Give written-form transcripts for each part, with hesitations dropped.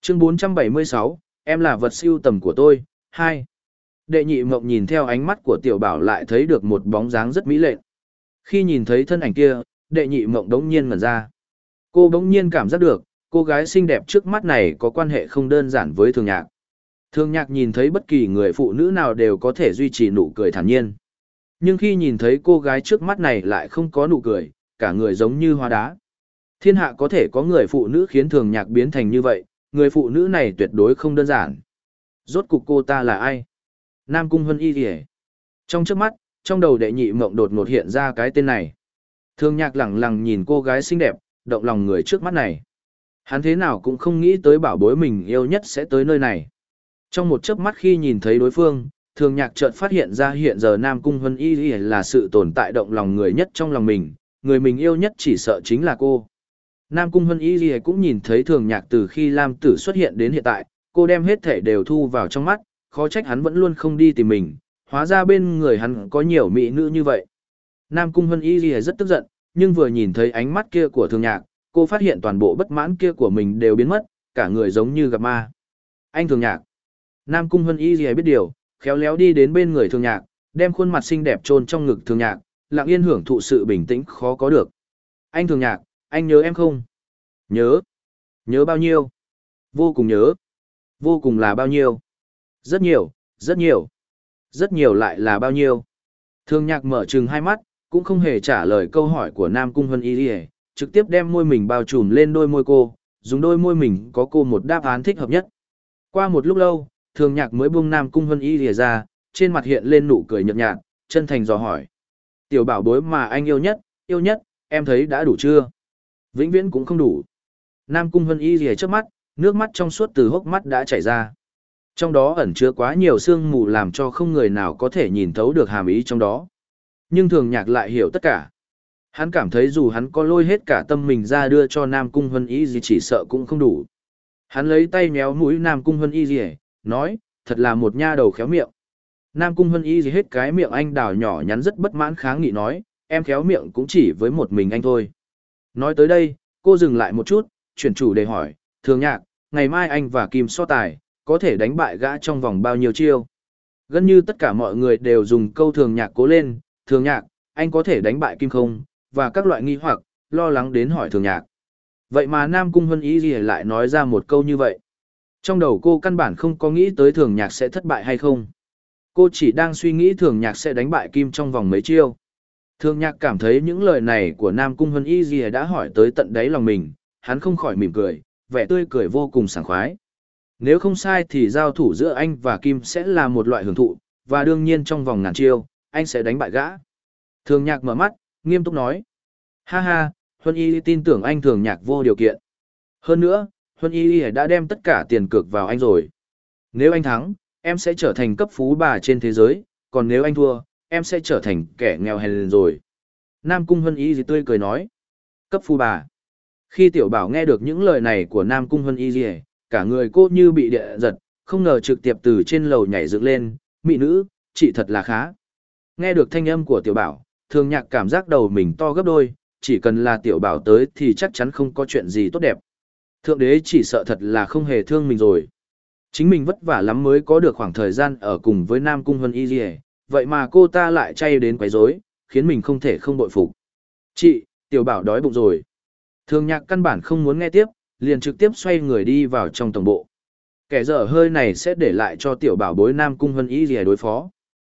Chương 476, em là vật sưu tầm của tôi, 2. Đệ nhị mộng nhìn theo ánh mắt của tiểu bảo lại thấy được một bóng dáng rất mỹ lệ. Khi nhìn thấy thân ảnh kia, đệ nhị mộng đống nhiên ngẩn ra. Cô bỗng nhiên cảm giác được, cô gái xinh đẹp trước mắt này có quan hệ không đơn giản với Thường Nhạc. Thường Nhạc nhìn thấy bất kỳ người phụ nữ nào đều có thể duy trì nụ cười thản nhiên. Nhưng khi nhìn thấy cô gái trước mắt này lại không có nụ cười, cả người giống như hóa đá. Thiên hạ có thể có người phụ nữ khiến Thường Nhạc biến thành như vậy, người phụ nữ này tuyệt đối không đơn giản. Rốt cục cô ta là ai? Nam Cung Hân Y kìa. Trong trước mắt, trong đầu đệ nhị mộng đột ngột hiện ra cái tên này. Thường Nhạc lẳng lặng nhìn cô gái xinh đẹp, động lòng người trước mắt này. Hắn thế nào cũng không nghĩ tới bảo bối mình yêu nhất sẽ tới nơi này. Trong một chớp mắt khi nhìn thấy đối phương, Thường Nhạc chợt phát hiện ra hiện giờ Nam Cung Hân Y là sự tồn tại động lòng người nhất trong lòng mình, người mình yêu nhất chỉ sợ chính là cô. Nam Cung Hân Y cũng nhìn thấy Thường Nhạc từ khi Lam Tử xuất hiện đến hiện tại, cô đem hết thể đều thu vào trong mắt, khó trách hắn vẫn luôn không đi tìm mình, hóa ra bên người hắn có nhiều mỹ nữ như vậy. Nam Cung Hân Y rất tức giận, nhưng vừa nhìn thấy ánh mắt kia của Thường Nhạc, cô phát hiện toàn bộ bất mãn kia của mình đều biến mất, cả người giống như gặp ma. Anh Thường Nhạc. Nam Cung Hân Y biết điều, khéo léo đi đến bên người Thường Nhạc, đem khuôn mặt xinh đẹp chôn trong ngực Thường Nhạc, lặng yên hưởng thụ sự bình tĩnh khó có được. Anh Thường Nhạc, anh nhớ em không? Nhớ. Nhớ bao nhiêu? Vô cùng nhớ. Vô cùng là bao nhiêu? Rất nhiều, rất nhiều. Rất nhiều lại là bao nhiêu? Thường Nhạc mở trừng hai mắt, cũng không hề trả lời câu hỏi của Nam Cung Hân Y, trực tiếp đem môi mình bao trùm lên đôi môi cô, dùng đôi môi mình có cô một đáp án thích hợp nhất. Qua một lúc lâu, Thường Nhạc mới buông Nam Cung Hân Y ra, trên mặt hiện lên nụ cười nhợt nhạt, chân thành dò hỏi. Tiểu bảo bối mà anh yêu nhất, em thấy đã đủ chưa? Vĩnh viễn cũng không đủ. Nam Cung Hân Y trước mắt, nước mắt trong suốt từ hốc mắt đã chảy ra. Trong đó ẩn chứa quá nhiều sương mù làm cho không người nào có thể nhìn thấu được hàm ý trong đó. Nhưng Thường Nhạc lại hiểu tất cả. Hắn cảm thấy dù hắn có lôi hết cả tâm mình ra đưa cho Nam Cung Hân Y gì chỉ sợ cũng không đủ. Hắn lấy tay méo mũi Nam Cung Hân Y gì, nói, thật là một nha đầu khéo miệng. Nam Cung Hân Y gì hết cái miệng anh đào nhỏ nhắn rất bất mãn kháng nghị nói, em khéo miệng cũng chỉ với một mình anh thôi. Nói tới đây, cô dừng lại một chút, chuyển chủ đề hỏi, Thường Nhạc, ngày mai anh và Kim so tài, có thể đánh bại gã trong vòng bao nhiêu chiêu? Gần như tất cả mọi người đều dùng câu Thường Nhạc cố lên, Thường Nhạc, anh có thể đánh bại Kim không? Và các loại nghi hoặc, lo lắng đến hỏi Thường Nhạc. Vậy mà Nam Cung Hân Y gì lại nói ra một câu như vậy. Trong đầu cô căn bản không có nghĩ tới Thường Nhạc sẽ thất bại hay không. Cô chỉ đang suy nghĩ Thường Nhạc sẽ đánh bại Kim trong vòng mấy chiêu. Thường Nhạc cảm thấy những lời này của Nam Cung Hân Y gì đã hỏi tới tận đáy lòng mình, hắn không khỏi mỉm cười, vẻ tươi cười vô cùng sảng khoái. Nếu không sai thì giao thủ giữa anh và Kim sẽ là một loại hưởng thụ, và đương nhiên trong vòng ngàn chiêu, anh sẽ đánh bại gã. Thường Nhạc mở mắt, nghiêm túc nói. Ha ha, Huân Y tin tưởng anh Thường Nhạc vô điều kiện. Hơn nữa, Huân Y đã đem tất cả tiền cược vào anh rồi. Nếu anh thắng, em sẽ trở thành cấp phú bà trên thế giới, còn nếu anh thua, em sẽ trở thành kẻ nghèo hèn rồi. Nam Cung Huân Y tươi cười nói. Cấp phú bà. Khi Tiểu Bảo nghe được những lời này của Nam Cung Hân Y, cả người cô như bị địa giật, không ngờ trực tiếp từ trên lầu nhảy dựng lên, mỹ nữ, chị thật là khá. Nghe được thanh âm của Tiểu Bảo, Thường Nhạc cảm giác đầu mình to gấp đôi, chỉ cần là Tiểu Bảo tới thì chắc chắn không có chuyện gì tốt đẹp. Thượng đế chỉ sợ thật là không hề thương mình rồi. Chính mình vất vả lắm mới có được khoảng thời gian ở cùng với Nam Cung Hân Y, vậy mà cô ta lại chay đến quấy rối, khiến mình không thể không bội phục. Chị, Tiểu Bảo đói bụng rồi. Thường Nhạc căn bản không muốn nghe tiếp, liền trực tiếp xoay người đi vào trong tổng bộ. Kẻ dở hơi này sẽ để lại cho Tiểu Bảo bối Nam Cung Hân Y đối phó.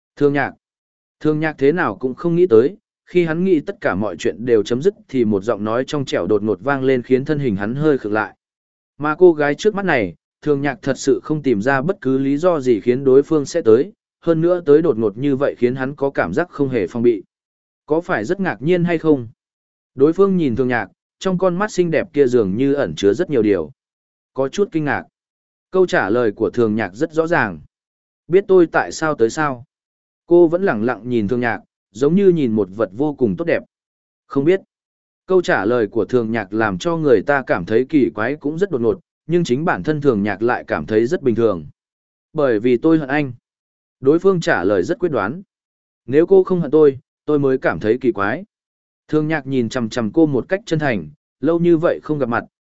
Thường Nhạc thế nào cũng không nghĩ tới, khi hắn nghĩ tất cả mọi chuyện đều chấm dứt thì một giọng nói trong trẻo đột ngột vang lên khiến thân hình hắn hơi khựng lại. Mà cô gái trước mắt này, Thường Nhạc thật sự không tìm ra bất cứ lý do gì khiến đối phương sẽ tới, hơn nữa tới đột ngột như vậy khiến hắn có cảm giác không hề phong bị. Có phải rất ngạc nhiên hay không? Đối phương nhìn Thường Nhạc, trong con mắt xinh đẹp kia dường như ẩn chứa rất nhiều điều. Có chút kinh ngạc. Câu trả lời của Thường Nhạc rất rõ ràng. Biết tôi tại sao tới sao? Cô vẫn lẳng lặng nhìn Thường Nhạc, giống như nhìn một vật vô cùng tốt đẹp. Không biết. Câu trả lời của Thường Nhạc làm cho người ta cảm thấy kỳ quái cũng rất đột ngột, nhưng chính bản thân Thường Nhạc lại cảm thấy rất bình thường. Bởi vì tôi hận anh. Đối phương trả lời rất quyết đoán. Nếu cô không hận tôi mới cảm thấy kỳ quái. Thường Nhạc nhìn chằm chằm cô một cách chân thành, lâu như vậy không gặp mặt,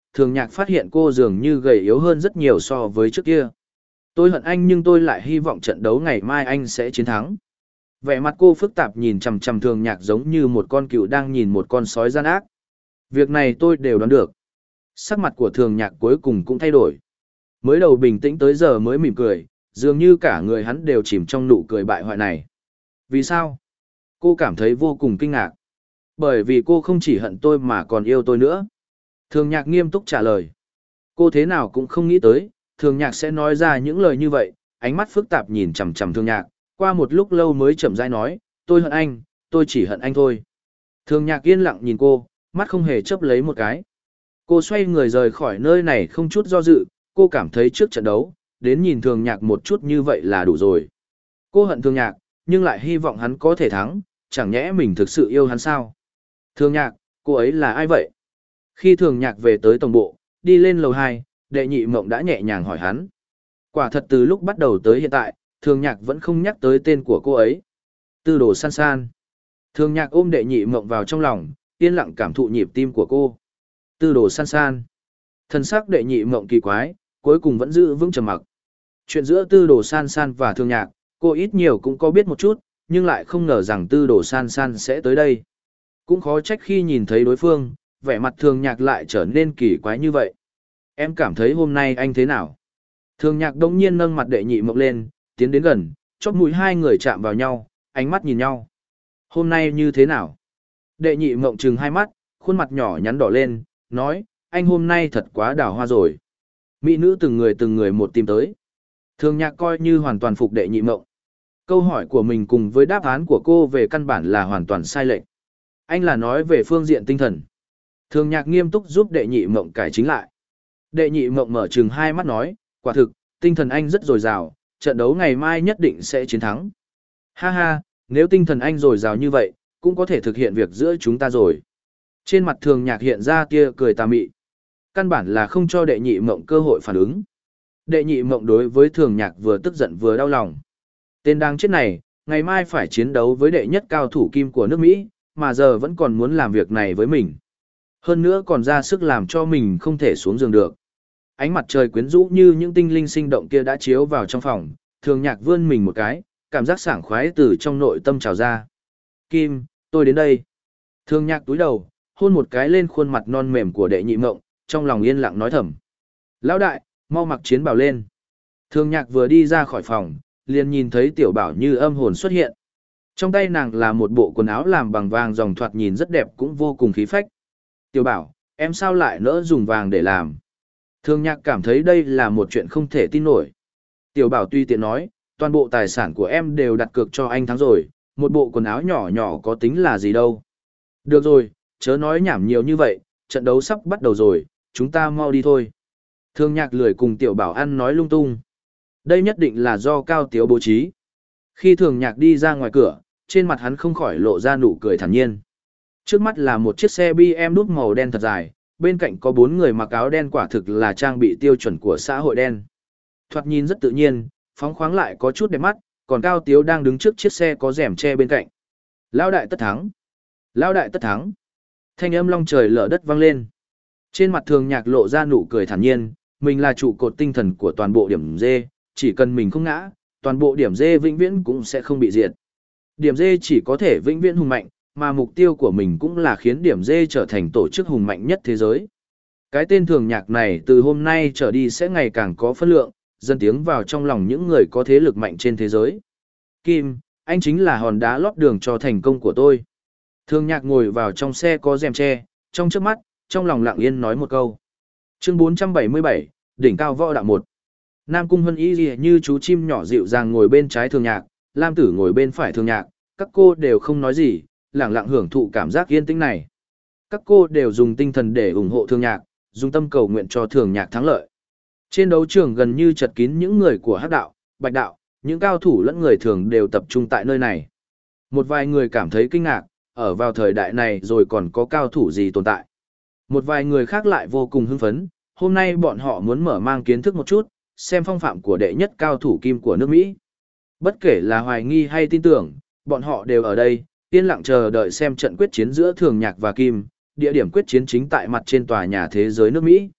Thường Nhạc phát hiện cô dường như gầy yếu hơn rất nhiều so với trước kia. Tôi hận anh nhưng tôi lại hy vọng trận đấu ngày mai anh sẽ chiến thắng. Vẻ mặt cô phức tạp nhìn chằm chằm Thường Nhạc giống như một con cừu đang nhìn một con sói gian ác. Việc này tôi đều đoán được. Sắc mặt của Thường Nhạc cuối cùng cũng thay đổi. Mới đầu bình tĩnh tới giờ mới mỉm cười, dường như cả người hắn đều chìm trong nụ cười bại hoại này. Vì sao? Cô cảm thấy vô cùng kinh ngạc. Bởi vì cô không chỉ hận tôi mà còn yêu tôi nữa. Thường Nhạc nghiêm túc trả lời. Cô thế nào cũng không nghĩ tới, Thường Nhạc sẽ nói ra những lời như vậy, ánh mắt phức tạp nhìn chằm chằm Thường Nhạc, qua một lúc lâu mới chậm rãi nói, tôi hận anh, tôi chỉ hận anh thôi. Thường Nhạc yên lặng nhìn cô, mắt không hề chớp lấy một cái. Cô xoay người rời khỏi nơi này không chút do dự, cô cảm thấy trước trận đấu, đến nhìn Thường Nhạc một chút như vậy là đủ rồi. Cô hận Thường Nhạc, nhưng lại hy vọng hắn có thể thắng, chẳng nhẽ mình thực sự yêu hắn sao? Thường Nhạc, cô ấy là ai vậy? Khi Thường Nhạc về tới tổng bộ, đi lên lầu 2, Đệ Nhị Mộng đã nhẹ nhàng hỏi hắn. Quả thật từ lúc bắt đầu tới hiện tại, Thường Nhạc vẫn không nhắc tới tên của cô ấy. Tư Đồ San San. Thường Nhạc ôm Đệ Nhị Mộng vào trong lòng, yên lặng cảm thụ nhịp tim của cô. Tư Đồ San San. Thân sắc Đệ Nhị Mộng kỳ quái, cuối cùng vẫn giữ vững trầm mặc. Chuyện giữa Tư Đồ San San và Thường Nhạc, cô ít nhiều cũng có biết một chút, nhưng lại không ngờ rằng Tư Đồ San San sẽ tới đây. Cũng khó trách khi nhìn thấy đối phương, vẻ mặt Thường Nhạc lại trở nên kỳ quái như vậy. Em cảm thấy hôm nay anh thế nào? Thường Nhạc đông nhiên nâng mặt Đệ Nhị Mộng lên, tiến đến gần, chóp mũi hai người chạm vào nhau, ánh mắt nhìn nhau. Hôm nay như thế nào? Đệ Nhị Mộng trừng hai mắt, khuôn mặt nhỏ nhắn đỏ lên, nói, anh hôm nay thật quá đào hoa rồi. Mỹ nữ từng người một tìm tới. Thường Nhạc coi như hoàn toàn phục Đệ Nhị Mộng. Câu hỏi của mình cùng với đáp án của cô về căn bản là hoàn toàn sai lệch. Anh là nói về phương diện tinh thần. Thường Nhạc nghiêm túc giúp Đệ Nhị Mộng cải chính lại. Đệ Nhị Mộng mở trừng hai mắt nói, quả thực, tinh thần anh rất dồi dào, trận đấu ngày mai nhất định sẽ chiến thắng. Ha ha, nếu tinh thần anh dồi dào như vậy, cũng có thể thực hiện việc giữa chúng ta rồi. Trên mặt Thường Nhạc hiện ra tia cười tà mị. Căn bản là không cho Đệ Nhị Mộng cơ hội phản ứng. Đệ Nhị Mộng đối với Thường Nhạc vừa tức giận vừa đau lòng. Tên đáng chết này, ngày mai phải chiến đấu với đệ nhất cao thủ kim của nước Mỹ, mà giờ vẫn còn muốn làm việc này với mình. Hơn nữa còn ra sức làm cho mình không thể xuống giường được. Ánh mặt trời quyến rũ như những tinh linh sinh động kia đã chiếu vào trong phòng, Thường Nhạc vươn mình một cái, cảm giác sảng khoái từ trong nội tâm trào ra. Kim, tôi đến đây. Thường Nhạc túi đầu, hôn một cái lên khuôn mặt non mềm của Đệ Nhị Mộng, trong lòng yên lặng nói thầm. Lão đại, mau mặc chiến bào lên. Thường Nhạc vừa đi ra khỏi phòng, liền nhìn thấy Tiểu Bảo như âm hồn xuất hiện. Trong tay nàng là một bộ quần áo làm bằng vàng dòng thoạt nhìn rất đẹp cũng vô cùng khí phách. Tiểu Bảo, em sao lại nỡ dùng vàng để làm? Thường Nhạc cảm thấy đây là một chuyện không thể tin nổi. Tiểu Bảo tuy tiện nói, toàn bộ tài sản của em đều đặt cược cho anh thắng rồi, một bộ quần áo nhỏ nhỏ có tính là gì đâu. Được rồi, chớ nói nhảm nhiều như vậy, trận đấu sắp bắt đầu rồi, chúng ta mau đi thôi. Thường Nhạc lười cùng Tiểu Bảo ăn nói lung tung. Đây nhất định là do Cao Tiếu bố trí. Khi Thường Nhạc đi ra ngoài cửa, trên mặt hắn không khỏi lộ ra nụ cười thản nhiên. Trước mắt là một chiếc xe BMW màu đen thật dài, bên cạnh có 4 người mặc áo đen, quả thực là trang bị tiêu chuẩn của xã hội đen. Thoạt nhìn rất tự nhiên, phóng khoáng lại có chút đẹp mắt, còn Cao Tiếu đang đứng trước chiếc xe có rèm che bên cạnh. Lão đại tất thắng! Lão đại tất thắng! Thanh âm long trời lở đất vang lên. Trên mặt Thường Nhạc lộ ra nụ cười thản nhiên, mình là trụ cột tinh thần của toàn bộ điểm D, chỉ cần mình không ngã, toàn bộ điểm D vĩnh viễn cũng sẽ không bị diệt. Điểm D chỉ có thể vĩnh viễn hùng mạnh, mà mục tiêu của mình cũng là khiến điểm D trở thành tổ chức hùng mạnh nhất thế giới. Cái tên Thường Nhạc này từ hôm nay trở đi sẽ ngày càng có phân lượng, dần tiếng vào trong lòng những người có thế lực mạnh trên thế giới. Kim, anh chính là hòn đá lót đường cho thành công của tôi. Thường Nhạc ngồi vào trong xe có rèm che, trong chớp mắt, trong lòng lặng yên nói một câu. Chương 477, đỉnh cao võ đạo 1. Nam Cung Hân Y như chú chim nhỏ dịu dàng ngồi bên trái Thường Nhạc, Lam Tử ngồi bên phải Thường Nhạc, các cô đều không nói gì, lặng lặng hưởng thụ cảm giác yên tĩnh này. Các cô đều dùng tinh thần để ủng hộ Thường Nhạc, dùng tâm cầu nguyện cho Thường Nhạc thắng lợi. Trên đấu trường gần như chật kín những người của Hắc đạo, Bạch đạo, những cao thủ lẫn người thường đều tập trung tại nơi này. Một vài người cảm thấy kinh ngạc, ở vào thời đại này rồi còn có cao thủ gì tồn tại. Một vài người khác lại vô cùng hưng phấn, hôm nay bọn họ muốn mở mang kiến thức một chút, xem phong phạm của đệ nhất cao thủ kim của nước Mỹ. Bất kể là hoài nghi hay tin tưởng, bọn họ đều ở đây, yên lặng chờ đợi xem trận quyết chiến giữa Thường Nhạc và Kim, địa điểm quyết chiến chính tại mặt trên tòa nhà thế giới nước Mỹ.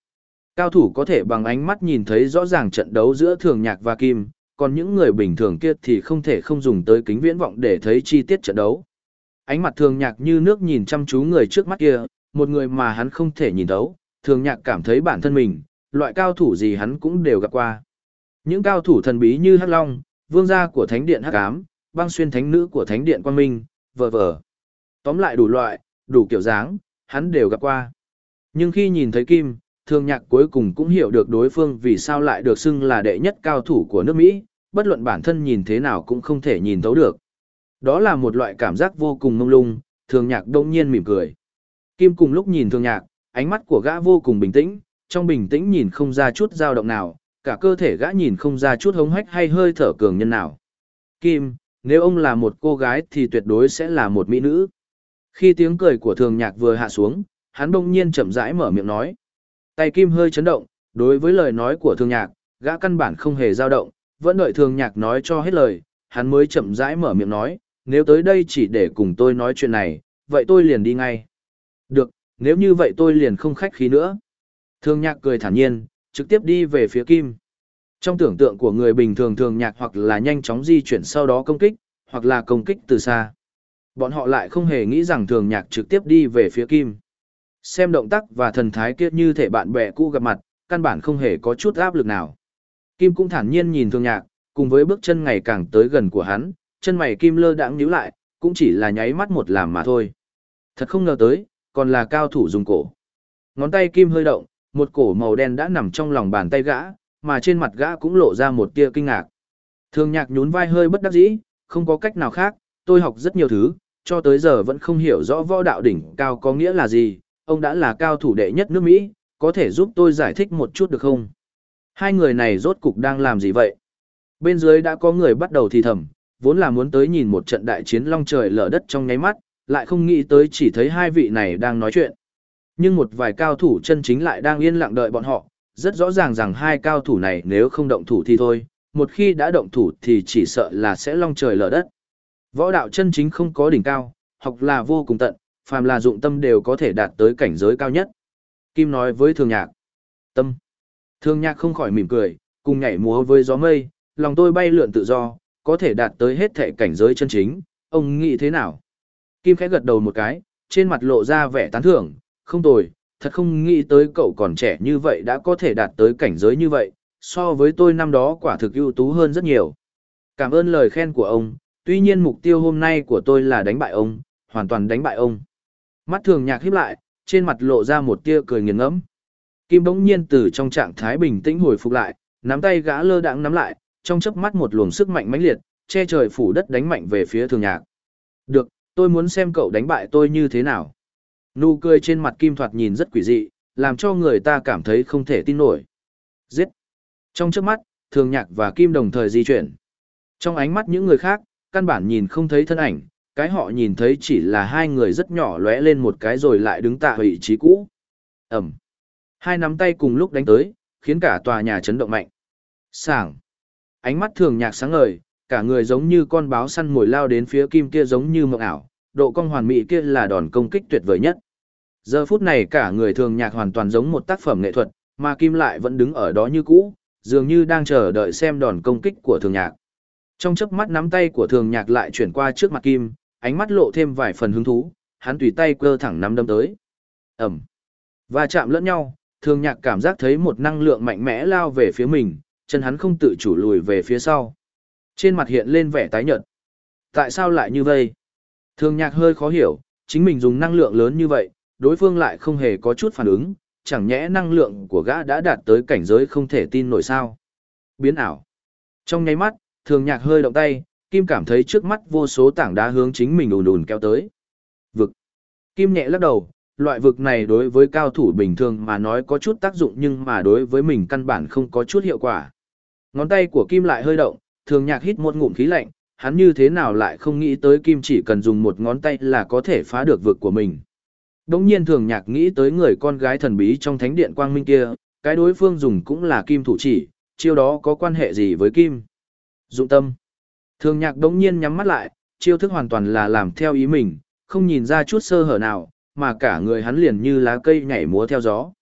Cao thủ có thể bằng ánh mắt nhìn thấy rõ ràng trận đấu giữa Thường Nhạc và Kim, còn những người bình thường kia thì không thể không dùng tới kính viễn vọng để thấy chi tiết trận đấu. Ánh mặt Thường Nhạc như nước nhìn chăm chú người trước mắt kia, một người mà hắn không thể nhìn thấu. Thường Nhạc cảm thấy bản thân mình, loại cao thủ gì hắn cũng đều gặp qua. Những cao thủ thần bí như Hắc Long, vương gia của Thánh điện Hắc Ám, Băng Xuyên thánh nữ của Thánh điện Quang Minh, vờ vờ. Tóm lại đủ loại, đủ kiểu dáng, hắn đều gặp qua. Nhưng khi nhìn thấy Kim, Thường Nhạc cuối cùng cũng hiểu được đối phương vì sao lại được xưng là đệ nhất cao thủ của nước Mỹ, bất luận bản thân nhìn thế nào cũng không thể nhìn thấu được. Đó là một loại cảm giác vô cùng mông lung. Thường Nhạc đông nhiên mỉm cười. Kim cùng lúc nhìn Thường Nhạc, ánh mắt của gã vô cùng bình tĩnh, trong bình tĩnh nhìn không ra chút dao động nào, cả cơ thể gã nhìn không ra chút hống hách hay hơi thở cường nhân nào. Kim, nếu ông là một cô gái thì tuyệt đối sẽ là một mỹ nữ. Khi tiếng cười của Thường Nhạc vừa hạ xuống, hắn bỗng nhiên chậm rãi mở miệng nói. Tay Kim hơi chấn động, đối với lời nói của Thường Nhạc, gã căn bản không hề dao động, vẫn đợi Thường Nhạc nói cho hết lời, hắn mới chậm rãi mở miệng nói, nếu tới đây chỉ để cùng tôi nói chuyện này, vậy tôi liền đi ngay. Được, nếu như vậy tôi liền không khách khí nữa. Thường Nhạc cười thản nhiên, trực tiếp đi về phía Kim. Trong tưởng tượng của người bình thường, Thường Nhạc hoặc là nhanh chóng di chuyển sau đó công kích, hoặc là công kích từ xa. Bọn họ lại không hề nghĩ rằng Thường Nhạc trực tiếp đi về phía Kim. Xem động tác và thần thái kia như thể bạn bè cũ gặp mặt, căn bản không hề có chút áp lực nào. Kim cũng thản nhiên nhìn Thường Nhạc, cùng với bước chân ngày càng tới gần của hắn, chân mày Kim lơ đãng nhíu lại, cũng chỉ là nháy mắt một làm mà thôi. Thật không ngờ tới, còn là cao thủ dùng cổ. Ngón tay Kim hơi động, một cổ màu đen đã nằm trong lòng bàn tay gã, mà trên mặt gã cũng lộ ra một tia kinh ngạc. Thường Nhạc nhún vai hơi bất đắc dĩ, không có cách nào khác, tôi học rất nhiều thứ, cho tới giờ vẫn không hiểu rõ võ đạo đỉnh cao có nghĩa là gì, ông đã là cao thủ đệ nhất nước Mỹ, có thể giúp tôi giải thích một chút được không? Hai người này rốt cục đang làm gì vậy? Bên dưới đã có người bắt đầu thì thầm, vốn là muốn tới nhìn một trận đại chiến long trời lở đất trong nháy mắt, lại không nghĩ tới chỉ thấy hai vị này đang nói chuyện. Nhưng một vài cao thủ chân chính lại đang yên lặng đợi bọn họ, rất rõ ràng rằng hai cao thủ này nếu không động thủ thì thôi, một khi đã động thủ thì chỉ sợ là sẽ long trời lở đất. Võ đạo chân chính không có đỉnh cao, học là vô cùng tận, phàm là dụng tâm đều có thể đạt tới cảnh giới cao nhất. Kim nói với Thường Nhạc. Tâm. Thường Nhạc không khỏi mỉm cười, cùng nhảy múa với gió mây, lòng tôi bay lượn tự do, có thể đạt tới hết thể cảnh giới chân chính, ông nghĩ thế nào? Kim khẽ gật đầu một cái, trên mặt lộ ra vẻ tán thưởng, không tồi, thật không nghĩ tới cậu còn trẻ như vậy đã có thể đạt tới cảnh giới như vậy, so với tôi năm đó quả thực ưu tú hơn rất nhiều. Cảm ơn lời khen của ông, tuy nhiên mục tiêu hôm nay của tôi là đánh bại ông, hoàn toàn đánh bại ông. Mắt Thường Nhạc híp lại, trên mặt lộ ra một tia cười nghiền ngẫm. Kim bỗng nhiên từ trong trạng thái bình tĩnh hồi phục lại, nắm tay gã lơ đãng nắm lại, trong chớp mắt một luồng sức mạnh mãnh liệt, che trời phủ đất đánh mạnh về phía Thường Nhạc. Được, tôi muốn xem cậu đánh bại tôi như thế nào. Nụ cười trên mặt Kim thoạt nhìn rất quỷ dị, làm cho người ta cảm thấy không thể tin nổi. Giết! Trong chớp mắt, Thường Nhạc và Kim đồng thời di chuyển. Trong ánh mắt những người khác, căn bản nhìn không thấy thân ảnh, cái họ nhìn thấy chỉ là hai người rất nhỏ lóe lên một cái rồi lại đứng tại vị trí cũ. Ẩm! Hai nắm tay cùng lúc đánh tới, khiến cả tòa nhà chấn động mạnh. Sảng! Ánh mắt Thường Nhạc sáng ngời, cả người giống như con báo săn mồi lao đến phía Kim kia giống như mộng ảo, độ cong hoàn mỹ kia là đòn công kích tuyệt vời nhất. Giờ phút này cả người Thường Nhạc hoàn toàn giống một tác phẩm nghệ thuật, mà Kim lại vẫn đứng ở đó như cũ, dường như đang chờ đợi xem đòn công kích của Thường Nhạc. Trong chớp mắt nắm tay của Thường Nhạc lại chuyển qua trước mặt Kim, ánh mắt lộ thêm vài phần hứng thú, hắn tùy tay cơ thẳng nắm đấm tới. Ẩm. Và chạm lẫn nhau, Thường Nhạc cảm giác thấy một năng lượng mạnh mẽ lao về phía mình, chân hắn không tự chủ lùi về phía sau. Trên mặt hiện lên vẻ tái nhợt. Tại sao lại như vậy? Thường Nhạc hơi khó hiểu, chính mình dùng năng lượng lớn như vậy, đối phương lại không hề có chút phản ứng, chẳng nhẽ năng lượng của gã đã đạt tới cảnh giới không thể tin nổi sao. Biến ảo. Trong nháy mắt, Thường Nhạc hơi động tay, Kim cảm thấy trước mắt vô số tảng đá hướng chính mình ùn ùn kéo tới. Vực. Kim nhẹ lắc đầu, loại vực này đối với cao thủ bình thường mà nói có chút tác dụng nhưng mà đối với mình căn bản không có chút hiệu quả. Ngón tay của Kim lại hơi động, Thường Nhạc hít một ngụm khí lạnh, hắn như thế nào lại không nghĩ tới Kim chỉ cần dùng một ngón tay là có thể phá được vực của mình. Đống nhiên Thường Nhạc nghĩ tới người con gái thần bí trong thánh điện quang minh kia, cái đối phương dùng cũng là Kim thủ chỉ, chiêu đó có quan hệ gì với Kim? Dụng tâm. Thường Nhạc đống nhiên nhắm mắt lại, chiêu thức hoàn toàn là làm theo ý mình, không nhìn ra chút sơ hở nào, mà cả người hắn liền như lá cây nhảy múa theo gió.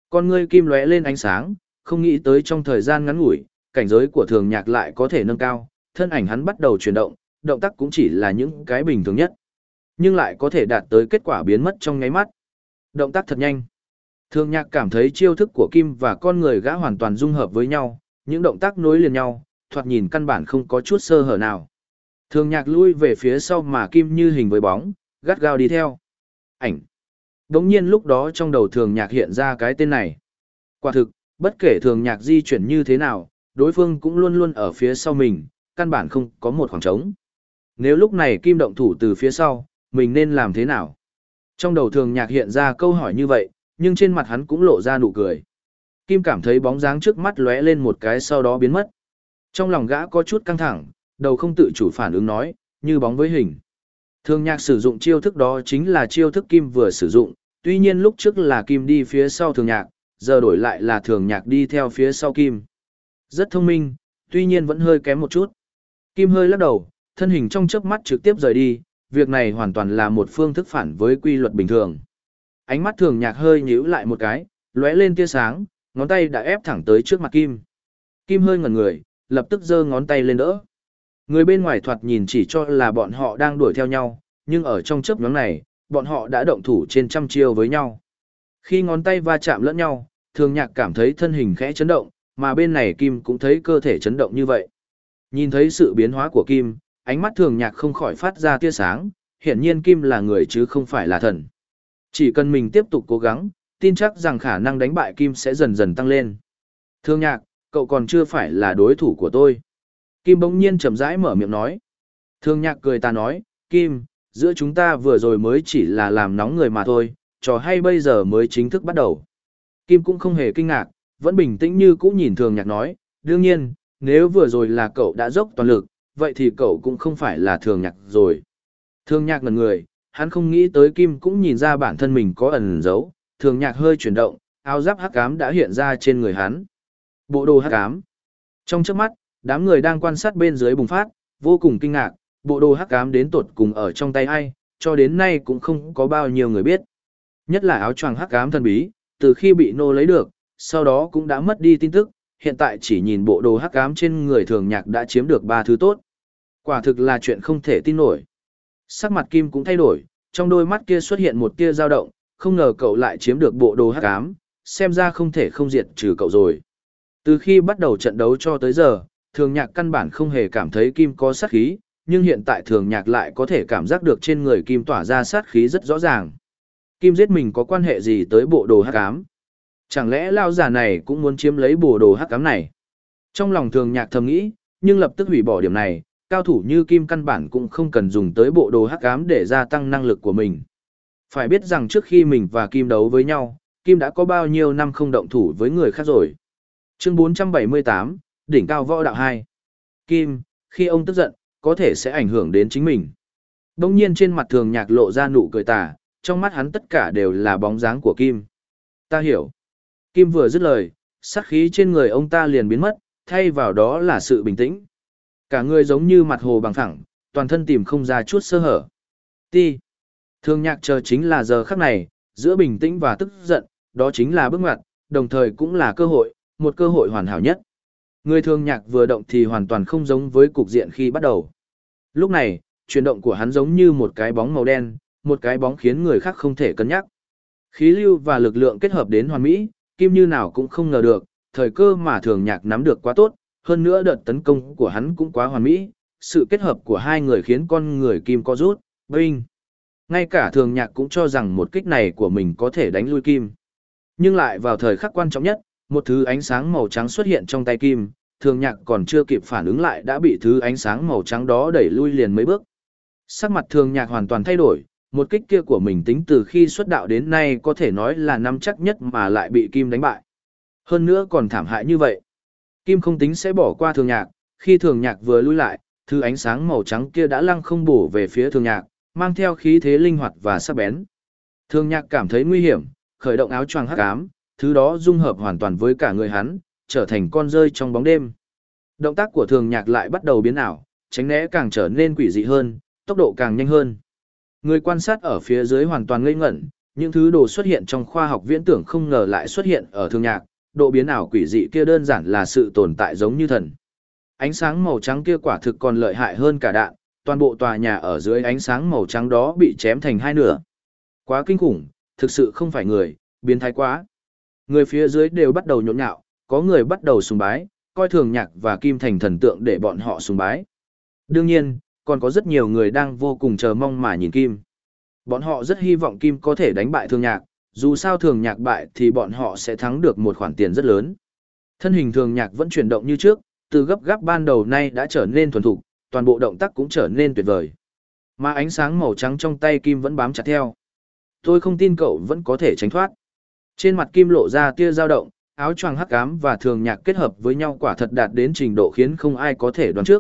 Con ngươi kim lóe lên ánh sáng, không nghĩ tới trong thời gian ngắn ngủi, cảnh giới của thường nhạc lại có thể nâng cao, thân ảnh hắn bắt đầu chuyển động, động tác cũng chỉ là những cái bình thường nhất, nhưng lại có thể đạt tới kết quả biến mất trong nháy mắt. Động tác thật nhanh. Thường nhạc cảm thấy chiêu thức của kim và con người gã hoàn toàn dung hợp với nhau, những động tác nối liền nhau, thoạt nhìn căn bản không có chút sơ hở nào. Thường nhạc lui về phía sau mà kim như hình với bóng, gắt gao đi theo. Ảnh. Đống nhiên lúc đó trong đầu thường nhạc hiện ra cái tên này. Quả thực, bất kể thường nhạc di chuyển như thế nào, đối phương cũng luôn luôn ở phía sau mình, căn bản không có một khoảng trống. Nếu lúc này kim động thủ từ phía sau, mình nên làm thế nào? Trong đầu thường nhạc hiện ra câu hỏi như vậy, nhưng trên mặt hắn cũng lộ ra nụ cười. Kim cảm thấy bóng dáng trước mắt lóe lên một cái sau đó biến mất. Trong lòng gã có chút căng thẳng, đầu không tự chủ phản ứng nói, như bóng với hình. Thường nhạc sử dụng chiêu thức đó chính là chiêu thức Kim vừa sử dụng, tuy nhiên lúc trước là Kim đi phía sau thường nhạc, giờ đổi lại là thường nhạc đi theo phía sau Kim. Rất thông minh, tuy nhiên vẫn hơi kém một chút. Kim hơi lắc đầu, thân hình trong chớp mắt trực tiếp rời đi, việc này hoàn toàn là một phương thức phản với quy luật bình thường. Ánh mắt thường nhạc hơi nhíu lại một cái, lóe lên tia sáng, ngón tay đã ép thẳng tới trước mặt Kim. Kim hơi ngẩn người, lập tức giơ ngón tay lên đỡ. Người bên ngoài thoạt nhìn chỉ cho là bọn họ đang đuổi theo nhau, nhưng ở trong chớp nhoáng này, bọn họ đã động thủ trên trăm chiêu với nhau. Khi ngón tay va chạm lẫn nhau, thường nhạc cảm thấy thân hình khẽ chấn động, mà bên này Kim cũng thấy cơ thể chấn động như vậy. Nhìn thấy sự biến hóa của Kim, ánh mắt thường nhạc không khỏi phát ra tia sáng, hiển nhiên Kim là người chứ không phải là thần. Chỉ cần mình tiếp tục cố gắng, tin chắc rằng khả năng đánh bại Kim sẽ dần dần tăng lên. Thường nhạc, cậu còn chưa phải là đối thủ của tôi. Kim bỗng nhiên chậm rãi mở miệng nói. Thường nhạc cười ta nói, Kim, giữa chúng ta vừa rồi mới chỉ là làm nóng người mà thôi, trò hay bây giờ mới chính thức bắt đầu. Kim cũng không hề kinh ngạc, vẫn bình tĩnh như cũ nhìn thường nhạc nói, đương nhiên, nếu vừa rồi là cậu đã dốc toàn lực, vậy thì cậu cũng không phải là thường nhạc rồi. Thường nhạc ngẩn người, hắn không nghĩ tới Kim cũng nhìn ra bản thân mình có ẩn giấu, thường nhạc hơi chuyển động, áo giáp hắc ám đã hiện ra trên người hắn. Bộ đồ hắc ám. Trong chớp mắt, đám người đang quan sát bên dưới bùng phát, vô cùng kinh ngạc, bộ đồ hắc ám đến tột cùng ở trong tay ai, cho đến nay cũng không có bao nhiêu người biết. Nhất là áo choàng hắc ám thần bí, từ khi bị nô lấy được, sau đó cũng đã mất đi tin tức, hiện tại chỉ nhìn bộ đồ hắc ám trên người thường nhạc đã chiếm được 3 thứ tốt. Quả thực là chuyện không thể tin nổi. Sắc mặt Kim cũng thay đổi, trong đôi mắt kia xuất hiện một tia dao động, không ngờ cậu lại chiếm được bộ đồ hắc ám, xem ra không thể không diệt trừ cậu rồi. Từ khi bắt đầu trận đấu cho tới giờ, thường nhạc căn bản không hề cảm thấy Kim có sát khí, nhưng hiện tại thường nhạc lại có thể cảm giác được trên người Kim tỏa ra sát khí rất rõ ràng. Kim giết mình có quan hệ gì tới bộ đồ hắc ám? Chẳng lẽ lao giả này cũng muốn chiếm lấy bộ đồ hắc ám này? Trong lòng thường nhạc thầm nghĩ, nhưng lập tức hủy bỏ điểm này, cao thủ như Kim căn bản cũng không cần dùng tới bộ đồ hắc ám để gia tăng năng lực của mình. Phải biết rằng trước khi mình và Kim đấu với nhau, Kim đã có bao nhiêu năm không động thủ với người khác rồi. Chương 478, Đỉnh cao võ đạo 2. Kim, khi ông tức giận, có thể sẽ ảnh hưởng đến chính mình. Đông nhiên trên mặt thường nhạc lộ ra nụ cười tà, trong mắt hắn tất cả đều là bóng dáng của Kim. Ta hiểu. Kim vừa dứt lời, sát khí trên người ông ta liền biến mất, thay vào đó là sự bình tĩnh. Cả người giống như mặt hồ bằng phẳng, toàn thân tìm không ra chút sơ hở. Ti. Thường nhạc chờ chính là giờ khắc này, giữa bình tĩnh và tức giận, đó chính là bước ngoặt, đồng thời cũng là cơ hội, một cơ hội hoàn hảo nhất. Người thường nhạc vừa động thì hoàn toàn không giống với cục diện khi bắt đầu. Lúc này, chuyển động của hắn giống như một cái bóng màu đen, một cái bóng khiến người khác không thể cân nhắc. Khí lưu và lực lượng kết hợp đến hoàn mỹ, Kim như nào cũng không ngờ được, thời cơ mà thường nhạc nắm được quá tốt, hơn nữa đợt tấn công của hắn cũng quá hoàn mỹ, sự kết hợp của hai người khiến con người Kim co rút, binh. Ngay cả thường nhạc cũng cho rằng một kích này của mình có thể đánh lui Kim. Nhưng lại vào thời khắc quan trọng nhất, một thứ ánh sáng màu trắng xuất hiện trong tay Kim, thường nhạc còn chưa kịp phản ứng lại đã bị thứ ánh sáng màu trắng đó đẩy lui liền mấy bước. Sắc mặt thường nhạc hoàn toàn thay đổi, một kích kia của mình tính từ khi xuất đạo đến nay có thể nói là nắm chắc nhất mà lại bị Kim đánh bại. Hơn nữa còn thảm hại như vậy. Kim không tính sẽ bỏ qua thường nhạc, khi thường nhạc vừa lui lại, thứ ánh sáng màu trắng kia đã lăng không bổ về phía thường nhạc, mang theo khí thế linh hoạt và sắc bén. Thường nhạc cảm thấy nguy hiểm, khởi động áo choàng hắc ám, thứ đó dung hợp hoàn toàn với cả người hắn, trở thành con rơi trong bóng đêm. Động tác của thường nhạc lại bắt đầu biến ảo, tránh né càng trở nên quỷ dị hơn, tốc độ càng nhanh hơn. Người quan sát ở phía dưới hoàn toàn ngây ngẩn, Những thứ đồ xuất hiện trong khoa học viễn tưởng không ngờ lại xuất hiện ở Thường Nhạc, độ biến ảo quỷ dị kia đơn giản là sự tồn tại giống như thần. Ánh sáng màu trắng kia quả thực còn lợi hại hơn cả đạn, toàn bộ tòa nhà ở dưới ánh sáng màu trắng đó bị chém thành hai nửa. Quá kinh khủng, thực sự không phải người, biến thái quá. Người phía dưới đều bắt đầu nhộn nhạo, có người bắt đầu sùng bái, coi Thường Nhạc và Kim thành thần tượng để bọn họ sùng bái. Đương nhiên, còn có rất nhiều người đang vô cùng chờ mong mà nhìn Kim. Bọn họ rất hy vọng Kim có thể đánh bại Thường Nhạc, dù sao Thường Nhạc bại thì bọn họ sẽ thắng được một khoản tiền rất lớn. Thân hình Thường Nhạc vẫn chuyển động như trước, từ gấp gáp ban đầu nay đã trở nên thuần thục, toàn bộ động tác cũng trở nên tuyệt vời. Mà ánh sáng màu trắng trong tay Kim vẫn bám chặt theo. Tôi không tin cậu vẫn có thể tránh thoát. Trên mặt Kim lộ ra tia dao động, áo choàng hắc ám và Thường Nhạc kết hợp với nhau quả thật đạt đến trình độ khiến không ai có thể đoán trước.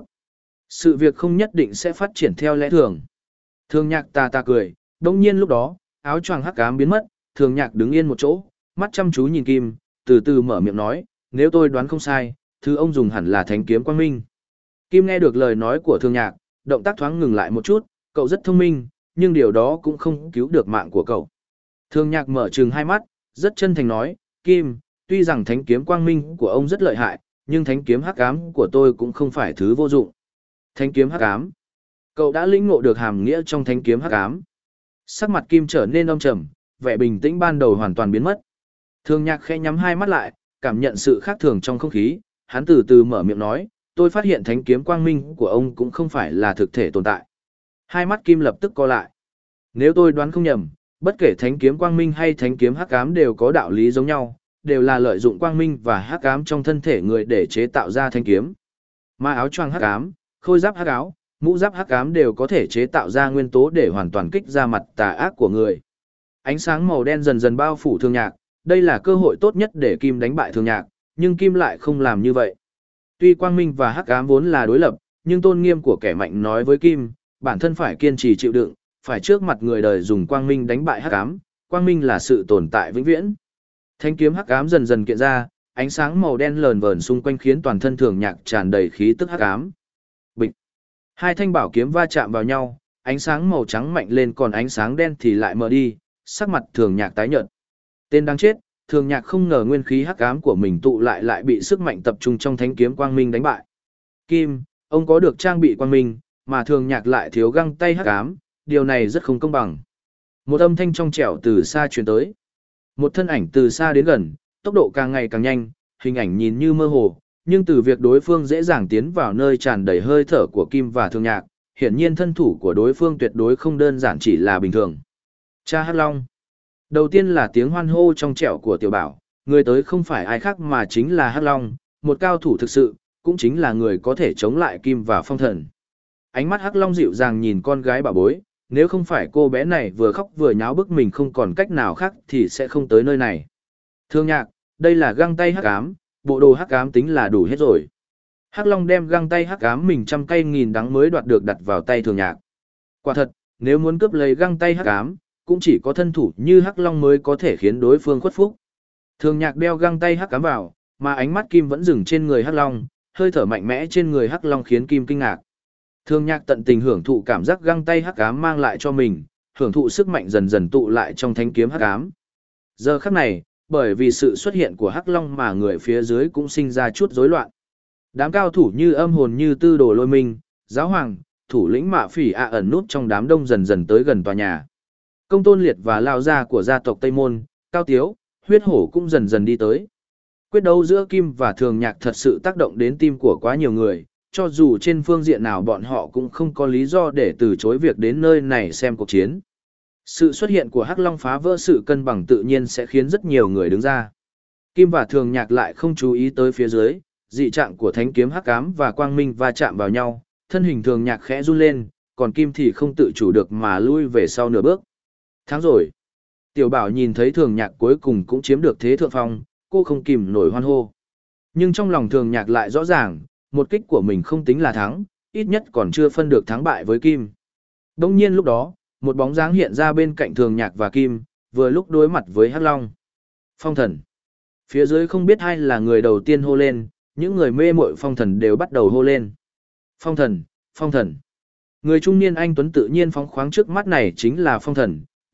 Sự việc không nhất định sẽ phát triển theo lẽ thường. Thường Nhạc tà tà cười, đông nhiên lúc đó, áo choàng hắc ám biến mất, Thường Nhạc đứng yên một chỗ, mắt chăm chú nhìn Kim, từ từ mở miệng nói, nếu tôi đoán không sai, thứ ông dùng hẳn là Thánh kiếm quang minh. Kim nghe được lời nói của Thường Nhạc, động tác thoáng ngừng lại một chút, cậu rất thông minh, nhưng điều đó cũng không cứu được mạng của cậu. Thường Nhạc mở trừng hai mắt, rất chân thành nói, Kim, tuy rằng Thánh kiếm quang minh của ông rất lợi hại, nhưng Thánh kiếm hắc ám của tôi cũng không phải thứ vô dụng. Thánh kiếm hắc ám. Cậu đã lĩnh ngộ được hàm nghĩa trong Thánh kiếm hắc ám. Sắc mặt Kim trở nên âm trầm, vẻ bình tĩnh ban đầu hoàn toàn biến mất. Thường Nhạc khẽ nhắm hai mắt lại, cảm nhận sự khác thường trong không khí, hắn từ từ mở miệng nói, tôi phát hiện Thánh kiếm quang minh của ông cũng không phải là thực thể tồn tại. Hai mắt Kim lập tức co lại. Nếu tôi đoán không nhầm, bất kể Thánh kiếm quang minh hay Thánh kiếm hắc ám đều có đạo lý giống nhau, đều là lợi dụng quang minh và hắc ám trong thân thể người để chế tạo ra thanh kiếm. Mà áo choàng hắc ám, khôi giáp hắc áo, mũ giáp hắc ám đều có thể chế tạo ra nguyên tố để hoàn toàn kích ra mặt tà ác của người. Ánh sáng màu đen dần dần bao phủ Thường Nhạc, đây là cơ hội tốt nhất để Kim đánh bại Thường Nhạc, nhưng Kim lại không làm như vậy. Tuy quang minh và hắc ám vốn là đối lập, nhưng tôn nghiêm của kẻ mạnh nói với Kim, bản thân phải kiên trì chịu đựng, phải trước mặt người đời dùng quang minh đánh bại hắc ám, quang minh là sự tồn tại vĩnh viễn. Thanh kiếm hắc ám dần dần kiện ra, ánh sáng màu đen lờn vờn xung quanh khiến toàn thân Thường Nhạc tràn đầy khí tức hắc ám. Bịch. Hai thanh bảo kiếm va chạm vào nhau, ánh sáng màu trắng mạnh lên còn ánh sáng đen thì lại mờ đi, sắc mặt Thường Nhạc tái nhợt. Tên đáng chết, Thường Nhạc không ngờ nguyên khí hắc ám của mình tụ lại bị sức mạnh tập trung trong thanh kiếm quang minh đánh bại. Kim, ông có được trang bị quang minh, mà Thường Nhạc lại thiếu găng tay hắc ám, điều này rất không công bằng. Một âm thanh trong trẻo từ xa truyền tới. Một thân ảnh từ xa đến gần, tốc độ càng ngày càng nhanh, hình ảnh nhìn như mơ hồ, nhưng từ việc đối phương dễ dàng tiến vào nơi tràn đầy hơi thở của Kim và Thường Nhạc, hiển nhiên thân thủ của đối phương tuyệt đối không đơn giản chỉ là bình thường. Cha Hắc Long. Đầu tiên là tiếng hoan hô trong trẻo của Tiểu Bảo, người tới không phải ai khác mà chính là Hắc Long, một cao thủ thực sự, cũng chính là người có thể chống lại Kim và Phong Thần. Ánh mắt Hắc Long dịu dàng nhìn con gái bảo bối, nếu không phải cô bé này vừa khóc vừa nháo bức mình không còn cách nào khác thì sẽ không tới nơi này. Thường Nhạc, đây là găng tay hắc ám, bộ đồ hắc ám tính là đủ hết rồi. Hắc Long đem găng tay hắc ám mình trăm cây nghìn đắng mới đoạt được đặt vào tay Thường Nhạc. Quả thật, nếu muốn cướp lấy găng tay hắc ám, cũng chỉ có thân thủ như Hắc Long mới có thể khiến đối phương khuất phục. Thường Nhạc đeo găng tay hắc ám vào, mà ánh mắt Kim vẫn dừng trên người Hắc Long, hơi thở mạnh mẽ trên người Hắc Long khiến Kim kinh ngạc. Thường Nhạc tận tình hưởng thụ cảm giác găng tay hắc ám mang lại cho mình, hưởng thụ sức mạnh dần dần tụ lại trong thanh kiếm hắc ám. Giờ khắc này, bởi vì sự xuất hiện của Hắc Long mà người phía dưới cũng sinh ra chút rối loạn. Đám cao thủ như Âm Hồn như Tư Đồ Lôi Minh, Giáo Hoàng, thủ lĩnh Mạ Phỉ ạ ẩn nút trong đám đông dần dần tới gần tòa nhà. Công Tôn Liệt và lao gia của gia tộc Tây Môn, Cao Tiếu, Huyết Hổ cũng dần dần đi tới. Quyết đấu giữa Kim và Thường Nhạc thật sự tác động đến tim của quá nhiều người, cho dù trên phương diện nào bọn họ cũng không có lý do để từ chối việc đến nơi này xem cuộc chiến. Sự xuất hiện của Hắc Long phá vỡ sự cân bằng tự nhiên sẽ khiến rất nhiều người đứng ra. Kim và Thường Nhạc lại không chú ý tới phía dưới, dị trạng của thánh kiếm hắc ám và quang minh va chạm vào nhau, thân hình Thường Nhạc khẽ run lên, còn Kim thì không tự chủ được mà lui về sau nửa bước. Thắng rồi. Tiểu Bảo nhìn thấy Thường Nhạc cuối cùng cũng chiếm được thế thượng phong, cô không kìm nổi hoan hô. Nhưng trong lòng Thường Nhạc lại rõ ràng, một kích của mình không tính là thắng, ít nhất còn chưa phân được thắng bại với Kim. Đông nhiên lúc đó, một bóng dáng hiện ra bên cạnh Thường Nhạc và Kim, vừa lúc đối mặt với Hắc Long. Phong Thần. Phía dưới không biết ai là người đầu tiên hô lên, những người mê muội Phong Thần đều bắt đầu hô lên. Phong Thần, Phong Thần. Người trung niên anh tuấn tự nhiên phóng khoáng trước mắt này chính là Phong Thần,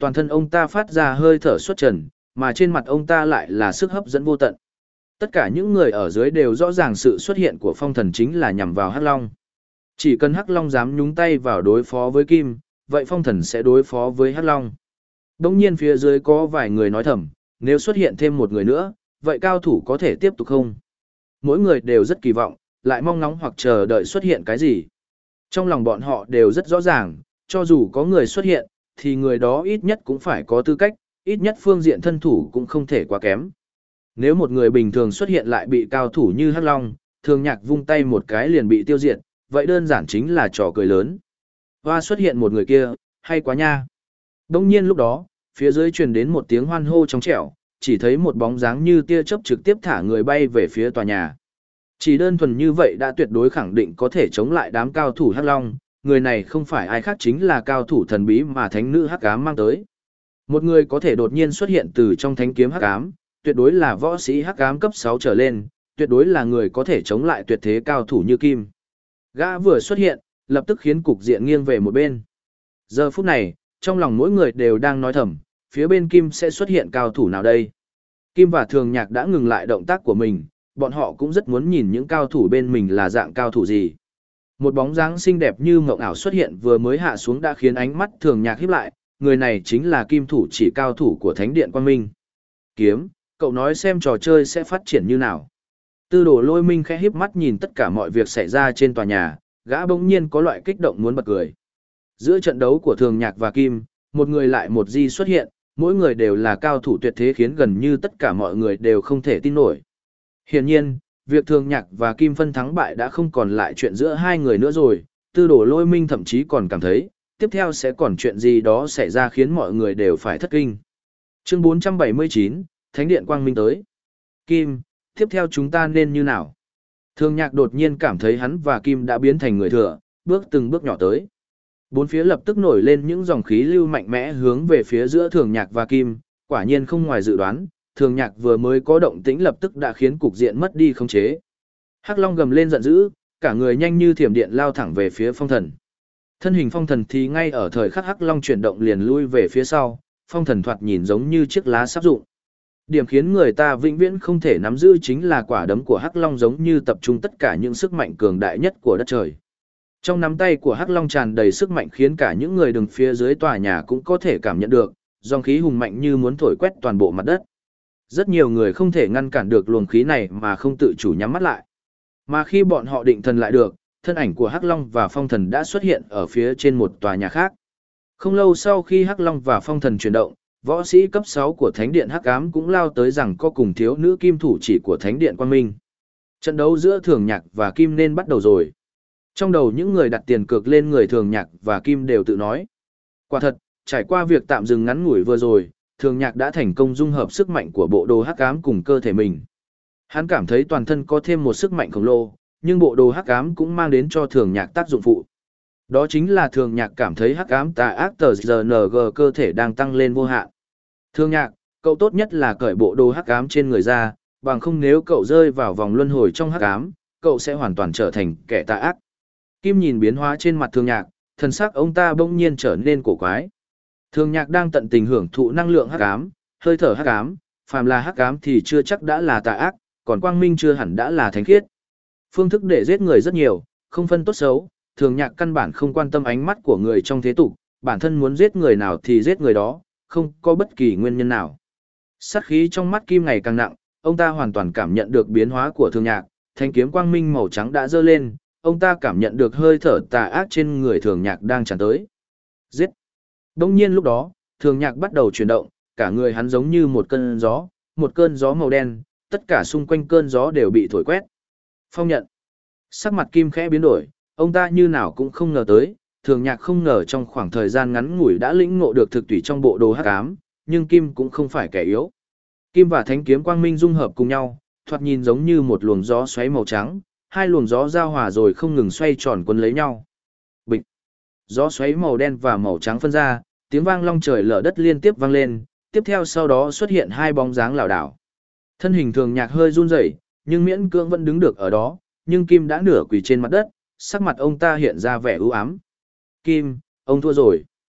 toàn thân ông ta phát ra hơi thở xuất trần, mà trên mặt ông ta lại là sức hấp dẫn vô tận. Tất cả những người ở dưới đều rõ ràng sự xuất hiện của phong thần chính là nhằm vào Hắc Long. Chỉ cần Hắc Long dám nhúng tay vào đối phó với Kim, vậy phong thần sẽ đối phó với Hắc Long. Đông nhiên phía dưới có vài người nói thầm, nếu xuất hiện thêm một người nữa, vậy cao thủ có thể tiếp tục không? Mỗi người đều rất kỳ vọng, lại mong ngóng hoặc chờ đợi xuất hiện cái gì. Trong lòng bọn họ đều rất rõ ràng, cho dù có người xuất hiện, thì người đó ít nhất cũng phải có tư cách, ít nhất phương diện thân thủ cũng không thể quá kém. Nếu một người bình thường xuất hiện lại bị cao thủ như Hắc Long, Thường Nhạc vung tay một cái liền bị tiêu diệt, vậy đơn giản chính là trò cười lớn. Hoa xuất hiện một người kia, hay quá nha. Đông nhiên lúc đó, phía dưới truyền đến một tiếng hoan hô trong trẻo, chỉ thấy một bóng dáng như tia chớp trực tiếp thả người bay về phía tòa nhà. Chỉ đơn thuần như vậy đã tuyệt đối khẳng định có thể chống lại đám cao thủ Hắc Long, người này không phải ai khác chính là cao thủ thần bí mà thánh nữ Hắc Ám mang tới. Một người có thể đột nhiên xuất hiện từ trong thánh kiếm Hắc Ám, tuyệt đối là võ sĩ Hắc Ám cấp 6 trở lên, tuyệt đối là người có thể chống lại tuyệt thế cao thủ như Kim. Gã vừa xuất hiện, lập tức khiến cục diện nghiêng về một bên. Giờ phút này, trong lòng mỗi người đều đang nói thầm, phía bên Kim sẽ xuất hiện cao thủ nào đây? Kim và Thường Nhạc đã ngừng lại động tác của mình, bọn họ cũng rất muốn nhìn những cao thủ bên mình là dạng cao thủ gì. Một bóng dáng xinh đẹp như mộng ảo xuất hiện vừa mới hạ xuống đã khiến ánh mắt Thường Nhạc híp lại, người này chính là Kim thủ chỉ cao thủ của Thánh điện Quang Minh. Kiếm, cậu nói xem trò chơi sẽ phát triển như nào. Tư Đồ Lôi Minh khẽ híp mắt nhìn tất cả mọi việc xảy ra trên tòa nhà, gã bỗng nhiên có loại kích động muốn bật cười. Giữa trận đấu của Thường Nhạc và Kim, một người lại một di xuất hiện, mỗi người đều là cao thủ tuyệt thế khiến gần như tất cả mọi người đều không thể tin nổi. Hiển nhiên, việc Thường Nhạc và Kim phân thắng bại đã không còn lại chuyện giữa hai người nữa rồi, Tư Đồ Lôi Minh thậm chí còn cảm thấy, tiếp theo sẽ còn chuyện gì đó xảy ra khiến mọi người đều phải thất kinh. Chương 479, Thánh điện Quang Minh tới. Kim, tiếp theo chúng ta nên như nào? Thường Nhạc đột nhiên cảm thấy hắn và Kim đã biến thành người thừa, bước từng bước nhỏ tới. Bốn phía lập tức nổi lên những dòng khí lưu mạnh mẽ hướng về phía giữa Thường Nhạc và Kim, quả nhiên không ngoài dự đoán, Thường Nhạc vừa mới có động tĩnh lập tức đã khiến cục diện mất đi khống chế. Hắc Long gầm lên giận dữ, cả người nhanh như thiểm điện lao thẳng về phía Phong Thần. Thân hình Phong Thần thì ngay ở thời khắc Hắc Long chuyển động liền lui về phía sau, Phong Thần thoạt nhìn giống như chiếc lá sắp rụng. Điểm khiến người ta vĩnh viễn không thể nắm giữ chính là quả đấm của Hắc Long giống như tập trung tất cả những sức mạnh cường đại nhất của đất trời. Trong nắm tay của Hắc Long tràn đầy sức mạnh khiến cả những người đứng phía dưới tòa nhà cũng có thể cảm nhận được, dòng khí hùng mạnh như muốn thổi quét toàn bộ mặt đất. Rất nhiều người không thể ngăn cản được luồng khí này mà không tự chủ nhắm mắt lại. Mà khi bọn họ định thần lại được, thân ảnh của Hắc Long và Phong Thần đã xuất hiện ở phía trên một tòa nhà khác. Không lâu sau khi Hắc Long và Phong Thần chuyển động, võ sĩ cấp 6 của Thánh điện Hắc Ám cũng lao tới rằng có cùng thiếu nữ Kim thủ chỉ của Thánh điện Quang Minh. Trận đấu giữa Thường Nhạc và Kim nên bắt đầu rồi. Trong đầu những người đặt tiền cược lên người Thường Nhạc và Kim đều tự nói. Quả thật, trải qua việc tạm dừng ngắn ngủi vừa rồi, Thường Nhạc đã thành công dung hợp sức mạnh của bộ đồ Hắc Ám cùng cơ thể mình. Hắn cảm thấy toàn thân có thêm một sức mạnh khổng lồ, nhưng bộ đồ Hắc Ám cũng mang đến cho Thường Nhạc tác dụng phụ. Đó chính là Thường Nhạc cảm thấy Hắc Ám tà ác tờ GNG cơ thể đang tăng lên vô hạn. Thường Nhạc, cậu tốt nhất là cởi bộ đồ Hắc Ám trên người ra, bằng không nếu cậu rơi vào vòng luân hồi trong Hắc Ám, cậu sẽ hoàn toàn trở thành kẻ tà ác. Kim nhìn biến hóa trên mặt Thường Nhạc, thần sắc ông ta bỗng nhiên trở nên cổ quái. Thường Nhạc đang tận tình hưởng thụ năng lượng Hắc Ám, hơi thở Hắc Ám, phàm là Hắc Ám thì chưa chắc đã là tà ác, còn Quang Minh chưa hẳn đã là thánh khiết. Phương thức để giết người rất nhiều, không phân tốt xấu, Thường Nhạc căn bản không quan tâm ánh mắt của người trong thế tục, bản thân muốn giết người nào thì giết người đó, không có bất kỳ nguyên nhân nào. Sát khí trong mắt Kim ngày càng nặng, ông ta hoàn toàn cảm nhận được biến hóa của Thường Nhạc, thanh kiếm quang minh màu trắng đã giơ lên, ông ta cảm nhận được hơi thở tà ác trên người Thường Nhạc đang tràn tới. Giết! Đông nhiên lúc đó, Thường Nhạc bắt đầu chuyển động, cả người hắn giống như một cơn gió màu đen, tất cả xung quanh cơn gió đều bị thổi quét. Phong nhận! Sắc mặt Kim khẽ biến đổi, ông ta như nào cũng không ngờ tới, Thường Nhạc không ngờ trong khoảng thời gian ngắn ngủi đã lĩnh ngộ được thực tùy trong bộ đồ hắc ám, nhưng Kim cũng không phải kẻ yếu. Kim và Thánh kiếm quang minh dung hợp cùng nhau, thoạt nhìn giống như một luồng gió xoáy màu trắng, hai luồng gió giao hòa rồi không ngừng xoay tròn quấn lấy nhau. Bịch. Gió xoáy màu đen và màu trắng phân ra, tiếng vang long trời lở đất liên tiếp vang lên, tiếp theo sau đó xuất hiện hai bóng dáng lảo đảo. Thân hình Thường Nhạc hơi run rẩy, nhưng miễn cưỡng vẫn đứng được ở đó, nhưng Kim đã nửa quỳ trên mặt đất, sắc mặt ông ta hiện ra vẻ u ám. Kim, ông thua rồi.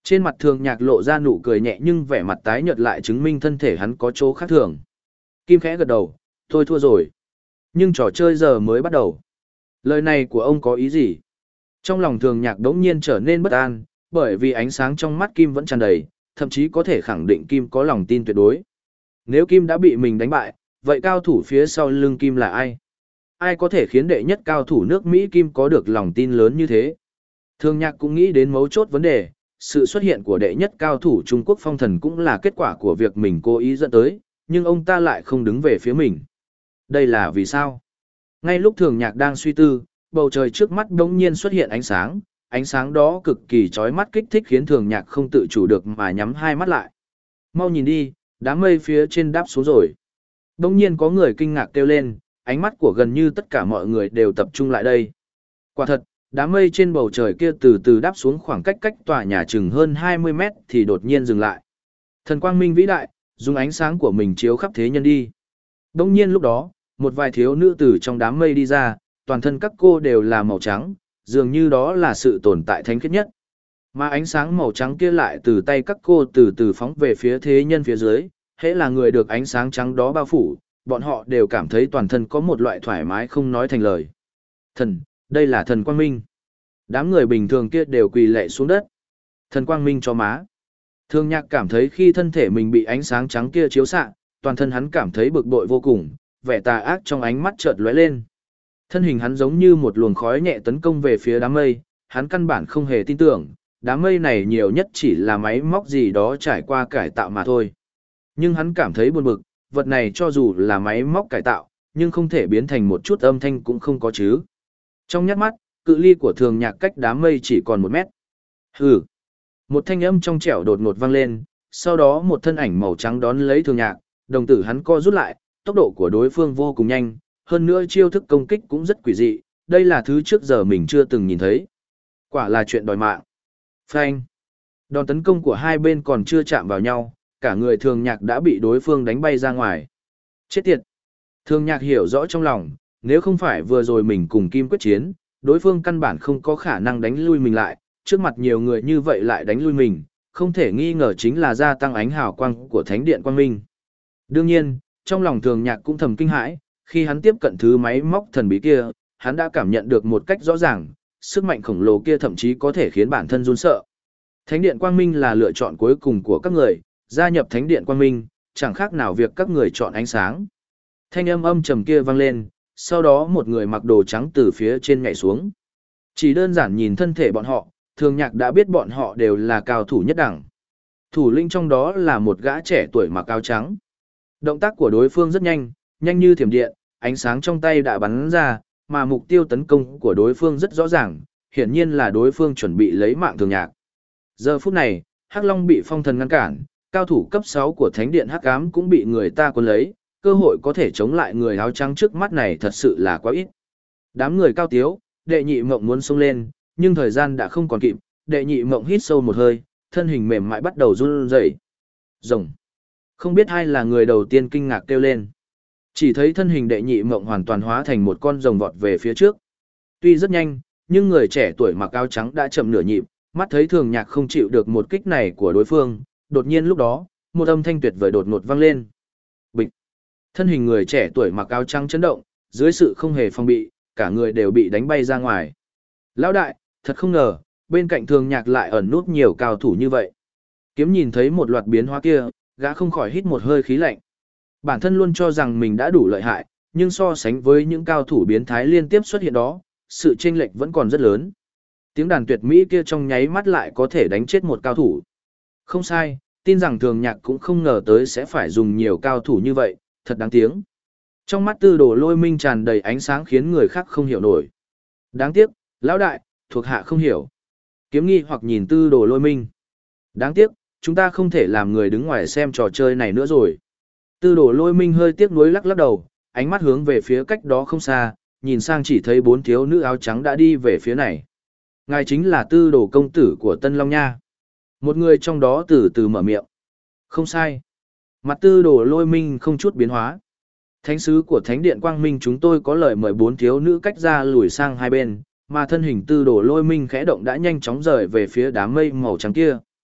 Trên mặt Thường Nhạc lộ ra nụ cười nhẹ nhưng vẻ mặt tái nhợt lại chứng minh thân thể hắn có chỗ khác thường. Kim khẽ gật đầu, tôi thua rồi. Nhưng trò chơi giờ mới bắt đầu. Lời này của ông có ý gì? Trong lòng Thường Nhạc đống nhiên trở nên bất an, bởi vì ánh sáng trong mắt Kim vẫn tràn đầy, thậm chí có thể khẳng định Kim có lòng tin tuyệt đối. Nếu Kim đã bị mình đánh bại, vậy cao thủ phía sau lưng Kim là ai? Ai có thể khiến đệ nhất cao thủ nước Mỹ Kim có được lòng tin lớn như thế? Thường Nhạc cũng nghĩ đến mấu chốt vấn đề, sự xuất hiện của đệ nhất cao thủ Trung Quốc Phong Thần cũng là kết quả của việc mình cố ý dẫn tới, nhưng ông ta lại không đứng về phía mình. Đây là vì sao? Ngay lúc Thường Nhạc đang suy tư, bầu trời trước mắt đống nhiên xuất hiện ánh sáng đó cực kỳ chói mắt kích thích khiến Thường Nhạc không tự chủ được mà nhắm hai mắt lại. Mau nhìn đi, đám mây phía trên đáp xuống rồi. Đống nhiên có người kinh ngạc kêu lên, ánh mắt của gần như tất cả mọi người đều tập trung lại đây. Quả thật, đám mây trên bầu trời kia từ từ đáp xuống khoảng cách tòa nhà chừng hơn 20 mét thì đột nhiên dừng lại. Thần quang minh vĩ đại, dùng ánh sáng của mình chiếu khắp thế nhân đi. Đống nhiên lúc đó, một vài thiếu nữ từ trong đám mây đi ra, toàn thân các cô đều là màu trắng, dường như đó là sự tồn tại thánh khiết nhất. Mà ánh sáng màu trắng kia lại từ tay các cô từ từ phóng về phía thế nhân phía dưới, hễ là người được ánh sáng trắng đó bao phủ, bọn họ đều cảm thấy toàn thân có một loại thoải mái không nói thành lời. Thần, đây là thần quang minh. Đám người bình thường kia đều quỳ lạy xuống đất. Thần quang minh cho má. Thường Nhạc cảm thấy khi thân thể mình bị ánh sáng trắng kia chiếu xạ, toàn thân hắn cảm thấy bực bội vô cùng, vẻ tà ác trong ánh mắt chợt lóe lên. Thân hình hắn giống như một luồng khói nhẹ tấn công về phía đám mây, hắn căn bản không hề tin tưởng, đám mây này nhiều nhất chỉ là máy móc gì đó trải qua cải tạo mà thôi. Nhưng hắn cảm thấy buồn bực, vật này cho dù là máy móc cải tạo, nhưng không thể biến thành một chút âm thanh cũng không có chứ. Trong nhát mắt, cự ly của Thường Nhạc cách đám mây chỉ còn 1 mét. Hừ. Một thanh âm trong trẻo đột ngột vang lên, sau đó một thân ảnh màu trắng đón lấy Thường Nhạc, đồng tử hắn co rút lại, tốc độ của đối phương vô cùng nhanh, hơn nữa chiêu thức công kích cũng rất quỷ dị, đây là thứ trước giờ mình chưa từng nhìn thấy. Quả là chuyện đòi mạng. Phanh. Đòn tấn công của hai bên còn chưa chạm vào nhau, cả người Thường Nhạc đã bị đối phương đánh bay ra ngoài. Chết tiệt. Thường Nhạc hiểu rõ trong lòng, nếu không phải vừa rồi mình cùng Kim quyết chiến, đối phương căn bản không có khả năng đánh lui mình lại, trước mặt nhiều người như vậy lại đánh lui mình, không thể nghi ngờ chính là gia tăng ánh hào quang của Thánh điện Quang Minh. Đương nhiên, trong lòng Thường Nhạc cũng thầm kinh hãi, khi hắn tiếp cận thứ máy móc thần bí kia, hắn đã cảm nhận được một cách rõ ràng, sức mạnh khổng lồ kia thậm chí có thể khiến bản thân run sợ. Thánh điện Quang Minh là lựa chọn cuối cùng của các người, gia nhập Thánh điện Quang Minh, chẳng khác nào việc các người chọn ánh sáng. Thanh âm âm trầm kia vang lên, sau đó một người mặc đồ trắng từ phía trên nhảy xuống. Chỉ đơn giản nhìn thân thể bọn họ, Thường Nhạc đã biết bọn họ đều là cao thủ nhất đẳng. Thủ lĩnh trong đó là một gã trẻ tuổi mặc áo trắng. Động tác của đối phương rất nhanh, nhanh như thiểm điện, ánh sáng trong tay đã bắn ra, mà mục tiêu tấn công của đối phương rất rõ ràng, hiển nhiên là đối phương chuẩn bị lấy mạng Thường Nhạc. Giờ phút này, Hắc Long bị phong thần ngăn cản, cao thủ cấp 6 của Thánh điện Hắc Ám cũng bị người ta cuốn lấy, cơ hội có thể chống lại người áo trắng trước mắt này thật sự là quá ít. Đám người cao tiếu, Đệ Nhị Mộng muốn xông lên, nhưng thời gian đã không còn kịp, Đệ Nhị Mộng hít sâu một hơi, thân hình mềm mại bắt đầu run rẩy. Rồng. Không biết ai là người đầu tiên kinh ngạc kêu lên. Chỉ thấy thân hình Đệ Nhị Mộng hoàn toàn hóa thành một con rồng vọt về phía trước. Tuy rất nhanh, nhưng người trẻ tuổi mặc áo trắng đã chậm nửa nhịp, mắt thấy Thường Nhạc không chịu được một kích này của đối phương, đột nhiên lúc đó, một âm thanh tuyệt vời đột ngột vang lên. Bịch. Thân hình người trẻ tuổi mặc áo trắng chấn động, dưới sự không hề phòng bị, cả người đều bị đánh bay ra ngoài. Lão đại, thật không ngờ, bên cạnh Thường Nhạc lại ẩn núp nhiều cao thủ như vậy. Kiếm nhìn thấy một loạt biến hóa kia, gã không khỏi hít một hơi khí lạnh. Bản thân luôn cho rằng mình đã đủ lợi hại, nhưng so sánh với những cao thủ biến thái liên tiếp xuất hiện đó, sự chênh lệch vẫn còn rất lớn. Tiếng đàn tuyệt mỹ kia trong nháy mắt lại có thể đánh chết một cao thủ. Không sai, tin rằng Thường Nhạc cũng không ngờ tới sẽ phải dùng nhiều cao thủ như vậy, thật đáng tiếng. Trong mắt Tư Đồ Lôi Minh tràn đầy ánh sáng khiến người khác không hiểu nổi. Đáng tiếc, lão đại, thuộc hạ không hiểu. Kiếm nghi hoặc nhìn Tư Đồ Lôi Minh. Đáng tiếc, chúng ta không thể làm người đứng ngoài xem trò chơi này nữa rồi. Tư Đồ Lôi Minh hơi tiếc nuối lắc lắc đầu, ánh mắt hướng về phía cách đó không xa, nhìn sang chỉ thấy 4 thiếu nữ áo trắng đã đi về phía này. Ngài chính là Tư Đồ công tử của Tân Long Nha. Một người trong đó từ từ mở miệng. Không sai. Mặt Tư Đồ Lôi Minh không chút biến hóa. Thánh sứ của Thánh điện Quang Minh chúng tôi có lời mời 4 thiếu nữ cách ra lùi sang hai bên, mà thân hình Tư Đồ Lôi Minh khẽ động đã nhanh chóng rời về phía đám mây màu trắng kia.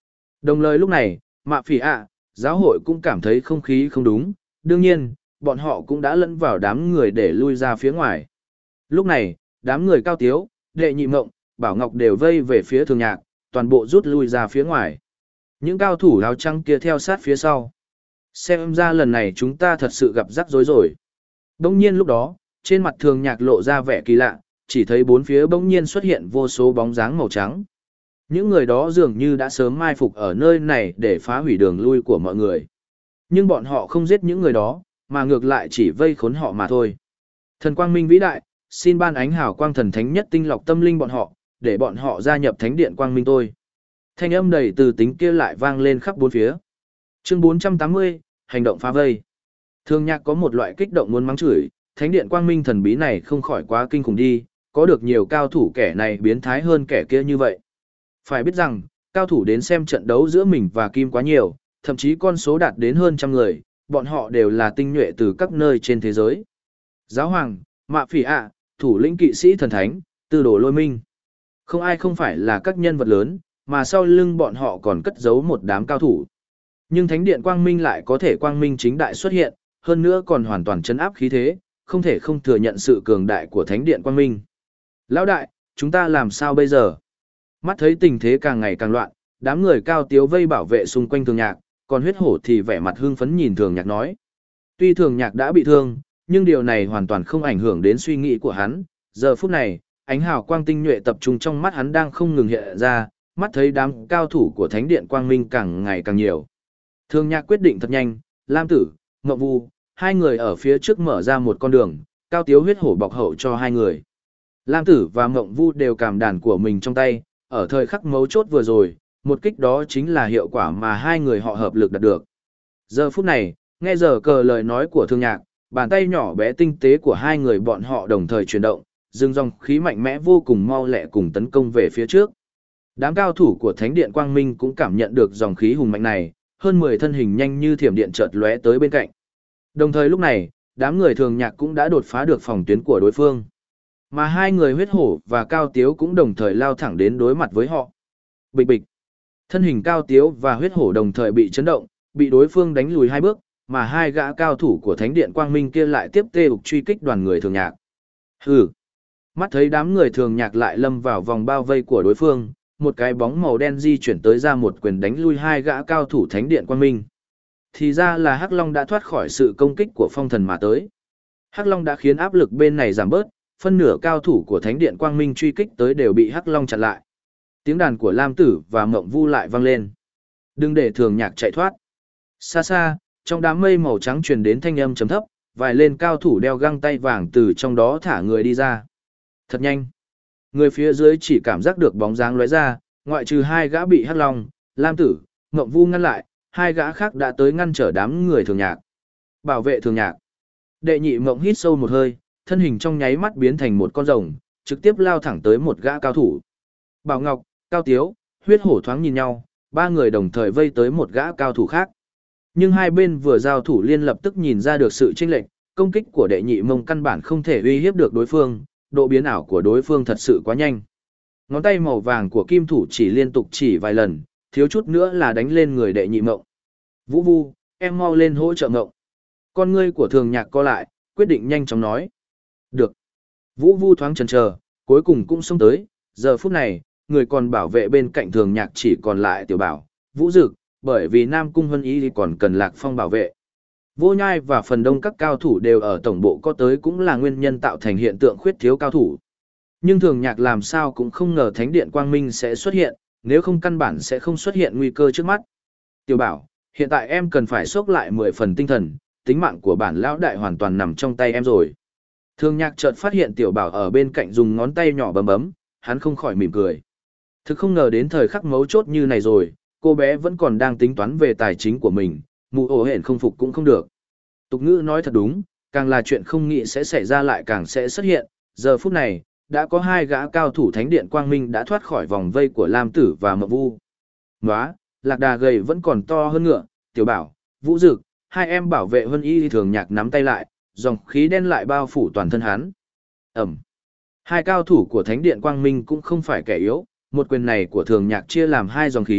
Đồng lời lúc này, Mạ Phỉ ạ, giáo hội cũng cảm thấy không khí không đúng, đương nhiên, bọn họ cũng đã lẫn vào đám người để lui ra phía ngoài. Lúc này, đám người Cao Tiếu, Đệ Nhị Mộng, Bảo Ngọc đều vây về phía Thường Nhạc, toàn bộ rút lui ra phía ngoài. Những cao thủ áo trắng kia theo sát phía sau. Xem ra lần này chúng ta thật sự gặp rắc rối rồi. Đông nhiên lúc đó, trên mặt Thường Nhạc lộ ra vẻ kỳ lạ, chỉ thấy bốn phía bỗng nhiên xuất hiện vô số bóng dáng màu trắng. Những người đó dường như đã sớm mai phục ở nơi này để phá hủy đường lui của mọi người. Nhưng bọn họ không giết những người đó, mà ngược lại chỉ vây khốn họ mà thôi. Thần Quang Minh vĩ đại, xin ban ánh hào quang thần thánh nhất tinh lọc tâm linh bọn họ, để bọn họ gia nhập thánh điện Quang Minh tôi. Thanh âm đầy từ tính kia lại vang lên khắp bốn phía. Chương 480, hành động phá vây. Thường Nhạc có một loại kích động muốn mắng chửi, thánh điện Quang Minh thần bí này không khỏi quá kinh khủng đi, có được nhiều cao thủ kẻ này biến thái hơn kẻ kia như vậy. Phải biết rằng, cao thủ đến xem trận đấu giữa mình và Kim quá nhiều, thậm chí con số đạt đến hơn trăm người, bọn họ đều là tinh nhuệ từ các nơi trên thế giới. Giáo hoàng, Mạ Phỉ ạ, thủ lĩnh kỵ sĩ thần thánh, tư đồ lôi minh. Không ai không phải là các nhân vật lớn, mà sau lưng bọn họ còn cất giấu một đám cao thủ. Nhưng thánh điện quang minh lại có thể quang minh chính đại xuất hiện, hơn nữa còn hoàn toàn chấn áp khí thế, không thể không thừa nhận sự cường đại của thánh điện quang minh. Lão đại, chúng ta làm sao bây giờ? Mắt thấy tình thế càng ngày càng loạn, đám người Cao Tiếu vây bảo vệ xung quanh Thường Nhạc, còn Huyết Hổ thì vẻ mặt hưng phấn nhìn Thường Nhạc nói. Tuy Thường Nhạc đã bị thương, nhưng điều này hoàn toàn không ảnh hưởng đến suy nghĩ của hắn. Giờ phút này, ánh hào quang tinh nhuệ tập trung trong mắt hắn đang không ngừng hiện ra, mắt thấy đám cao thủ của Thánh điện Quang Minh càng ngày càng nhiều. Thường Nhạc quyết định thật nhanh, Lam Tử, Ngọc Vu, hai người ở phía trước mở ra một con đường, Cao Tiếu Huyết Hổ bọc hậu cho hai người. Lam Tử và Ngộng Vu đều cầm đàn của mình trong tay, ở thời khắc mấu chốt vừa rồi, một kích đó chính là hiệu quả mà hai người họ hợp lực đạt được. Giờ phút này, nghe giờ cờ lời nói của Thường Nhạc, bàn tay nhỏ bé tinh tế của hai người bọn họ đồng thời chuyển động, dừng dòng khí mạnh mẽ vô cùng mau lẹ cùng tấn công về phía trước. Đám cao thủ của Thánh điện Quang Minh cũng cảm nhận được dòng khí hùng mạnh này, hơn 10 thân hình nhanh như thiểm điện chợt lóe tới bên cạnh. Đồng thời lúc này, đám người Thường Nhạc cũng đã đột phá được phòng tuyến của đối phương. Mà hai người Huyết Hổ và Cao Tiếu cũng đồng thời lao thẳng đến đối mặt với họ. Bịch bịch. Thân hình Cao Tiếu và Huyết Hổ đồng thời bị chấn động, bị đối phương đánh lùi hai bước, mà hai gã cao thủ của Thánh điện Quang Minh kia lại tiếp tục truy kích đoàn người Thường Nhạc. Hừ. Mắt thấy đám người Thường Nhạc lại lâm vào vòng bao vây của đối phương, một cái bóng màu đen di chuyển tới ra một quyền đánh lui hai gã cao thủ Thánh điện Quang Minh. Thì ra là Hắc Long đã thoát khỏi sự công kích của phong thần mà tới. Hắc Long đã khiến áp lực bên này giảm bớt, phân nửa cao thủ của Thánh điện Quang Minh truy kích tới đều bị Hắc Long chặn lại. Tiếng đàn của Lam Tử và Mộng Vu lại vang lên. Đừng để Thường Nhạc chạy thoát. Xa xa, trong đám mây màu trắng truyền đến thanh âm trầm thấp, vài lên cao thủ đeo găng tay vàng từ trong đó thả người đi ra. Thật nhanh. Người phía dưới chỉ cảm giác được bóng dáng lóe ra, ngoại trừ hai gã bị Hắc Long, Lam Tử, Mộng Vu ngăn lại, hai gã khác đã tới ngăn trở đám người Thường Nhạc. Bảo vệ Thường Nhạc. Đệ Nhị Mộng hít sâu một hơi, thân hình trong nháy mắt biến thành một con rồng, trực tiếp lao thẳng tới một gã cao thủ. Bảo Ngọc, Cao Tiếu, Huyết Hổ thoáng nhìn nhau, ba người đồng thời vây tới một gã cao thủ khác. Nhưng hai bên vừa giao thủ liên lập tức nhìn ra được sự chênh lệch, công kích của Đệ Nhị Mộng căn bản không thể uy hiếp được đối phương, độ biến ảo của đối phương thật sự quá nhanh. Ngón tay màu vàng của kim thủ chỉ liên tục chỉ vài lần, thiếu chút nữa là đánh lên người Đệ Nhị Mộng. Vũ Vu, em mau lên hỗ trợ Mộng. Con ngươi của Thường Nhạc co lại, quyết định nhanh chóng nói. Được. Vũ Vu thoáng chần chờ, cuối cùng cũng xông tới, giờ phút này, người còn bảo vệ bên cạnh Thường Nhạc chỉ còn lại Tiểu Bảo, Vũ Dực, bởi vì Nam Cung Hân Ý thì còn cần Lạc Phong bảo vệ. Vô Nhai và phần đông các cao thủ đều ở tổng bộ có tới cũng là nguyên nhân tạo thành hiện tượng khuyết thiếu cao thủ. Nhưng Thường Nhạc làm sao cũng không ngờ Thánh điện Quang Minh sẽ xuất hiện, nếu không căn bản sẽ không xuất hiện nguy cơ trước mắt. Tiểu Bảo, hiện tại em cần phải xốc lại 10 phần tinh thần, tính mạng của bản lão đại hoàn toàn nằm trong tay em rồi. Thường Nhạc chợt phát hiện Tiểu Bảo ở bên cạnh dùng ngón tay nhỏ bấm bấm, hắn không khỏi mỉm cười. Thực không ngờ đến thời khắc mấu chốt như này rồi, cô bé vẫn còn đang tính toán về tài chính của mình, mụ ổ hển không phục cũng không được. Tục ngữ nói thật đúng, càng là chuyện không nghĩ sẽ xảy ra lại càng sẽ xuất hiện. Giờ phút này, đã có hai gã cao thủ Thánh điện Quang Minh đã thoát khỏi vòng vây của Lam Tử và Mộng Vu. Nóa, lạc đà gầy vẫn còn to hơn ngựa, Tiểu Bảo, Vũ Dực, hai em bảo vệ Hân Y Thường Nhạc nắm tay lại, dòng khí đen lại bao phủ toàn thân hắn. Ẩm. Hai cao thủ của Thánh điện Quang Minh cũng không phải kẻ yếu, một quyền này của Thường Nhạc chia làm hai dòng khí,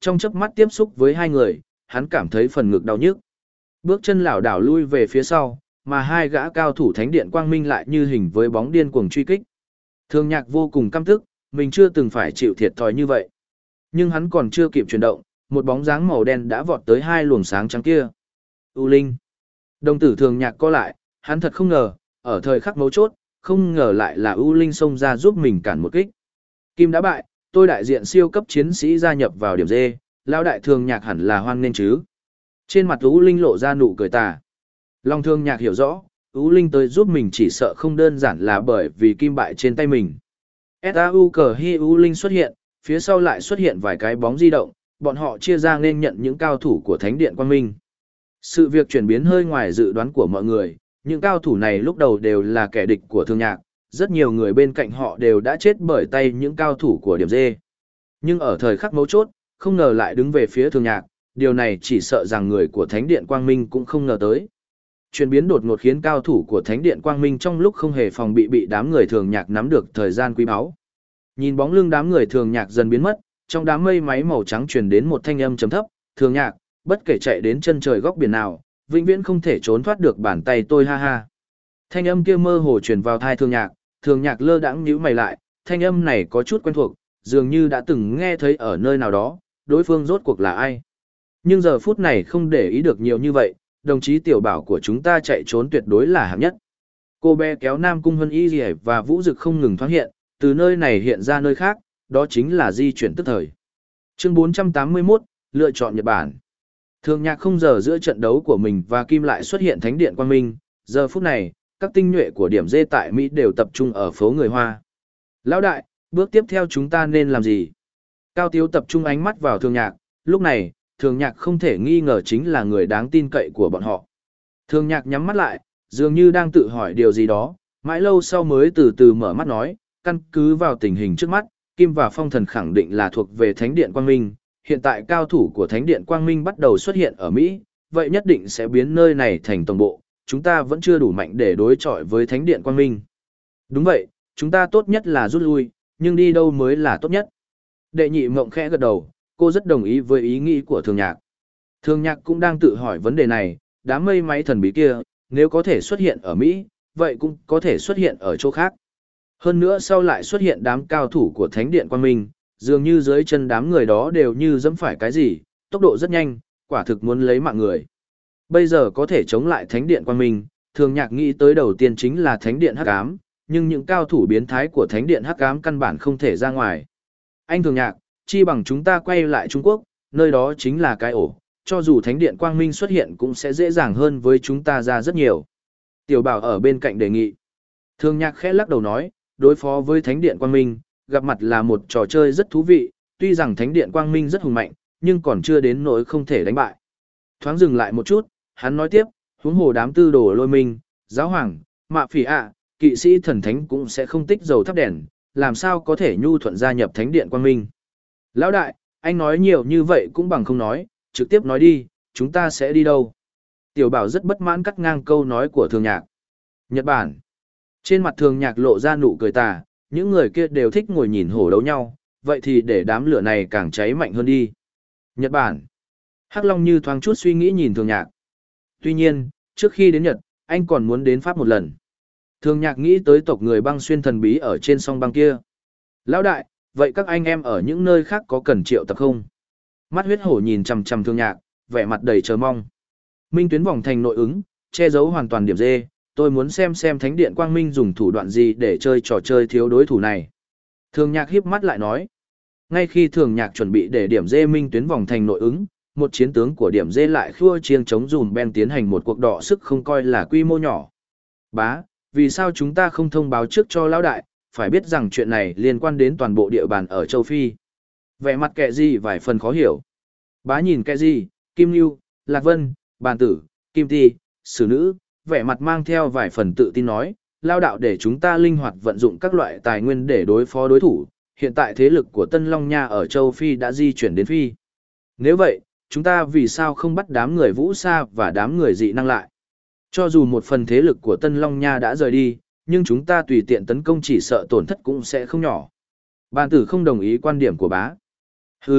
trong chớp mắt tiếp xúc với hai người, hắn cảm thấy phần ngực đau nhức. Bước chân lảo đảo lui về phía sau, mà hai gã cao thủ thánh điện quang minh lại như hình với bóng điên cuồng truy kích. Thường Nhạc vô cùng căm tức, mình chưa từng phải chịu thiệt thòi như vậy. Nhưng hắn còn chưa kịp chuyển động, một bóng dáng màu đen đã vọt tới hai luồng sáng trắng kia. U Linh. Đồng tử Thường Nhạc co lại, hắn thật không ngờ, ở thời khắc mấu chốt, không ngờ lại là U Linh xông ra giúp mình cản một kích. Kim đã bại, tôi đại diện siêu cấp chiến sĩ gia nhập vào điểm D, lão đại Thường Nhạc hẳn là hoan nghênh chứ. Trên mặt U Linh lộ ra nụ cười tà. Long Thường Nhạc hiểu rõ, U Linh tới giúp mình chỉ sợ không đơn giản là bởi vì Kim bại trên tay mình. S.A.U. cờ hi U Linh xuất hiện, phía sau lại xuất hiện vài cái bóng di động, bọn họ chia ra nên nhận những cao thủ của Thánh điện Quang Minh. Sự việc chuyển biến hơi ngoài dự đoán của mọi người, những cao thủ này lúc đầu đều là kẻ địch của Thường Nhạc, rất nhiều người bên cạnh họ đều đã chết bởi tay những cao thủ của điểm D. Nhưng ở thời khắc mấu chốt, không ngờ lại đứng về phía Thường Nhạc, điều này chỉ sợ rằng người của Thánh điện Quang Minh cũng không ngờ tới. Chuyển biến đột ngột khiến cao thủ của Thánh điện Quang Minh trong lúc không hề phòng bị đám người Thường Nhạc nắm được thời gian quý báu. Nhìn bóng lưng đám người Thường Nhạc dần biến mất, trong đám mây máy màu trắng truyền đến một thanh âm trầm thấp, "Thường Nhạc, bất kể chạy đến chân trời góc biển nào, vĩnh viễn không thể trốn thoát được bàn tay tôi ha ha." Thanh âm kia mơ hồ truyền vào tai Thường Nhạc lơ đãng nhíu mày lại, thanh âm này có chút quen thuộc, dường như đã từng nghe thấy ở nơi nào đó, đối phương rốt cuộc là ai. Nhưng giờ phút này không để ý được nhiều như vậy, đồng chí tiểu bảo của chúng ta chạy trốn tuyệt đối là hạng nhất. Cô bé kéo Nam Cung Hân Y Liễu và Vũ Dực không ngừng thoáng hiện, từ nơi này hiện ra nơi khác, đó chính là di chuyển tức thời. Chương 481, lựa chọn Nhật Bản. Thường Nhạc không ngờ giữa trận đấu của mình và Kim lại xuất hiện Thánh điện Quang Minh, giờ phút này, các tinh nhuệ của điểm D tại Mỹ đều tập trung ở phố người Hoa. Lão đại, bước tiếp theo chúng ta nên làm gì? Cao Tiếu tập trung ánh mắt vào Thường Nhạc, lúc này, Thường Nhạc không thể nghi ngờ chính là người đáng tin cậy của bọn họ. Thường Nhạc nhắm mắt lại, dường như đang tự hỏi điều gì đó, mãi lâu sau mới từ từ mở mắt nói, căn cứ vào tình hình trước mắt, Kim và Phong Thần khẳng định là thuộc về Thánh điện Quang Minh, hiện tại cao thủ của Thánh điện Quang Minh bắt đầu xuất hiện ở Mỹ, vậy nhất định sẽ biến nơi này thành tổng bộ, chúng ta vẫn chưa đủ mạnh để đối chọi với Thánh điện Quang Minh. Đúng vậy, chúng ta tốt nhất là rút lui, nhưng đi đâu mới là tốt nhất? Đệ nhị mộng khẽ gật đầu, cô rất đồng ý với ý nghĩ của Thường Nhạc. Thường Nhạc cũng đang tự hỏi vấn đề này, đám mây máy thần bí kia, nếu có thể xuất hiện ở Mỹ, vậy cũng có thể xuất hiện ở chỗ khác. Hơn nữa sau lại xuất hiện đám cao thủ của Thánh điện Quang Minh, dường như dưới chân đám người đó đều như dẫm phải cái gì, tốc độ rất nhanh, quả thực muốn lấy mạng người. Bây giờ có thể chống lại Thánh điện Quang Minh, Thường Nhạc nghĩ tới đầu tiên chính là Thánh điện Hắc Ám, nhưng những cao thủ biến thái của Thánh điện Hắc Ám căn bản không thể ra ngoài. Anh Thường Nhạc, chi bằng chúng ta quay lại Trung Quốc, nơi đó chính là cái ổ, cho dù Thánh điện Quang Minh xuất hiện cũng sẽ dễ dàng hơn với chúng ta ra rất nhiều. Tiểu Bảo ở bên cạnh đề nghị. Thường Nhạc khẽ lắc đầu nói, đối phó với Thánh điện Quang Minh, gặp mặt là một trò chơi rất thú vị, tuy rằng Thánh điện Quang Minh rất hùng mạnh, nhưng còn chưa đến nỗi không thể đánh bại. Thoáng dừng lại một chút, hắn nói tiếp, huống hồ đám tư đồ Lôi Minh, giáo hoàng, mạ phỉ ạ, kỵ sĩ thần thánh cũng sẽ không tích dầu thắp đèn, làm sao có thể nhu thuận gia nhập Thánh điện Quang Minh. Lão đại, anh nói nhiều như vậy cũng bằng không nói, trực tiếp nói đi, chúng ta sẽ đi đâu? Tiểu Bảo rất bất mãn cắt ngang câu nói của Thường Nhạc. Nhật Bản. Trên mặt Thường Nhạc lộ ra nụ cười tà, những người kia đều thích ngồi nhìn hổ đấu nhau, vậy thì để đám lửa này càng cháy mạnh hơn đi. Nhật Bản. Hắc Long như thoáng chút suy nghĩ nhìn Thường Nhạc. Tuy nhiên, trước khi đến Nhật, anh còn muốn đến Pháp một lần. Thường Nhạc nghĩ tới tộc người băng xuyên thần bí ở trên sông băng kia. Lão đại, vậy các anh em ở những nơi khác có cần triệu tập không? Mắt huyết hổ nhìn chằm chằm Thường Nhạc, vẻ mặt đầy chờ mong. Minh tuyến vòng thành nội ứng, che giấu hoàn toàn điểm D, tôi muốn xem Thánh điện Quang Minh dùng thủ đoạn gì để chơi trò chơi thiếu đối thủ này. Thường Nhạc híp mắt lại nói. Ngay khi Thường Nhạc chuẩn bị để điểm D minh tuyến vòng thành nội ứng, một chiến tướng của điểm D lại khua chiêng chống dùm Ben tiến hành một cuộc đọ sức không coi là quy mô nhỏ. Bá, vì sao chúng ta không thông báo trước cho lão đại, phải biết rằng chuyện này liên quan đến toàn bộ địa bàn ở châu Phi. Vẻ mặt kệ gì vài phần khó hiểu. Bá nhìn kệ gì, Kim Nhu, Lạc Vân, Bàn Tử, Kim Ti, Sử Nữ, vẻ mặt mang theo vài phần tự tin nói, lao đạo để chúng ta linh hoạt vận dụng các loại tài nguyên để đối phó đối thủ, hiện tại thế lực của Tân Long Nha ở châu Phi đã di chuyển đến Phi. Nếu vậy, chúng ta vì sao không bắt đám người Vũ Sa và đám người dị năng lại? Cho dù một phần thế lực của Tân Long Nha đã rời đi, nhưng chúng ta tùy tiện tấn công chỉ sợ tổn thất cũng sẽ không nhỏ. Bàn Tử không đồng ý quan điểm của bá. Hừ,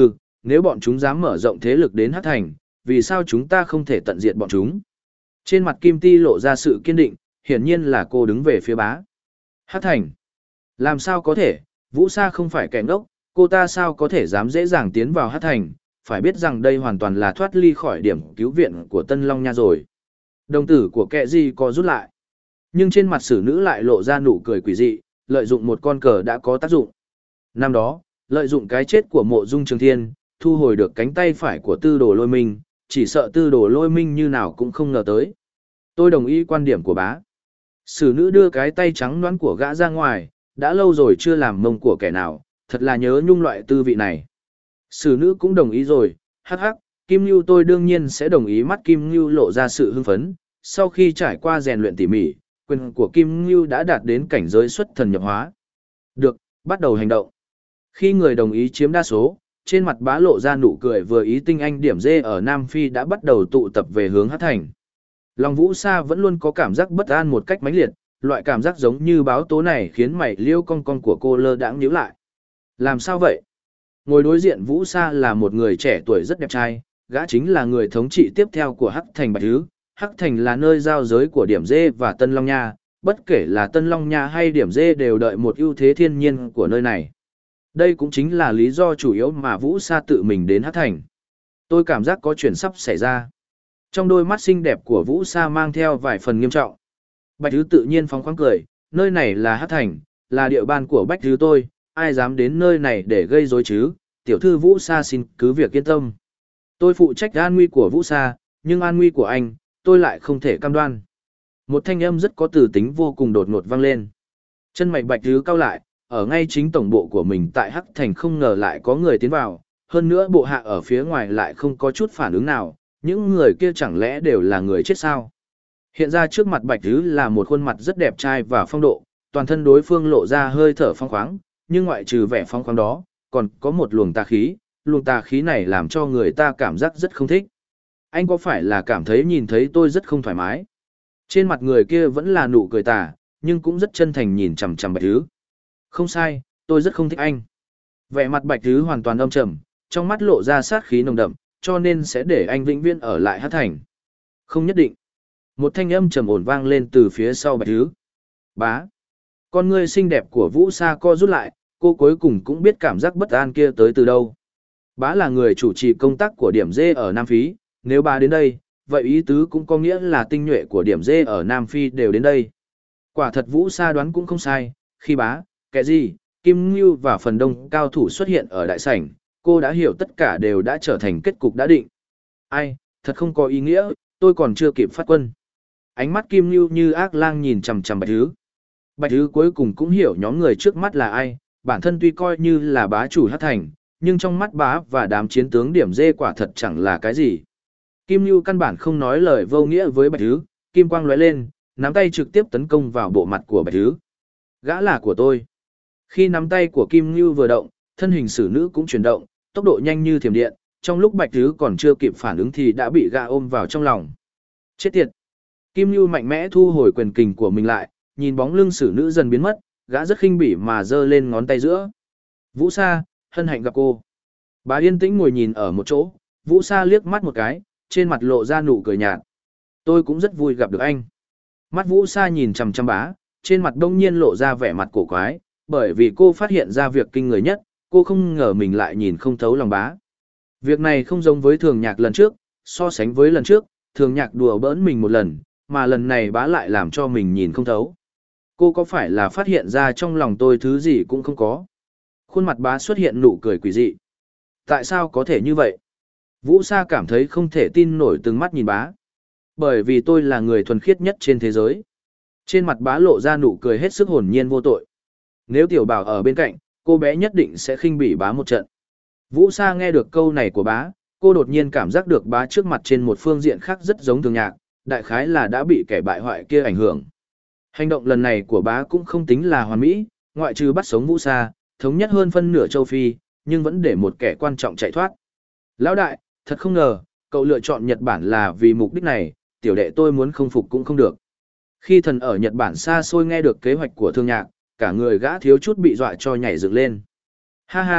nếu bọn chúng dám mở rộng thế lực đến Hắc Thành, vì sao chúng ta không thể tận diệt bọn chúng? Trên mặt Kim Ti lộ ra sự kiên định, hiển nhiên là cô đứng về phía bá. Hắc Thành. Làm sao có thể, Vũ Sa không phải kẻ ngốc, cô ta sao có thể dám dễ dàng tiến vào Hắc Thành, phải biết rằng đây hoàn toàn là thoát ly khỏi điểm cứu viện của Tân Long Nha rồi. Đồng tử của kẻ gì có rút lại. Nhưng trên mặt sử nữ lại lộ ra nụ cười quỷ dị, lợi dụng một con cờ đã có tác dụng. Năm đó, lợi dụng cái chết của Mộ Dung Trường Thiên, thu hồi được cánh tay phải của Tư Đồ Lôi Minh, chỉ sợ Tư Đồ Lôi Minh như nào cũng không ngờ tới. Tôi đồng ý quan điểm của bá. Sử nữ đưa cái tay trắng nõn của gã ra ngoài, đã lâu rồi chưa làm mông của kẻ nào, thật là nhớ nhung loại tư vị này. Sử nữ cũng đồng ý rồi, hắc hắc, Kim Nhu tôi đương nhiên sẽ đồng ý. Mắt Kim Nhu lộ ra sự hưng phấn, sau khi trải qua rèn luyện tỉ mỉ, quyền của Kim Nhu đã đạt đến cảnh giới xuất thần nhập hóa. Được, bắt đầu hành động. Khi người đồng ý chiếm đa số, trên mặt bá lộ ra nụ cười vừa ý. Tinh anh điểm dê ở Nam Phi đã bắt đầu tụ tập về hướng Hắc Thành. Lòng Vũ Sa vẫn luôn có cảm giác bất an một cách mãnh liệt, loại cảm giác giống như báo tố này khiến mày liêu cong cong của cô lơ đãng nhíu lại. Làm sao vậy? Ngồi đối diện Vũ Sa là một người trẻ tuổi rất đẹp trai, gã chính là người thống trị tiếp theo của Hắc Thành Bạch Thứ. Hắc Thành là nơi giao giới của Điểm Dê và Tân Long Nha, bất kể là Tân Long Nha hay Điểm Dê đều đợi một ưu thế thiên nhiên của nơi này. Đây cũng chính là lý do chủ yếu mà Vũ Sa tự mình đến Hắc Thành. Tôi cảm giác có chuyện sắp xảy ra. Trong đôi mắt xinh đẹp của Vũ Sa mang theo vài phần nghiêm trọng. Bạch Thứ tự nhiên phóng khoáng cười, nơi này là Hắc Thành, là địa bàn của Bạch Thứ tôi, ai dám đến nơi này để gây rối chứ? Tiểu thư Vũ Sa xin cứ việc yên tâm. Tôi phụ trách an nguy của Vũ Sa, nhưng an nguy của anh, tôi lại không thể cam đoan. Một thanh âm rất có từ tính vô cùng đột ngột vang lên. Chân mày Bạch Thứ cau lại, ở ngay chính tổng bộ của mình tại Hắc Thành không ngờ lại có người tiến vào, hơn nữa bộ hạ ở phía ngoài lại không có chút phản ứng nào, những người kia chẳng lẽ đều là người chết sao? Hiện ra trước mặt Bạch Thứ là một khuôn mặt rất đẹp trai và phong độ, toàn thân đối phương lộ ra hơi thở phong khoáng, nhưng ngoại trừ vẻ phong khoáng đó, còn có một luồng tà khí này làm cho người ta cảm giác rất không thích. Anh có phải là cảm thấy nhìn thấy tôi rất không thoải mái? Trên mặt người kia vẫn là nụ cười tà, nhưng cũng rất chân thành nhìn chằm chằm Bạch Thứ. Không sai, tôi rất không thích anh. Vẻ mặt Bạch Thứ hoàn toàn âm trầm, trong mắt lộ ra sát khí nồng đậm, cho nên sẽ để anh vĩnh viễn ở lại Hắc Thành. Không nhất định. Một thanh âm trầm ổn vang lên từ phía sau Bạch Thứ. Bá. Con ngươi xinh đẹp của Vũ Sa co rút lại, cô cuối cùng cũng biết cảm giác bất an kia tới từ đâu. Bá là người chủ trì công tác của Điểm Dê ở Nam Phi, nếu bá đến đây, vậy ý tứ cũng có nghĩa là tinh nhuệ của Điểm Dê ở Nam Phi đều đến đây. Quả thật Vũ Sa đoán cũng không sai, khi bá, kẻ gì, Kim Ngưu và phần đông cao thủ xuất hiện ở đại sảnh, cô đã hiểu tất cả đều đã trở thành kết cục đã định. Ai, thật không có ý nghĩa, tôi còn chưa kịp phát quân. Ánh mắt Kim Ngưu như ác lang nhìn chằm chằm Bạch Thứ. Bạch Thứ cuối cùng cũng hiểu nhóm người trước mắt là ai, bản thân tuy coi như là bá chủ Hắc Thành, nhưng trong mắt bá và đám chiến tướng Điểm Dê quả thật chẳng là cái gì. Kim Ngưu căn bản không nói lời vô nghĩa với Bạch Thứ, kim quang lóe lên, nắm tay trực tiếp tấn công vào bộ mặt của Bạch Thứ. Gã là của tôi. Khi nắm tay của Kim Ngưu vừa động, thân hình sử nữ cũng chuyển động, tốc độ nhanh như thiểm điện, trong lúc Bạch Thứ còn chưa kịp phản ứng thì đã bị gã ôm vào trong lòng. Chết tiệt! Kim Ngưu mạnh mẽ thu hồi quyền kình của mình lại, nhìn bóng lưng sử nữ dần biến mất, gã rất khinh bỉ mà giơ lên ngón tay giữa. Vũ Sa, hân hạnh gặp cô. Bà yên tĩnh ngồi nhìn ở một chỗ, Vũ Sa liếc mắt một cái, trên mặt lộ ra nụ cười nhạt. Tôi cũng rất vui gặp được anh. Mắt Vũ Sa nhìn chằm chằm bá, trên mặt đông nhiên lộ ra vẻ mặt cổ quái, bởi vì cô phát hiện ra việc kinh người nhất, cô không ngờ mình lại nhìn không thấu lòng bá. Việc này không giống với Thường Nhạc lần trước, so sánh với lần trước, Thường Nhạc đùa bỡn mình một lần, mà lần này bá lại làm cho mình nhìn không thấu. Cô có phải là phát hiện ra trong lòng tôi thứ gì cũng không có? Khuôn mặt bá xuất hiện nụ cười quỷ dị. Tại sao có thể như vậy? Vũ Sa cảm thấy không thể tin nổi từng mắt nhìn bá. Bởi vì tôi là người thuần khiết nhất trên thế giới. Trên mặt bá lộ ra nụ cười hết sức hồn nhiên vô tội. Nếu Tiểu Bảo ở bên cạnh, cô bé nhất định sẽ khinh bỉ bá một trận. Vũ Sa nghe được câu này của bá, cô đột nhiên cảm giác được bá trước mặt trên một phương diện khác rất giống Thường Nhạc, đại khái là đã bị kẻ bại hoại kia ảnh hưởng. Hành động lần này của bá cũng không tính là hoàn mỹ, ngoại trừ bắt sống Vũ Sa, thống nhất hơn phân nửa châu Phi, nhưng vẫn để một kẻ quan trọng chạy thoát. Lão đại, thật không ngờ, cậu lựa chọn Nhật Bản là vì mục đích này, tiểu đệ tôi muốn không phục cũng không được. Khi thần ở Nhật Bản xa xôi nghe được kế hoạch của Thương Nhạc, cả người gã thiếu chút bị dọa cho nhảy dựng lên. Ha ha,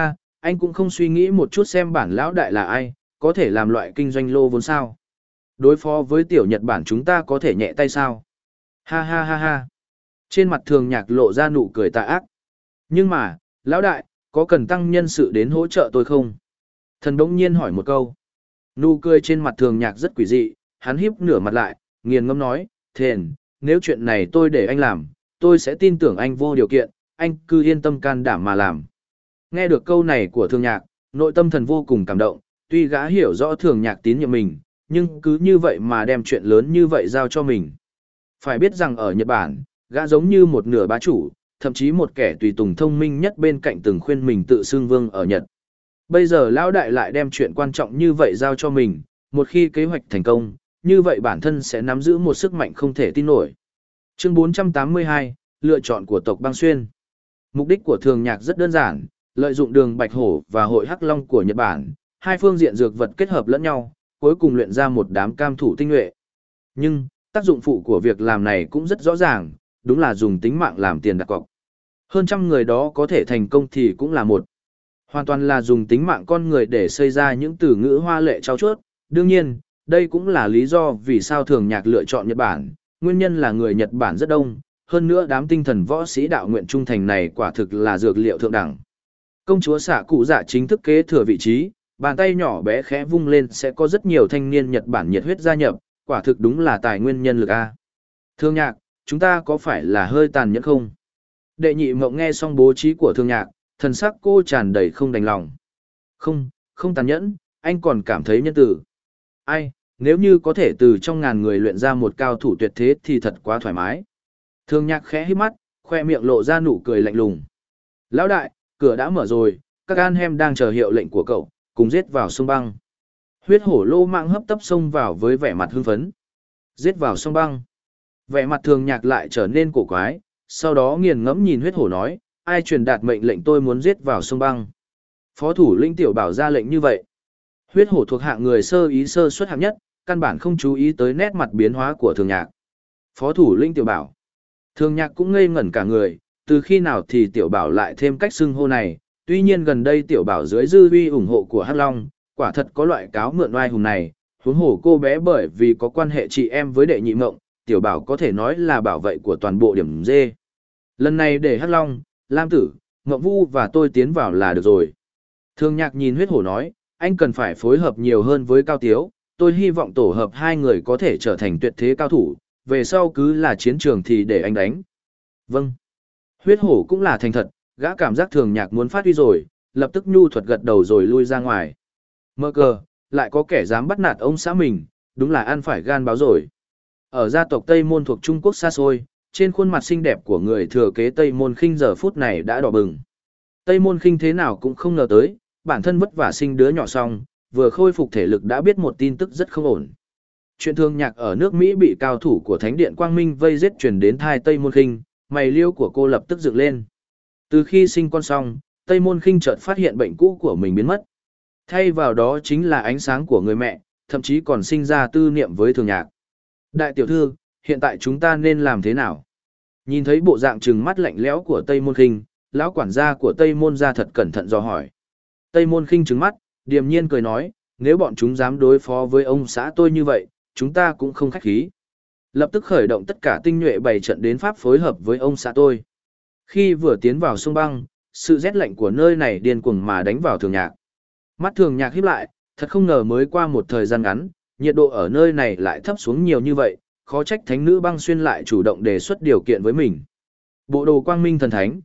Anh cũng không suy nghĩ một chút xem bản lão đại là ai, có thể làm loại kinh doanh lô vốn sao. Đối phó với tiểu Nhật Bản chúng ta có thể nhẹ tay sao? Ha ha ha ha. Trên mặt Thường Nhạc lộ ra nụ cười tà ác. Nhưng mà, lão đại, có cần tăng nhân sự đến hỗ trợ tôi không? Thần đống nhiên hỏi một câu. Nụ cười trên mặt Thường Nhạc rất quỷ dị, hắn híp nửa mặt lại, nghiền ngẫm nói, Thền, nếu chuyện này tôi để anh làm, tôi sẽ tin tưởng anh vô điều kiện, anh cứ yên tâm can đảm mà làm. Nghe được câu này của Thường Nhạc, nội tâm thần vô cùng cảm động, tuy gã hiểu rõ Thường Nhạc tín nhiệm mình, nhưng cứ như vậy mà đem chuyện lớn như vậy giao cho mình. Phải biết rằng ở Nhật Bản, gã giống như một nửa bá chủ, thậm chí một kẻ tùy tùng thông minh nhất bên cạnh từng khuyên mình tự xưng vương ở Nhật. Bây giờ lão đại lại đem chuyện quan trọng như vậy giao cho mình, một khi kế hoạch thành công, như vậy bản thân sẽ nắm giữ một sức mạnh không thể tin nổi. Chương 482, lựa chọn của tộc Băng Xuyên. Mục đích của Thường Nhạc rất đơn giản, lợi dụng đường Bạch Hổ và hội Hắc Long của Nhật Bản, hai phương diện dược vật kết hợp lẫn nhau, cuối cùng luyện ra một đám cam thủ tinh nhuệ. Nhưng, tác dụng phụ của việc làm này cũng rất rõ ràng, đúng là dùng tính mạng làm tiền đặt cọc. Hơn trăm người đó có thể thành công thì cũng là một. Hoàn toàn là dùng tính mạng con người để xây ra những từ ngữ hoa lệ trau chuốt. Đương nhiên, đây cũng là lý do vì sao Thường Nhạc lựa chọn Nhật Bản, nguyên nhân là người Nhật Bản rất đông, hơn nữa đám tinh thần võ sĩ đạo nguyện trung thành này quả thực là dược liệu thượng đẳng. Công chúa xạ cụ dạ chính thức kế thừa vị trí, bàn tay nhỏ bé khẽ vung lên sẽ có rất nhiều thanh niên Nhật Bản nhiệt huyết gia nhập, quả thực đúng là tài nguyên nhân lực A. Thường Nhạc, chúng ta có phải là hơi tàn nhẫn không? Đệ nhị mộng nghe xong bố trí của Thường Nhạc, thần sắc cô tràn đầy không đành lòng. Không, không tàn nhẫn, anh còn cảm thấy nhân tử. Ai, nếu như có thể từ trong ngàn người luyện ra một cao thủ tuyệt thế thì thật quá thoải mái. Thường Nhạc khẽ hít mắt, khoe miệng lộ ra nụ cười lạnh lùng. Lão đại, cửa đã mở rồi, các an hem đang chờ hiệu lệnh của cậu, cùng giết vào sông băng. Huyết hổ lô mạng hấp tấp xông vào với vẻ mặt hưng phấn. Giết vào sông băng. Vẻ mặt Thường Nhạc lại trở nên cổ quái, sau đó nghiền ngẫm nhìn huyết hổ nói, ai truyền đạt mệnh lệnh tôi muốn giết vào sông băng. Phó thủ lĩnh Tiểu Bảo ra lệnh như vậy. Huyết hổ thuộc hạng người sơ ý sơ xuất hạng nhất, căn bản không chú ý tới nét mặt biến hóa của Thường Nhạc. Phó thủ lĩnh Tiểu Bảo. Thường Nhạc cũng ngây ngẩn cả người, từ khi nào thì Tiểu Bảo lại thêm cách xưng hô này, tuy nhiên gần đây Tiểu Bảo dưới dư uy ủng hộ của Hắc Long, quả thật có loại cáo mượn oai hùng này, huống hồ cô bé bởi vì có quan hệ chị em với đệ nhị mộng, Tiểu Bảo có thể nói là bảo vệ của toàn bộ điểm dê. Lần này để Hắc Long, Lam Tử, Ngộng Vu và tôi tiến vào là được rồi. Thường Nhạc nhìn huyết hổ nói, anh cần phải phối hợp nhiều hơn với Cao Tiếu, tôi hy vọng tổ hợp hai người có thể trở thành tuyệt thế cao thủ, về sau cứ là chiến trường thì để anh đánh. Vâng. Huyết hổ cũng là thành thật, gã cảm giác Thường Nhạc muốn phát huy rồi, lập tức nhu thuật gật đầu rồi lui ra ngoài. Mơ cờ, lại có kẻ dám bắt nạt ông xã mình, đúng là ăn phải gan báo rồi. Ở gia tộc Tây Môn thuộc Trung Quốc xa xôi, trên khuôn mặt xinh đẹp của người thừa kế Tây Môn Khinh giờ phút này đã đỏ bừng. Tây Môn Khinh thế nào cũng không ngờ tới, bản thân vất vả sinh đứa nhỏ xong, vừa khôi phục thể lực đã biết một tin tức rất không ổn. Chuyện Thường Nhạc ở nước Mỹ bị cao thủ của Thánh điện Quang Minh vây giết truyền đến thai Tây Môn Khinh, mày liêu của cô lập tức dựng lên. Từ khi sinh con xong, Tây Môn Khinh chợt phát hiện bệnh cũ của mình biến mất. Thay vào đó chính là ánh sáng của người mẹ, thậm chí còn sinh ra tư niệm với Thường Nhạc. Đại tiểu thư, hiện tại chúng ta nên làm thế nào? Nhìn thấy bộ dạng trừng mắt lạnh lẽo của Tây Môn Khinh, lão quản gia của Tây Môn gia thật cẩn thận dò hỏi. Tây Môn Khinh trừng mắt, điềm nhiên cười nói, nếu bọn chúng dám đối phó với ông xã tôi như vậy, chúng ta cũng không khách khí. Lập tức khởi động tất cả tinh nhuệ bày trận đến pháp phối hợp với ông xã tôi. Khi vừa tiến vào sông băng, sự rét lạnh của nơi này điên cuồng mà đánh vào Thường Nhạc. Mắt Thường Nhạc híp lại, thật không ngờ mới qua một thời gian ngắn, nhiệt độ ở nơi này lại thấp xuống nhiều như vậy, khó trách thánh nữ Băng Xuyên lại chủ động đề xuất điều kiện với mình. Bộ đồ quang minh thần thánh,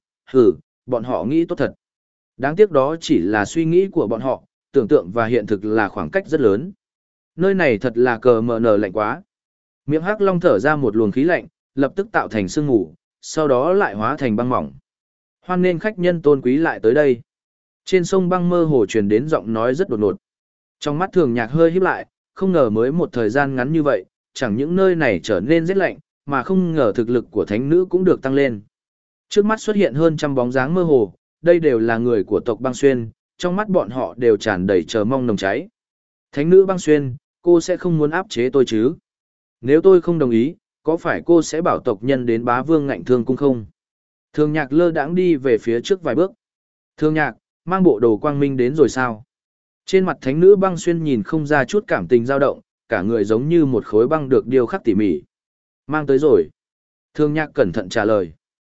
bọn họ nghĩ tốt thật. Đáng tiếc đó chỉ là suy nghĩ của bọn họ, tưởng tượng và hiện thực là khoảng cách rất lớn. Nơi này thật là cờ mờ nở lạnh quá. Miệng Hắc Long thở ra một luồng khí lạnh, lập tức tạo thành sương mù, sau đó lại hóa thành băng mỏng. Hoan nên khách nhân tôn quý lại tới đây. Trên sông băng mơ hồ truyền đến giọng nói rất đột ngột. Trong mắt Thường Nhạc hơi híp lại, không ngờ mới một thời gian ngắn như vậy, chẳng những nơi này trở nên rét lạnh, mà không ngờ thực lực của thánh nữ cũng được tăng lên. Trước mắt xuất hiện hơn trăm bóng dáng mơ hồ, đây đều là người của tộc Băng Xuyên, trong mắt bọn họ đều tràn đầy chờ mong nồng cháy. Thánh nữ Băng Xuyên, cô sẽ không muốn áp chế tôi chứ? Nếu tôi không đồng ý, có phải cô sẽ bảo tộc nhân đến Bá Vương Ngạnh Thương Cung không? Thường Nhạc lơ đãng đi về phía trước vài bước. Thường Nhạc, mang bộ đồ quang minh đến rồi sao? Trên mặt thánh nữ băng xuyên nhìn không ra chút cảm tình dao động, cả người giống như một khối băng được điêu khắc tỉ mỉ. Mang tới rồi. Thường nhạc cẩn thận trả lời.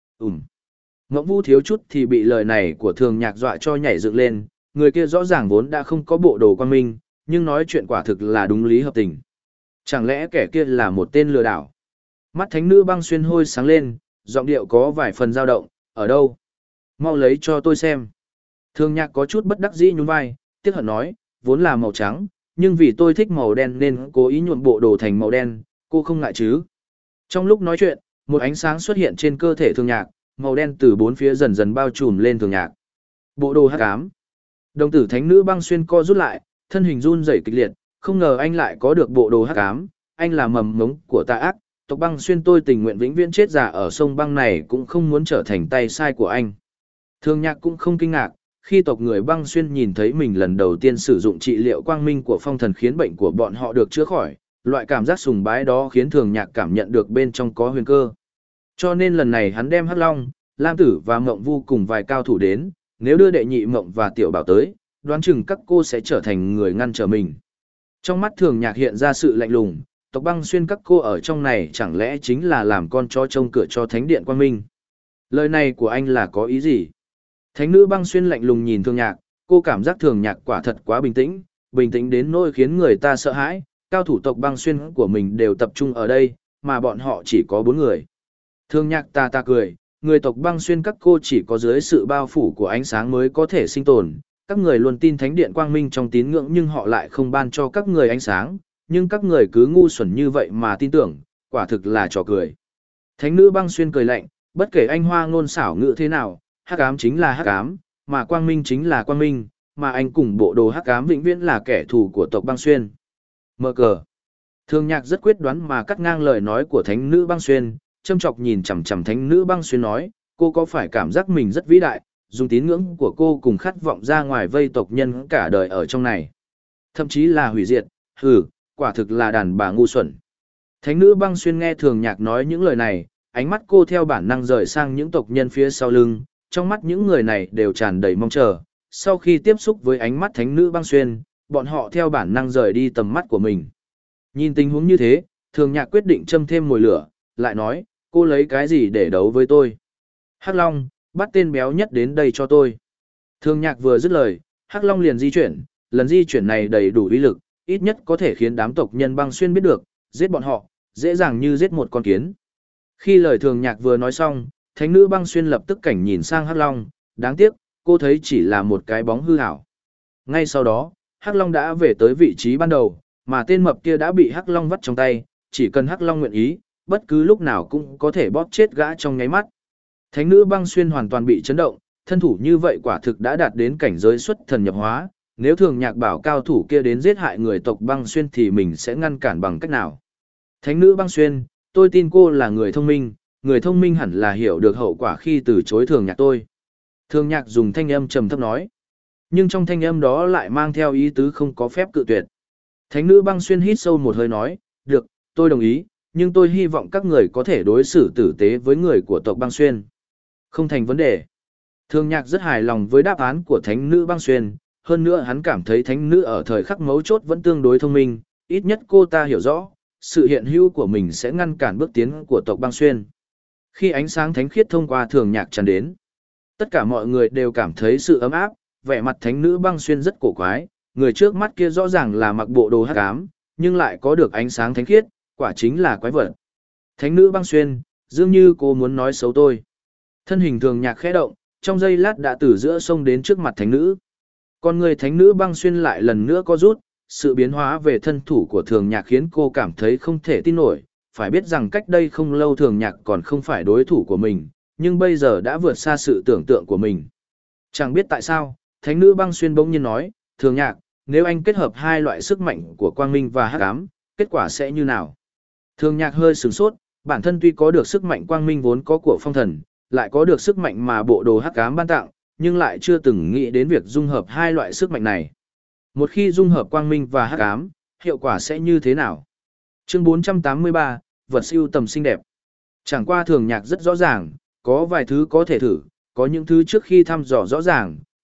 Ngỗng Vũ thiếu chút thì bị lời này của thường nhạc dọa cho nhảy dựng lên, người kia rõ ràng vốn đã không có bộ đồ quang minh, nhưng nói chuyện quả thực là đúng lý hợp tình. Chẳng lẽ kẻ kia là một tên lừa đảo? Mắt thánh nữ băng xuyên hôi sáng lên, giọng điệu có vài phần dao động, ở đâu? Mau lấy cho tôi xem. Thường nhạc có chút bất đắc dĩ nhún vai, tiếc hận nói, vốn là màu trắng, nhưng vì tôi thích màu đen nên cố ý nhuộm bộ đồ thành màu đen, cô không ngại chứ? Trong lúc nói chuyện, một ánh sáng xuất hiện trên cơ thể thường nhạc, màu đen từ bốn phía dần dần bao trùm lên thường nhạc. Bộ đồ hắc ám. Đồng tử thánh nữ băng xuyên co rút lại, thân hình run rẩy kịch liệt, không ngờ anh lại có được bộ đồ hắc ám, anh là mầm mống của tà ác, tộc băng xuyên tôi tình nguyện vĩnh viễn chết già ở sông băng này cũng không muốn trở thành tay sai của anh. Thường nhạc cũng không kinh ngạc, khi tộc người băng xuyên nhìn thấy mình lần đầu tiên sử dụng trị liệu quang minh của phong thần khiến bệnh của bọn họ được chữa khỏi, loại cảm giác sùng bái đó khiến thường nhạc cảm nhận được bên trong có huyền cơ. Cho nên lần này hắn đem Hắc Long, Lam Tử và Mộng Vu cùng vài cao thủ đến, nếu đưa đệ nhị Mộng và Tiểu Bảo tới, đoán chừng các cô sẽ trở thành người ngăn trở mình. Trong mắt thường nhạc hiện ra sự lạnh lùng, tộc băng xuyên các cô ở trong này chẳng lẽ chính là làm con chó trông cửa cho thánh điện quang minh. Lời này của anh là có ý gì? Thánh nữ băng xuyên lạnh lùng nhìn thường nhạc, cô cảm giác thường nhạc quả thật quá bình tĩnh đến nỗi khiến người ta sợ hãi, cao thủ tộc băng xuyên của mình đều tập trung ở đây, mà bọn họ chỉ có 4 người. Thường nhạc ta cười, người tộc băng xuyên các cô chỉ có dưới sự bao phủ của ánh sáng mới có thể sinh tồn, các người luôn tin thánh điện quang minh trong tín ngưỡng nhưng họ lại không ban cho các người ánh sáng, nhưng các người cứ ngu xuẩn như vậy mà tin tưởng, quả thực là trò cười. Thánh nữ băng xuyên cười lạnh, bất kể anh hoa ngôn xảo ngữ thế nào, hắc ám chính là hắc ám, mà quang minh chính là quang minh, mà anh cùng bộ đồ hắc ám vĩnh viễn là kẻ thù của tộc băng xuyên. Mơ cờ. Thường nhạc rất quyết đoán mà cắt ngang lời nói của thánh nữ băng xuyên, châm chọc nhìn chằm chằm thánh nữ băng xuyên nói, cô có phải cảm giác mình rất vĩ đại, dùng tín ngưỡng của cô cùng khát vọng ra ngoài vây tộc nhân cả đời ở trong này. Thậm chí là hủy diệt, quả thực là đàn bà ngu xuẩn. Thánh nữ băng xuyên nghe thường nhạc nói những lời này, ánh mắt cô theo bản năng rời sang những tộc nhân phía sau lưng, trong mắt những người này đều tràn đầy mong chờ. Sau khi tiếp xúc với ánh mắt thánh nữ băng xuyên, bọn họ theo bản năng rời đi tầm mắt của mình. Nhìn tình huống như thế, thường nhạc quyết định châm thêm mồi lửa, lại nói, cô lấy cái gì để đấu với tôi? Hắc Long, bắt tên béo nhất đến đây cho tôi. Thường nhạc vừa dứt lời, Hắc Long liền di chuyển, lần di chuyển này đầy đủ uy lực, ít nhất có thể khiến đám tộc nhân băng xuyên biết được, giết bọn họ, dễ dàng như giết một con kiến. Khi lời thường nhạc vừa nói xong, thánh nữ băng xuyên lập tức cảnh nhìn sang Hắc Long, đáng tiếc, cô thấy chỉ là một cái bóng hư ảo. Ngay sau đó, Hắc Long đã về tới vị trí ban đầu, mà tên mập kia đã bị Hắc Long vắt trong tay, chỉ cần Hắc Long nguyện ý, bất cứ lúc nào cũng có thể bóp chết gã trong nháy mắt. Thánh nữ băng xuyên hoàn toàn bị chấn động, thân thủ như vậy quả thực đã đạt đến cảnh giới xuất thần nhập hóa, nếu thường nhạc bảo cao thủ kia đến giết hại người tộc băng xuyên thì mình sẽ ngăn cản bằng cách nào? Thánh nữ băng xuyên, tôi tin cô là người thông minh hẳn là hiểu được hậu quả khi từ chối thường nhạc tôi. Thường nhạc dùng thanh âm trầm thấp nói, nhưng trong thanh âm đó lại mang theo ý tứ không có phép cự tuyệt. Thánh nữ băng xuyên hít sâu một hơi nói, được, tôi đồng ý, nhưng tôi hy vọng các người có thể đối xử tử tế với người của tộc băng xuyên. Không thành vấn đề. Thường nhạc rất hài lòng với đáp án của thánh nữ băng xuyên, hơn nữa hắn cảm thấy thánh nữ ở thời khắc mấu chốt vẫn tương đối thông minh, ít nhất cô ta hiểu rõ, sự hiện hữu của mình sẽ ngăn cản bước tiến của tộc băng xuyên. Khi ánh sáng thánh khiết thông qua thường nhạc tràn đến, tất cả mọi người đều cảm thấy sự ấm áp, vẻ mặt thánh nữ băng xuyên rất cổ quái, người trước mắt kia rõ ràng là mặc bộ đồ hắc ám, nhưng lại có được ánh sáng thánh khiết, quả chính là quái vật. Thánh nữ băng xuyên, dường như cô muốn nói xấu tôi. Thân hình thường nhạc khẽ động, trong giây lát đã từ giữa sông đến trước mặt thánh nữ. Con người thánh nữ băng xuyên lại lần nữa co rút, sự biến hóa về thân thủ của thường nhạc khiến cô cảm thấy không thể tin nổi, phải biết rằng cách đây không lâu thường nhạc còn không phải đối thủ của mình, nhưng bây giờ đã vượt xa sự tưởng tượng của mình. Chẳng biết tại sao, thánh nữ băng xuyên bỗng nhiên nói, thường nhạc, nếu anh kết hợp hai loại sức mạnh của quang minh và hắc ám, kết quả sẽ như nào? Thường nhạc hơi sửng sốt, bản thân tuy có được sức mạnh quang minh vốn có của phong thần, lại có được sức mạnh mà bộ đồ hắc ám ban tặng, nhưng lại chưa từng nghĩ đến việc dung hợp hai loại sức mạnh này. Một khi dung hợp quang minh và hắc ám, hiệu quả sẽ như thế nào? Chương 483, vật siêu tầm xinh đẹp. Chẳng qua thường nhạc rất rõ ràng, có vài thứ có thể thử, có những thứ trước khi thăm dò rõ ràng,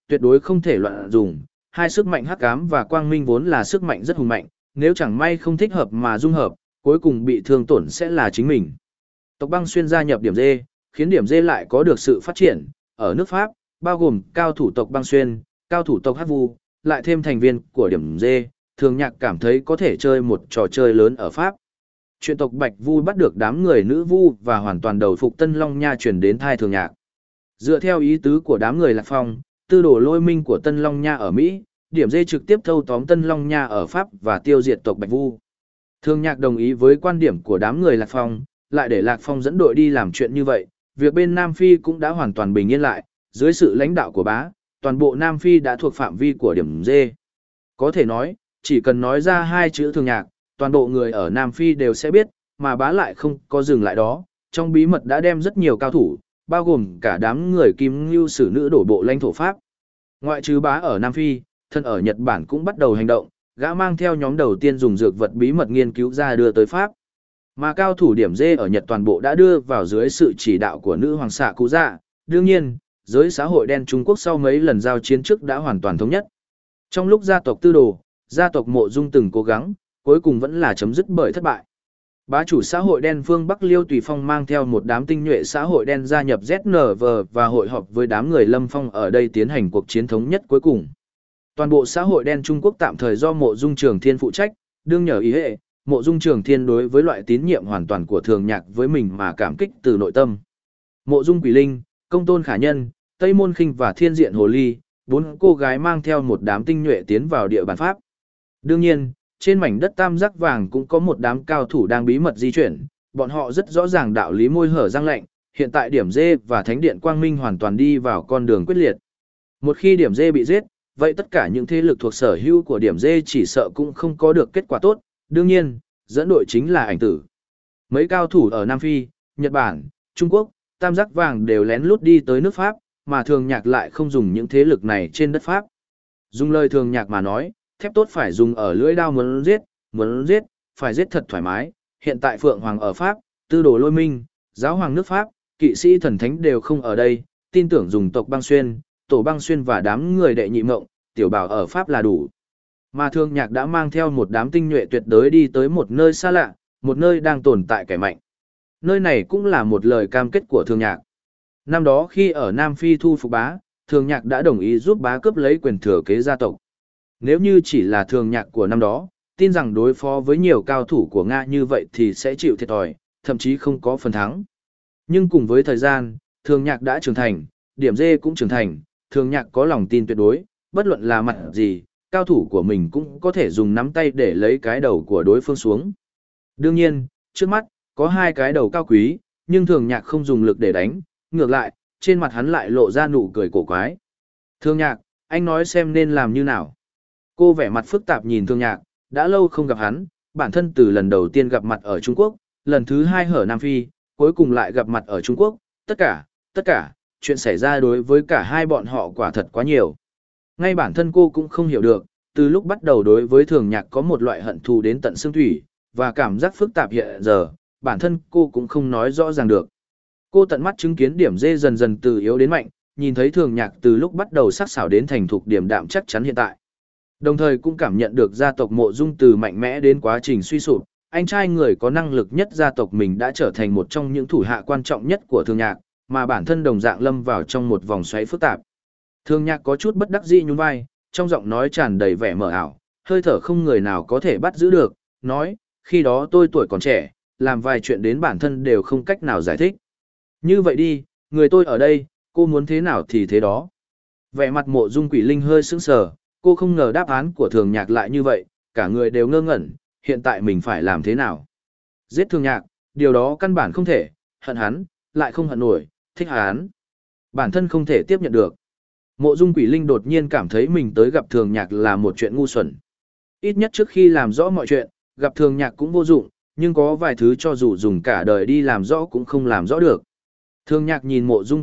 tuyệt đối không thể loạn dùng. Hai sức mạnh hắc ám và quang minh vốn là sức mạnh rất hùng mạnh, nếu chẳng may không thích hợp mà dung hợp, cuối cùng bị thương tổn sẽ là chính mình. Tộc băng xuyên gia nhập điểm D, khiến điểm D lại có được sự phát triển. Ở nước Pháp, bao gồm cao thủ tộc băng xuyên, cao thủ tộc hắc vu, lại thêm thành viên của điểm D, Thường Nhạc cảm thấy có thể chơi một trò chơi lớn ở Pháp. Chuyện tộc Bạch Vu bắt được đám người nữ vu và hoàn toàn đầu phục Tân Long Nha truyền đến tai Thường Nhạc. Dựa theo ý tứ của đám người Lạc Phong, tư đồ lôi minh của Tân Long Nha ở Mỹ, điểm D trực tiếp thâu tóm Tân Long Nha ở Pháp và tiêu diệt tộc Bạch Vu. Thường Nhạc đồng ý với quan điểm của đám người Lạc Phong, lại để Lạc Phong dẫn đội đi làm chuyện như vậy, việc bên Nam Phi cũng đã hoàn toàn bình yên lại, dưới sự lãnh đạo của bá, toàn bộ Nam Phi đã thuộc phạm vi của điểm D. Có thể nói, chỉ cần nói ra hai chữ Thường Nhạc, toàn bộ người ở Nam Phi đều sẽ biết, mà bá lại không có dừng lại đó, trong bí mật đã đem rất nhiều cao thủ, bao gồm cả đám người Kim Ngưu Sử Nữ đổ bộ lãnh thổ Pháp. Ngoại trừ bá ở Nam Phi, thân ở Nhật Bản cũng bắt đầu hành động, gã mang theo nhóm đầu tiên dùng dược vật bí mật nghiên cứu ra đưa tới Pháp. Mà cao thủ điểm D ở Nhật toàn bộ đã đưa vào dưới sự chỉ đạo của nữ hoàng xạ Cú Dạ. Đương nhiên, giới xã hội đen Trung Quốc sau mấy lần giao chiến trước đã hoàn toàn thống nhất. Trong lúc gia tộc Tư Đồ, gia tộc Mộ Dung từng cố gắng, cuối cùng vẫn là chấm dứt bởi thất bại. Bá chủ xã hội đen phương Bắc Liêu Tùy Phong mang theo một đám tinh nhuệ xã hội đen gia nhập ZNV và hội họp với đám người Lâm Phong ở đây tiến hành cuộc chiến thống nhất cuối cùng. Toàn bộ xã hội đen Trung Quốc tạm thời do Mộ Dung Trường Thiên phụ trách, đương nhờ ý hệ, Mộ Dung Trường Thiên đối với loại tín nhiệm hoàn toàn của Thường Nhạc với mình mà cảm kích từ nội tâm. Mộ Dung Quỷ Linh, Công Tôn Khả Nhân, Tây Môn Khinh và Thiên Diện Hồ Ly, bốn cô gái mang theo một đám tinh nhuệ tiến vào địa bàn Pháp. Đương nhiên, trên mảnh đất tam giác vàng cũng có một đám cao thủ đang bí mật di chuyển, bọn họ rất rõ ràng đạo lý môi hở răng lạnh, hiện tại điểm D và Thánh điện Quang Minh hoàn toàn đi vào con đường quyết liệt. Một khi điểm D bị giết, vậy tất cả những thế lực thuộc sở hữu của điểm D chỉ sợ cũng không có được kết quả tốt, đương nhiên, dẫn đội chính là Ảnh Tử. Mấy cao thủ ở Nam Phi, Nhật Bản, Trung Quốc, tam giác vàng đều lén lút đi tới nước Pháp, mà Thường Nhạc lại không dùng những thế lực này trên đất Pháp. Dùng lời Thường Nhạc mà nói, thép tốt phải dùng ở lưỡi đao, muốn giết, phải giết thật thoải mái. Hiện tại Phượng Hoàng ở Pháp, Tư Đồ Lôi Minh, Giáo Hoàng nước Pháp, kỵ sĩ thần thánh đều không ở đây, tin tưởng dùng tộc băng xuyên, tổ băng xuyên và đám người đệ nhị mộng, tiểu bảo ở Pháp là đủ. Mà Thường Nhạc đã mang theo một đám tinh nhuệ tuyệt đối đi tới một nơi xa lạ, một nơi đang tồn tại kẻ mạnh. Nơi này cũng là một lời cam kết của Thường Nhạc. Năm đó khi ở Nam Phi thu phục bá, Thường Nhạc đã đồng ý giúp bá cướp lấy quyền thừa kế gia tộc. Nếu như chỉ là Thường Nhạc của năm đó, tin rằng đối phó với nhiều cao thủ của Nga như vậy thì sẽ chịu thiệt thòi, thậm chí không có phần thắng. Nhưng cùng với thời gian, Thường Nhạc đã trưởng thành, điểm D cũng trưởng thành, Thường Nhạc có lòng tin tuyệt đối, bất luận là mặt gì, cao thủ của mình cũng có thể dùng nắm tay để lấy cái đầu của đối phương xuống. Đương nhiên, trước mắt, có hai cái đầu cao quý, nhưng Thường Nhạc không dùng lực để đánh, ngược lại, trên mặt hắn lại lộ ra nụ cười cổ quái. Thường Nhạc, anh nói xem nên làm như nào. Cô vẻ mặt phức tạp nhìn Thường Nhạc, đã lâu không gặp hắn, bản thân từ lần đầu tiên gặp mặt ở Trung Quốc, lần thứ hai ở Nam Phi, cuối cùng lại gặp mặt ở Trung Quốc, tất cả, chuyện xảy ra đối với cả hai bọn họ quả thật quá nhiều. Ngay bản thân cô cũng không hiểu được, từ lúc bắt đầu đối với Thường Nhạc có một loại hận thù đến tận xương thủy, và cảm giác phức tạp hiện giờ, bản thân cô cũng không nói rõ ràng được. Cô tận mắt chứng kiến điểm D dần dần từ yếu đến mạnh, nhìn thấy Thường Nhạc từ lúc bắt đầu sắc sảo đến thành thục điểm đạm chắc chắn hiện tại. Đồng thời cũng cảm nhận được gia tộc Mộ Dung từ mạnh mẽ đến quá trình suy sụp, anh trai người có năng lực nhất gia tộc mình đã trở thành một trong những thủ hạ quan trọng nhất của Thường Nhạc, mà bản thân đồng dạng lâm vào trong một vòng xoáy phức tạp. Thường Nhạc có chút bất đắc dĩ nhún vai, trong giọng nói tràn đầy vẻ mờ ảo, hơi thở không người nào có thể bắt giữ được, nói, khi đó tôi tuổi còn trẻ, làm vài chuyện đến bản thân đều không cách nào giải thích. Như vậy đi, người tôi ở đây, cô muốn thế nào thì thế đó. Vẻ mặt Mộ Dung Quỷ Linh hơi sững sờ, cô không ngờ đáp án của Thường Nhạc lại như vậy, cả người đều ngơ ngẩn, hiện tại mình phải làm thế nào. Giết Thường Nhạc, điều đó căn bản không thể, hận hắn, lại không hận nổi, thích hắn. Bản thân không thể tiếp nhận được. Mộ Dung Quỷ Linh đột nhiên cảm thấy mình tới gặp Thường Nhạc là một chuyện ngu xuẩn. Ít nhất trước khi làm rõ mọi chuyện, gặp Thường Nhạc cũng vô dụng, nhưng có vài thứ cho dù dùng cả đời đi làm rõ cũng không làm rõ được. Thường Nhạc nhìn Mộ Dung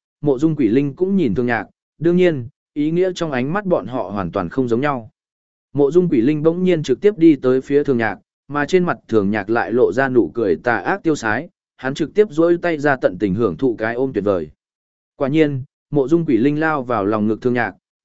Quỷ Linh cũng nhìn Thường Nhạc, đương nhiên, ý nghĩa trong ánh mắt bọn họ hoàn toàn không giống nhau. Mộ Dung Quỷ Linh bỗng nhiên trực tiếp đi tới phía Thường Nhạc, mà trên mặt Thường Nhạc lại lộ ra nụ cười tà ác tiêu sái, hắn trực tiếp duỗi tay ra tận tình hưởng thụ cái ôm tuyệt vời. Quả nhiên, Mộ Dung Quỷ Linh lao vào lòng ngực Thường Nhạc,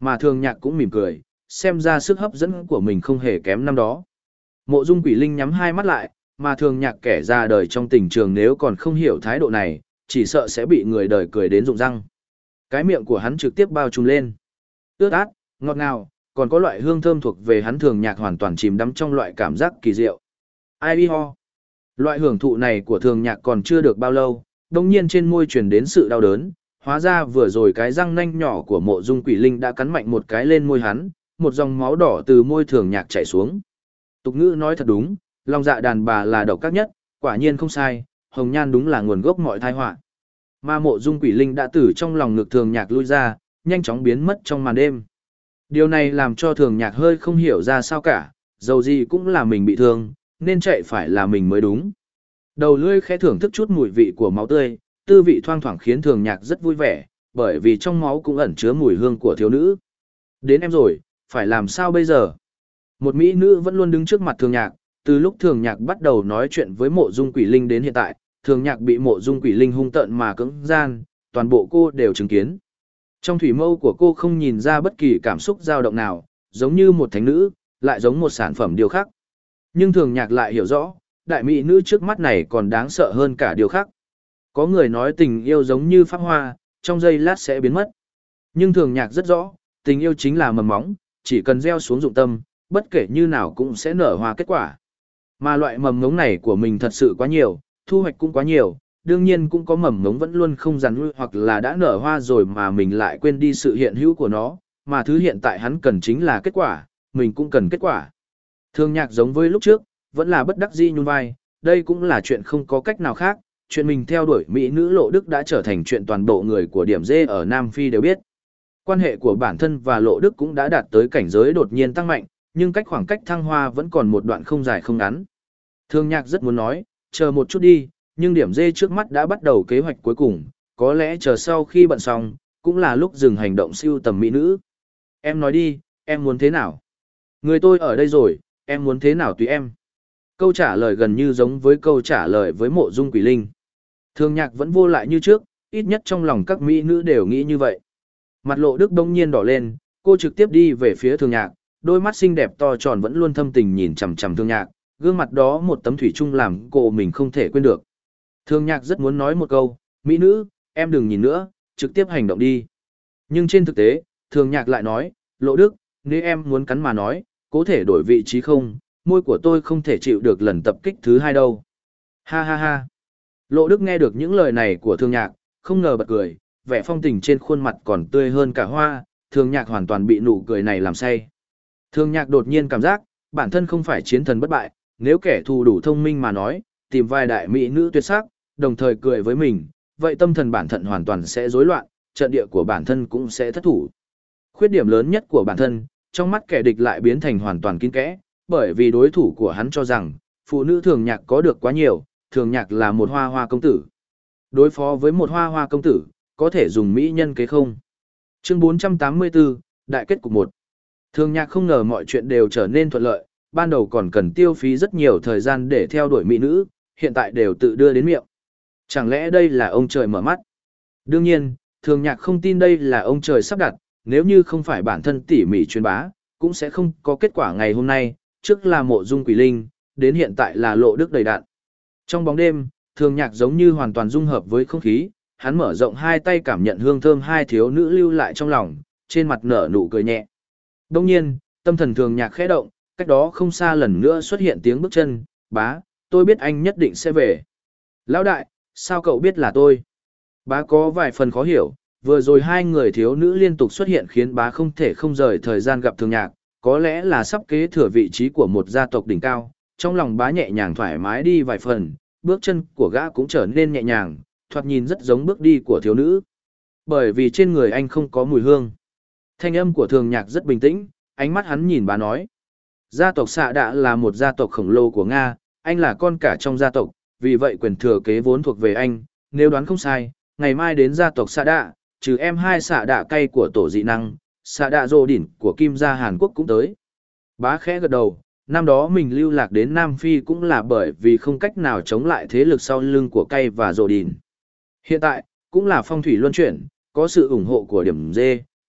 mà thường nhạc cũng mỉm cười, xem ra sức hấp dẫn của mình không hề kém năm đó. Mộ Dung Quỷ Linh nhắm hai mắt lại, mà thường nhạc kẻ ra đời trong tình trường nếu còn không hiểu thái độ này, chỉ sợ sẽ bị người đời cười đến rụng răng. Cái miệng của hắn trực tiếp bao trùm lên. Ướt át, ngọt ngào, còn có loại hương thơm thuộc về hắn thường nhạc hoàn toàn chìm đắm trong loại cảm giác kỳ diệu. Ai ho. Loại hưởng thụ này của thường nhạc còn chưa được bao lâu, đồng nhiên trên môi truyền đến sự đau đớn, hóa ra vừa rồi cái răng nanh nhỏ của Mộ Dung Quỷ Linh đã cắn mạnh một cái lên môi hắn, một dòng máu đỏ từ môi thường nhạc chảy xuống. Tục ngữ nói thật đúng, lòng dạ đàn bà là độc ác nhất, quả nhiên không sai, hồng nhan đúng là nguồn gốc mọi tai họa. Mà Mộ Dung Quỷ Linh đã từ trong lòng ngực thường nhạc lui ra, nhanh chóng biến mất trong màn đêm. Điều này làm cho thường nhạc hơi không hiểu ra sao cả, dầu gì cũng là mình bị thương, nên chạy phải là mình mới đúng. Đầu lưỡi khẽ thưởng thức chút mùi vị của máu tươi, tư vị thoang thoảng khiến thường nhạc rất vui vẻ, bởi vì trong máu cũng ẩn chứa mùi hương của thiếu nữ. Đến em rồi, phải làm sao bây giờ? Một mỹ nữ vẫn luôn đứng trước mặt thường nhạc, từ lúc thường nhạc bắt đầu nói chuyện với Mộ Dung Quỷ Linh đến hiện tại, thường nhạc bị Mộ Dung Quỷ Linh hung tợn mà cưỡng gian, toàn bộ cô đều chứng kiến. Trong thủy mâu của cô không nhìn ra bất kỳ cảm xúc dao động nào, giống như một thánh nữ, lại giống một sản phẩm điêu khắc. Nhưng thường nhạc lại hiểu rõ, đại mỹ nữ trước mắt này còn đáng sợ hơn cả điêu khắc. Có người nói tình yêu giống như pháp hoa, trong giây lát sẽ biến mất. Nhưng thường nhạc rất rõ, tình yêu chính là mầm móng, chỉ cần gieo xuống dụng tâm, bất kể như nào cũng sẽ nở hoa kết quả. Mà loại mầm ngống này của mình thật sự quá nhiều, thu hoạch cũng quá nhiều, đương nhiên cũng có mầm ngống vẫn luôn không giàn nuôi hoặc là đã nở hoa rồi mà mình lại quên đi sự hiện hữu của nó, mà thứ hiện tại hắn cần chính là kết quả, mình cũng cần kết quả. Thường nhạc giống với lúc trước, vẫn là bất đắc dĩ nhún vai, đây cũng là chuyện không có cách nào khác, chuyện mình theo đuổi mỹ nữ Lộ Đức đã trở thành chuyện toàn bộ người của điểm D ở Nam Phi đều biết. Quan hệ của bản thân và Lộ Đức cũng đã đạt tới cảnh giới đột nhiên tăng mạnh, nhưng khoảng cách thăng hoa vẫn còn một đoạn không dài không ngắn. Thường nhạc rất muốn nói, chờ một chút đi, nhưng điểm D trước mắt đã bắt đầu kế hoạch cuối cùng, có lẽ chờ sau khi bận xong, cũng là lúc dừng hành động siêu tầm mỹ nữ. Em nói đi, em muốn thế nào? Người tôi ở đây rồi, em muốn thế nào tùy em. Câu trả lời gần như giống với câu trả lời với Mộ Dung Quỷ Linh. Thường nhạc vẫn vô lại như trước, ít nhất trong lòng các mỹ nữ đều nghĩ như vậy. Mặt Lộ Đức đông nhiên đỏ lên, cô trực tiếp đi về phía thường nhạc, đôi mắt xinh đẹp to tròn vẫn luôn thâm tình nhìn chằm chằm thường nhạc, gương mặt đó một tấm thủy chung làm cô mình không thể quên được. Thường nhạc rất muốn nói một câu, mỹ nữ, em đừng nhìn nữa, trực tiếp hành động đi. Nhưng trên thực tế, thường nhạc lại nói, Lộ Đức, nếu em muốn cắn mà nói, có thể đổi vị trí không, môi của tôi không thể chịu được lần tập kích thứ hai đâu. Ha ha ha. Lộ Đức nghe được những lời này của thường nhạc, không ngờ bật cười, vẻ phong tình trên khuôn mặt còn tươi hơn cả hoa, thường nhạc hoàn toàn bị nụ cười này làm say. Thường nhạc đột nhiên cảm giác, bản thân không phải chiến thần bất bại, nếu kẻ thù đủ thông minh mà nói, tìm vài đại mỹ nữ tuyệt sắc, đồng thời cười với mình, vậy tâm thần bản thân hoàn toàn sẽ rối loạn, trận địa của bản thân cũng sẽ thất thủ. Khuyết điểm lớn nhất của bản thân, trong mắt kẻ địch lại biến thành hoàn toàn kín kẽ, bởi vì đối thủ của hắn cho rằng, phụ nữ thường nhạc có được quá nhiều, thường nhạc là một hoa hoa công tử. Đối phó với một hoa hoa công tử, có thể dùng mỹ nhân kế không? Chương 484, Đại kết cục 1. Thường nhạc không ngờ mọi chuyện đều trở nên thuận lợi, ban đầu còn cần tiêu phí rất nhiều thời gian để theo đuổi mỹ nữ, hiện tại đều tự đưa đến miệng. Chẳng lẽ đây là ông trời mở mắt? Đương nhiên, thường nhạc không tin đây là ông trời sắp đặt, nếu như không phải bản thân tỉ mỉ truyền bá, cũng sẽ không có kết quả ngày hôm nay, trước là Mộ Dung Quỷ Linh, đến hiện tại là Lộ Đức đầy đạn. Trong bóng đêm, thường nhạc giống như hoàn toàn dung hợp với không khí, hắn mở rộng hai tay cảm nhận hương thơm hai thiếu nữ lưu lại trong lòng, trên mặt nở nụ cười nhẹ. Đông nhiên, tâm thần thường nhạc khẽ động, cách đó không xa lần nữa xuất hiện tiếng bước chân, bá, tôi biết anh nhất định sẽ về. Lão đại, sao cậu biết là tôi? Bá có vài phần khó hiểu, vừa rồi hai người thiếu nữ liên tục xuất hiện khiến bá không thể không rời thời gian gặp thường nhạc, có lẽ là sắp kế thừa vị trí của một gia tộc đỉnh cao, trong lòng bá nhẹ nhàng thoải mái đi vài phần, bước chân của gã cũng trở nên nhẹ nhàng, thoạt nhìn rất giống bước đi của thiếu nữ. Bởi vì trên người anh không có mùi hương. Thanh âm của thường nhạc rất bình tĩnh, ánh mắt hắn nhìn bá nói. Gia tộc Xạ Đạ là một gia tộc khổng lồ của Nga, anh là con cả trong gia tộc, vì vậy quyền thừa kế vốn thuộc về anh, nếu đoán không sai, ngày mai đến gia tộc Xạ Đạ, trừ em hai Xạ Đạ cay của tổ dị năng, Xạ Đạ Dô Đỉnh của Kim gia Hàn Quốc cũng tới. Bá khẽ gật đầu, năm đó mình lưu lạc đến Nam Phi cũng là bởi vì không cách nào chống lại thế lực sau lưng của cay và Dô Đỉnh. Hiện tại, cũng là phong thủy luân chuyển, có sự ủng hộ của điểm D,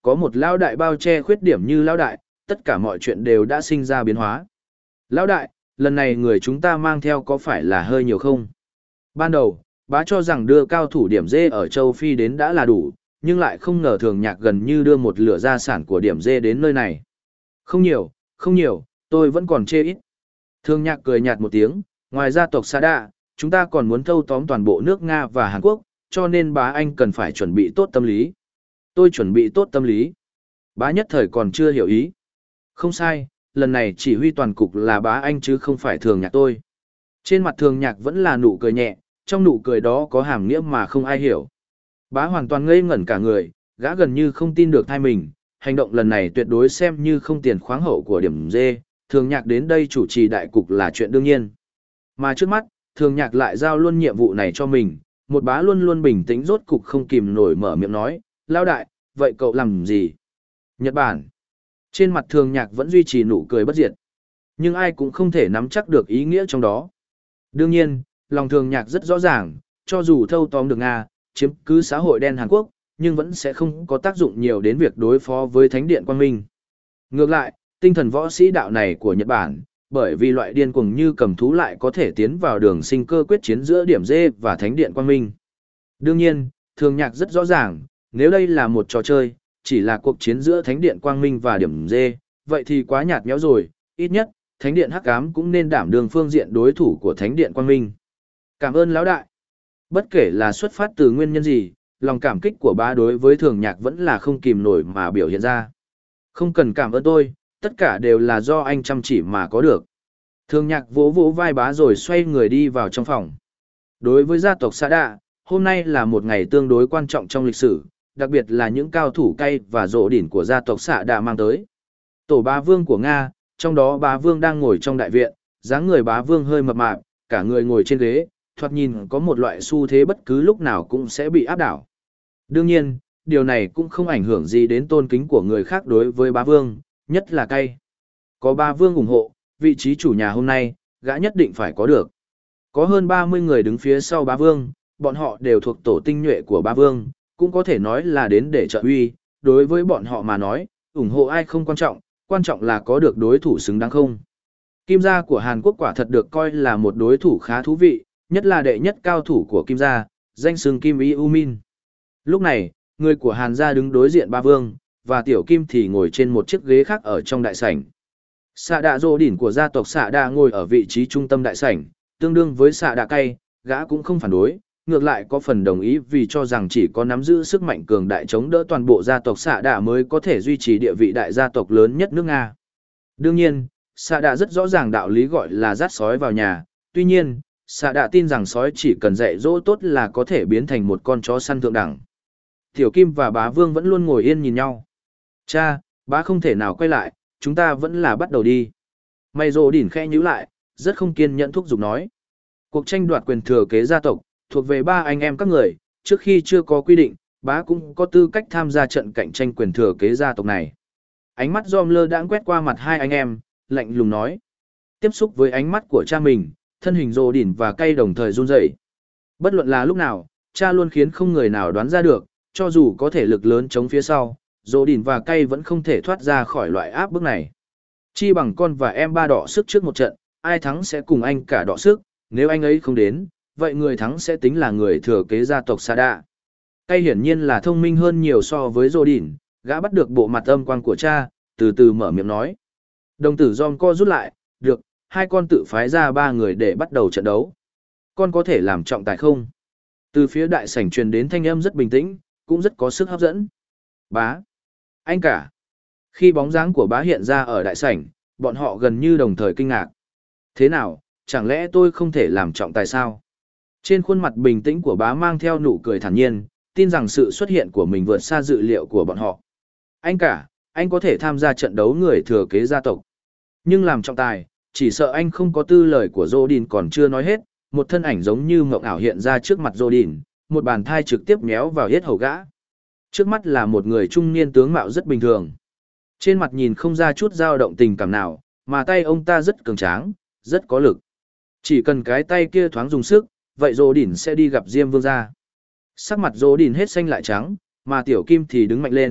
Có một lão đại bao che khuyết điểm như lão đại, tất cả mọi chuyện đều đã sinh ra biến hóa. Lão đại, lần này người chúng ta mang theo có phải là hơi nhiều không? Ban đầu, bá cho rằng đưa cao thủ điểm dê ở châu Phi đến đã là đủ, nhưng lại không ngờ Thường Nhạc gần như đưa một lửa gia sản của điểm dê đến nơi này. Không nhiều, không nhiều, tôi vẫn còn chê ít. Thường Nhạc cười nhạt một tiếng, ngoài gia tộc Sa Đạ, chúng ta còn muốn thâu tóm toàn bộ nước Nga và Hàn Quốc, cho nên bá anh cần phải chuẩn bị tốt tâm lý. Tôi chuẩn bị tốt tâm lý. Bá nhất thời còn chưa hiểu ý. Không sai, lần này chỉ huy toàn cục là bá anh chứ không phải Thường Nhạc tôi. Trên mặt Thường Nhạc vẫn là nụ cười nhẹ, trong nụ cười đó có hàm nghĩa mà không ai hiểu. Bá hoàn toàn ngây ngẩn cả người, gã gần như không tin được thai mình, hành động lần này tuyệt đối xem như không tiền khoáng hậu của điểm dê, Thường Nhạc đến đây chủ trì đại cục là chuyện đương nhiên. Mà trước mắt, Thường Nhạc lại giao luôn nhiệm vụ này cho mình, một bá luôn luôn bình tĩnh rốt cục không kìm nổi mở miệng nói, lao đại, vậy cậu làm gì? Nhật Bản. Trên mặt Thường Nhạc vẫn duy trì nụ cười bất diệt. Nhưng ai cũng không thể nắm chắc được ý nghĩa trong đó. Đương nhiên, lòng Thường Nhạc rất rõ ràng, cho dù thâu tóm được Nga, chiếm cứ xã hội đen Hàn Quốc, nhưng vẫn sẽ không có tác dụng nhiều đến việc đối phó với Thánh điện Quang Minh. Ngược lại, tinh thần võ sĩ đạo này của Nhật Bản, bởi vì loại điên cuồng như cầm thú lại có thể tiến vào đường sinh cơ quyết chiến giữa điểm dê và Thánh điện Quang Minh. Đương nhiên, Thường Nhạc rất rõ ràng, nếu đây là một trò chơi, chỉ là cuộc chiến giữa Thánh điện Quang Minh và điểm dê, vậy thì quá nhạt nhẽo rồi, ít nhất, Thánh điện Hắc Ám cũng nên đảm đương phương diện đối thủ của Thánh điện Quang Minh. Cảm ơn lão đại. Bất kể là xuất phát từ nguyên nhân gì, lòng cảm kích của bá đối với Thường Nhạc vẫn là không kìm nổi mà biểu hiện ra. Không cần cảm ơn tôi, tất cả đều là do anh chăm chỉ mà có được. Thường Nhạc vỗ vỗ vai bá rồi xoay người đi vào trong phòng. Đối với gia tộc Sa Đạ, hôm nay là một ngày tương đối quan trọng trong lịch sử, đặc biệt là những cao thủ cay và rộ đỉnh của gia tộc Sa Đạ mang tới. Tổ bá vương của Nga, trong đó bá vương đang ngồi trong đại viện, dáng người bá vương hơi mập mạp, cả người ngồi trên ghế, thoạt nhìn có một loại xu thế bất cứ lúc nào cũng sẽ bị áp đảo. Đương nhiên, điều này cũng không ảnh hưởng gì đến tôn kính của người khác đối với bá vương, nhất là cay. Có bá vương ủng hộ, vị trí chủ nhà hôm nay, gã nhất định phải có được. Có hơn 30 người đứng phía sau bá vương, bọn họ đều thuộc tổ tinh nhuệ của bá vương, cũng có thể nói là đến để trợ uy, đối với bọn họ mà nói, ủng hộ ai không quan trọng là có được đối thủ xứng đáng không. Kim gia của Hàn Quốc quả thật được coi là một đối thủ khá thú vị, nhất là đệ nhất cao thủ của Kim gia, danh xưng Kim Eu Min. Lúc này, người của Hàn gia đứng đối diện bá vương, và Tiểu Kim thì ngồi trên một chiếc ghế khác ở trong đại sảnh. Sạ Đạ Dô Đỉnh của gia tộc Sạ Đạ ngồi ở vị trí trung tâm đại sảnh, tương đương với Sạ Đạ Cay, gã cũng không phản đối, ngược lại có phần đồng ý vì cho rằng chỉ có nắm giữ sức mạnh cường đại chống đỡ toàn bộ gia tộc Sạ Đạ mới có thể duy trì địa vị đại gia tộc lớn nhất nước Nga. Đương nhiên, Sạ Đạ rất rõ ràng đạo lý gọi là dắt sói vào nhà, tuy nhiên, Sạ Đạ tin rằng sói chỉ cần dạy dỗ tốt là có thể biến thành một con chó săn thượng đẳng. Tiểu Kim và bá vương vẫn luôn ngồi yên nhìn nhau. Cha, bá không thể nào quay lại, chúng ta vẫn là bắt đầu đi. Mày rồ đỉn khẽ nhíu lại, rất không kiên nhẫn thúc giục nói. Cuộc tranh đoạt quyền thừa kế gia tộc, thuộc về ba anh em các người, trước khi chưa có quy định, bá cũng có tư cách tham gia trận cạnh tranh quyền thừa kế gia tộc này. Ánh mắt Giom lơ đãng quét qua mặt hai anh em, lạnh lùng nói. Tiếp xúc với ánh mắt của cha mình, thân hình rồ đỉn và cay đồng thời run rẩy. Bất luận là lúc nào, cha luôn khiến không người nào đoán ra được, cho dù có thể lực lớn chống phía sau, rồ đỉn và cay vẫn không thể thoát ra khỏi loại áp bức này. Chi bằng con và em ba đọ sức trước một trận, ai thắng sẽ cùng anh cả đọ sức, nếu anh ấy không đến, vậy người thắng sẽ tính là người thừa kế gia tộc Sa Đạ. Cay hiển nhiên là thông minh hơn nhiều so với rồ đỉn, gã bắt được bộ mặt âm quang của cha, từ từ mở miệng nói. Đồng tử Giom co rút lại, được, hai con tự phái ra ba người để bắt đầu trận đấu. Con có thể làm trọng tài không? Từ phía đại sảnh truyền đến thanh âm rất bình tĩnh, cũng rất có sức hấp dẫn. Bá. Anh cả. Khi bóng dáng của bá hiện ra ở đại sảnh, bọn họ gần như đồng thời kinh ngạc. Thế nào, chẳng lẽ tôi không thể làm trọng tài sao? Trên khuôn mặt bình tĩnh của bá mang theo nụ cười thản nhiên, tin rằng sự xuất hiện của mình vượt xa dự liệu của bọn họ. Anh cả, anh có thể tham gia trận đấu người thừa kế gia tộc. Nhưng làm trọng tài, chỉ sợ anh không có tư lời của Rodin còn chưa nói hết, một thân ảnh giống như mộng ảo hiện ra trước mặt Rodin, một bàn thai trực tiếp méo vào yết hầu gã. Trước mắt là một người trung niên tướng mạo rất bình thường. Trên mặt nhìn không ra chút dao động tình cảm nào, mà tay ông ta rất cường tráng, rất có lực. Chỉ cần cái tay kia thoáng dùng sức, vậy Rodin sẽ đi gặp Diêm Vương gia. Sắc mặt Rodin hết xanh lại trắng, mà Tiểu Kim thì đứng mạnh lên,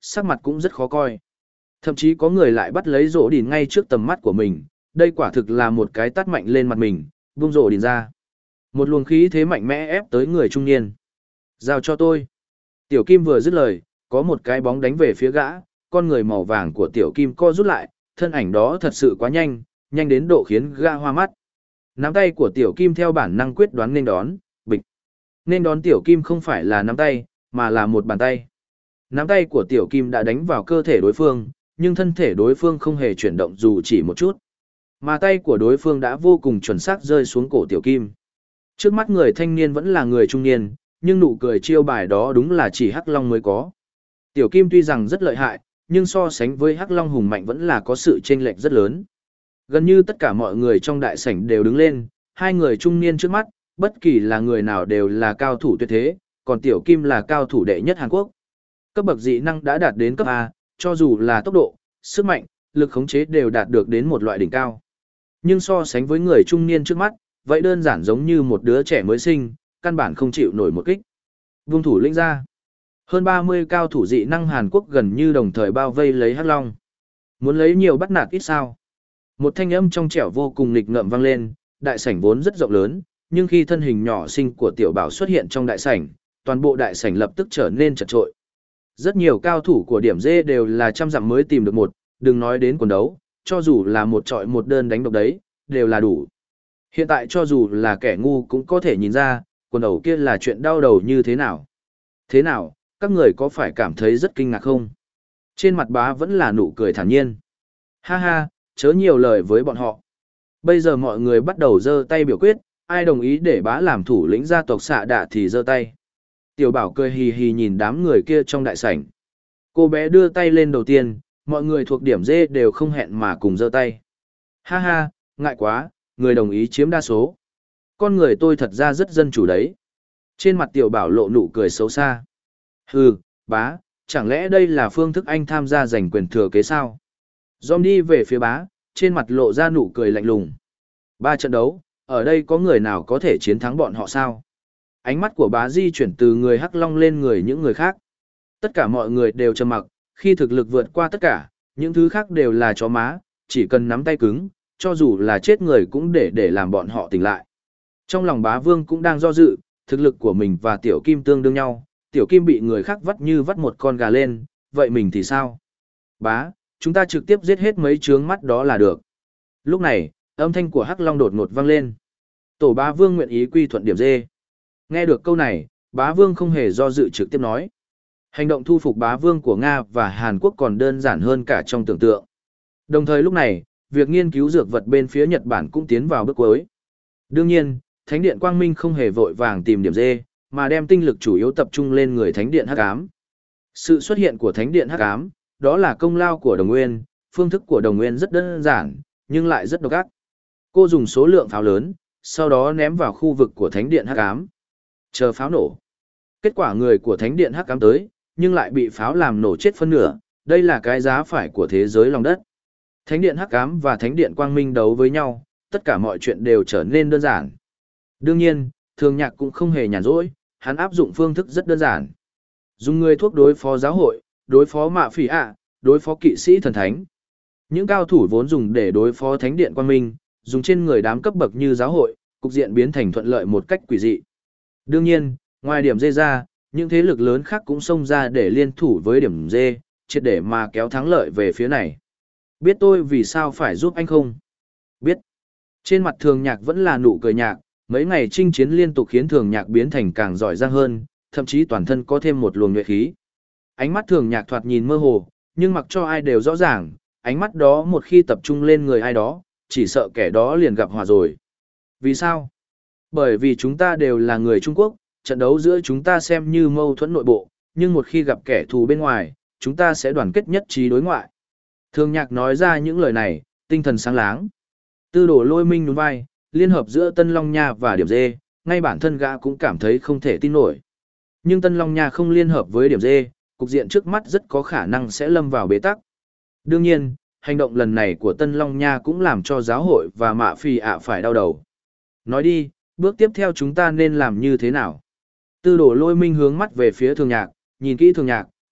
sắc mặt cũng rất khó coi. Thậm chí có người lại bắt lấy rổ đìn ngay trước tầm mắt của mình, đây quả thực là một cái tát mạnh lên mặt mình, vung rổ đìn ra. Một luồng khí thế mạnh mẽ ép tới người trung niên. Giao cho tôi. Tiểu Kim vừa dứt lời, có một cái bóng đánh về phía gã, con người màu vàng của Tiểu Kim co rút lại, thân ảnh đó thật sự quá nhanh, nhanh đến độ khiến gã hoa mắt. Nắm tay của Tiểu Kim theo bản năng quyết đoán nên đón, bịch. Nên đón Tiểu Kim không phải là nắm tay, mà là một bàn tay. Nắm tay của Tiểu Kim đã đánh vào cơ thể đối phương, nhưng thân thể đối phương không hề chuyển động dù chỉ một chút. Mà tay của đối phương đã vô cùng chuẩn xác rơi xuống cổ Tiểu Kim. Trước mắt người thanh niên vẫn là người trung niên, nhưng nụ cười chiêu bài đó đúng là chỉ Hắc Long mới có. Tiểu Kim tuy rằng rất lợi hại, nhưng so sánh với Hắc Long hùng mạnh vẫn là có sự chênh lệch rất lớn. Gần như tất cả mọi người trong đại sảnh đều đứng lên, hai người trung niên trước mắt, bất kỳ là người nào đều là cao thủ tuyệt thế, còn Tiểu Kim là cao thủ đệ nhất Hàn Quốc. Cấp bậc dị năng đã đạt đến cấp A, cho dù là tốc độ, sức mạnh, lực khống chế đều đạt được đến một loại đỉnh cao. Nhưng so sánh với người trung niên trước mắt, vậy đơn giản giống như một đứa trẻ mới sinh, căn bản không chịu nổi một kích. Vung thủ lĩnh ra. Hơn 30 cao thủ dị năng Hàn Quốc gần như đồng thời bao vây lấy Hắc Long. Muốn lấy nhiều bắt nạt ít sao. Một thanh âm trong trẻo vô cùng nghịch ngợm vang lên, đại sảnh vốn rất rộng lớn, nhưng khi thân hình nhỏ xinh của Tiểu Bảo xuất hiện trong đại sảnh, toàn bộ đại sảnh lập tức trở nên chật trội. Rất nhiều cao thủ của điểm D đều là trăm dặm mới tìm được một, đừng nói đến quần đấu, cho dù là một trọi một đơn đánh độc đấy, đều là đủ. Hiện tại cho dù là kẻ ngu cũng có thể nhìn ra, quần đấu kia là chuyện đau đầu như thế nào. Thế nào, các người có phải cảm thấy rất kinh ngạc không? Trên mặt bá vẫn là nụ cười thản nhiên. Ha ha, chớ nhiều lời với bọn họ. Bây giờ mọi người bắt đầu giơ tay biểu quyết, ai đồng ý để bá làm thủ lĩnh gia tộc Xạ Đạ thì giơ tay. Tiểu Bảo cười hì hì nhìn đám người kia trong đại sảnh. Cô bé đưa tay lên đầu tiên, mọi người thuộc điểm D đều không hẹn mà cùng giơ tay. Ha ha, ngại quá, người đồng ý chiếm đa số. Con người tôi thật ra rất dân chủ đấy. Trên mặt Tiểu Bảo lộ nụ cười xấu xa. Hừ, bá, chẳng lẽ đây là phương thức anh tham gia giành quyền thừa kế sao? Dòm đi về phía bá, trên mặt lộ ra nụ cười lạnh lùng. 3 trận đấu, ở đây có người nào có thể chiến thắng bọn họ sao? Ánh mắt của bá di chuyển từ người Hắc Long lên người những người khác. Tất cả mọi người đều trầm mặc, khi thực lực vượt qua tất cả, những thứ khác đều là chó má, chỉ cần nắm tay cứng, cho dù là chết người cũng để làm bọn họ tỉnh lại. Trong lòng bá vương cũng đang do dự, thực lực của mình và Tiểu Kim tương đương nhau, Tiểu Kim bị người khác vắt như vắt một con gà lên, vậy mình thì sao? Bá, chúng ta trực tiếp giết hết mấy trướng mắt đó là được. Lúc này, âm thanh của Hắc Long đột ngột vang lên. Tổ bá vương nguyện ý quy thuận điểm D. Nghe được câu này, bá vương không hề do dự trực tiếp nói. Hành động thu phục bá vương của Nga và Hàn Quốc còn đơn giản hơn cả trong tưởng tượng. Đồng thời lúc này, việc nghiên cứu dược vật bên phía Nhật Bản cũng tiến vào bước cuối. Đương nhiên, Thánh điện Quang Minh không hề vội vàng tìm điểm D, mà đem tinh lực chủ yếu tập trung lên người Thánh điện Hắc Ám. Sự xuất hiện của Thánh điện Hắc Ám, đó là công lao của Đồng Nguyên, phương thức của Đồng Nguyên rất đơn giản, nhưng lại rất độc ác. Cô dùng số lượng pháo lớn, sau đó ném vào khu vực của Thánh điện Hắc Ám. Chờ pháo nổ. Kết quả người của Thánh điện Hắc Ám tới, nhưng lại bị pháo làm nổ chết phân nửa, đây là cái giá phải của thế giới lòng đất. Thánh điện Hắc Ám và Thánh điện Quang Minh đấu với nhau, tất cả mọi chuyện đều trở nên đơn giản. Đương nhiên, Thường Nhạc cũng không hề nhàn rỗi, hắn áp dụng phương thức rất đơn giản. Dùng người thuốc đối phó giáo hội, đối phó mạ phỉ ạ, đối phó kỵ sĩ thần thánh. Những cao thủ vốn dùng để đối phó Thánh điện Quang Minh, dùng trên người đám cấp bậc như giáo hội, cục diện biến thành thuận lợi một cách quỷ dị. Đương nhiên, ngoài điểm D ra, những thế lực lớn khác cũng xông ra để liên thủ với điểm D, triệt để mà kéo thắng lợi về phía này. Biết tôi vì sao phải giúp anh không? Biết. Trên mặt Thường Nhạc vẫn là nụ cười nhạc, mấy ngày chinh chiến liên tục khiến Thường Nhạc biến thành càng giỏi giang hơn, thậm chí toàn thân có thêm một luồng nhuệ khí. Ánh mắt Thường Nhạc thoạt nhìn mơ hồ, nhưng mặc cho ai đều rõ ràng, ánh mắt đó một khi tập trung lên người ai đó, chỉ sợ kẻ đó liền gặp họa rồi. Vì sao? Bởi vì chúng ta đều là người Trung Quốc, trận đấu giữa chúng ta xem như mâu thuẫn nội bộ, nhưng một khi gặp kẻ thù bên ngoài, chúng ta sẽ đoàn kết nhất trí đối ngoại. Thường Nhạc nói ra những lời này, tinh thần sáng láng. Tư Đồ Lôi Minh nhún vai, liên hợp giữa Tân Long Nha và điểm D, ngay bản thân gã cũng cảm thấy không thể tin nổi. Nhưng Tân Long Nha không liên hợp với điểm D, cục diện trước mắt rất có khả năng sẽ lâm vào bế tắc. Đương nhiên, hành động lần này của Tân Long Nha cũng làm cho giáo hội và mạ phì ạ phải đau đầu. Nói đi, bước tiếp theo chúng ta nên làm như thế nào? Tư Đồ Lôi Minh hướng mắt về phía Thường Nhạc, nhìn kỹ Thường Nhạc,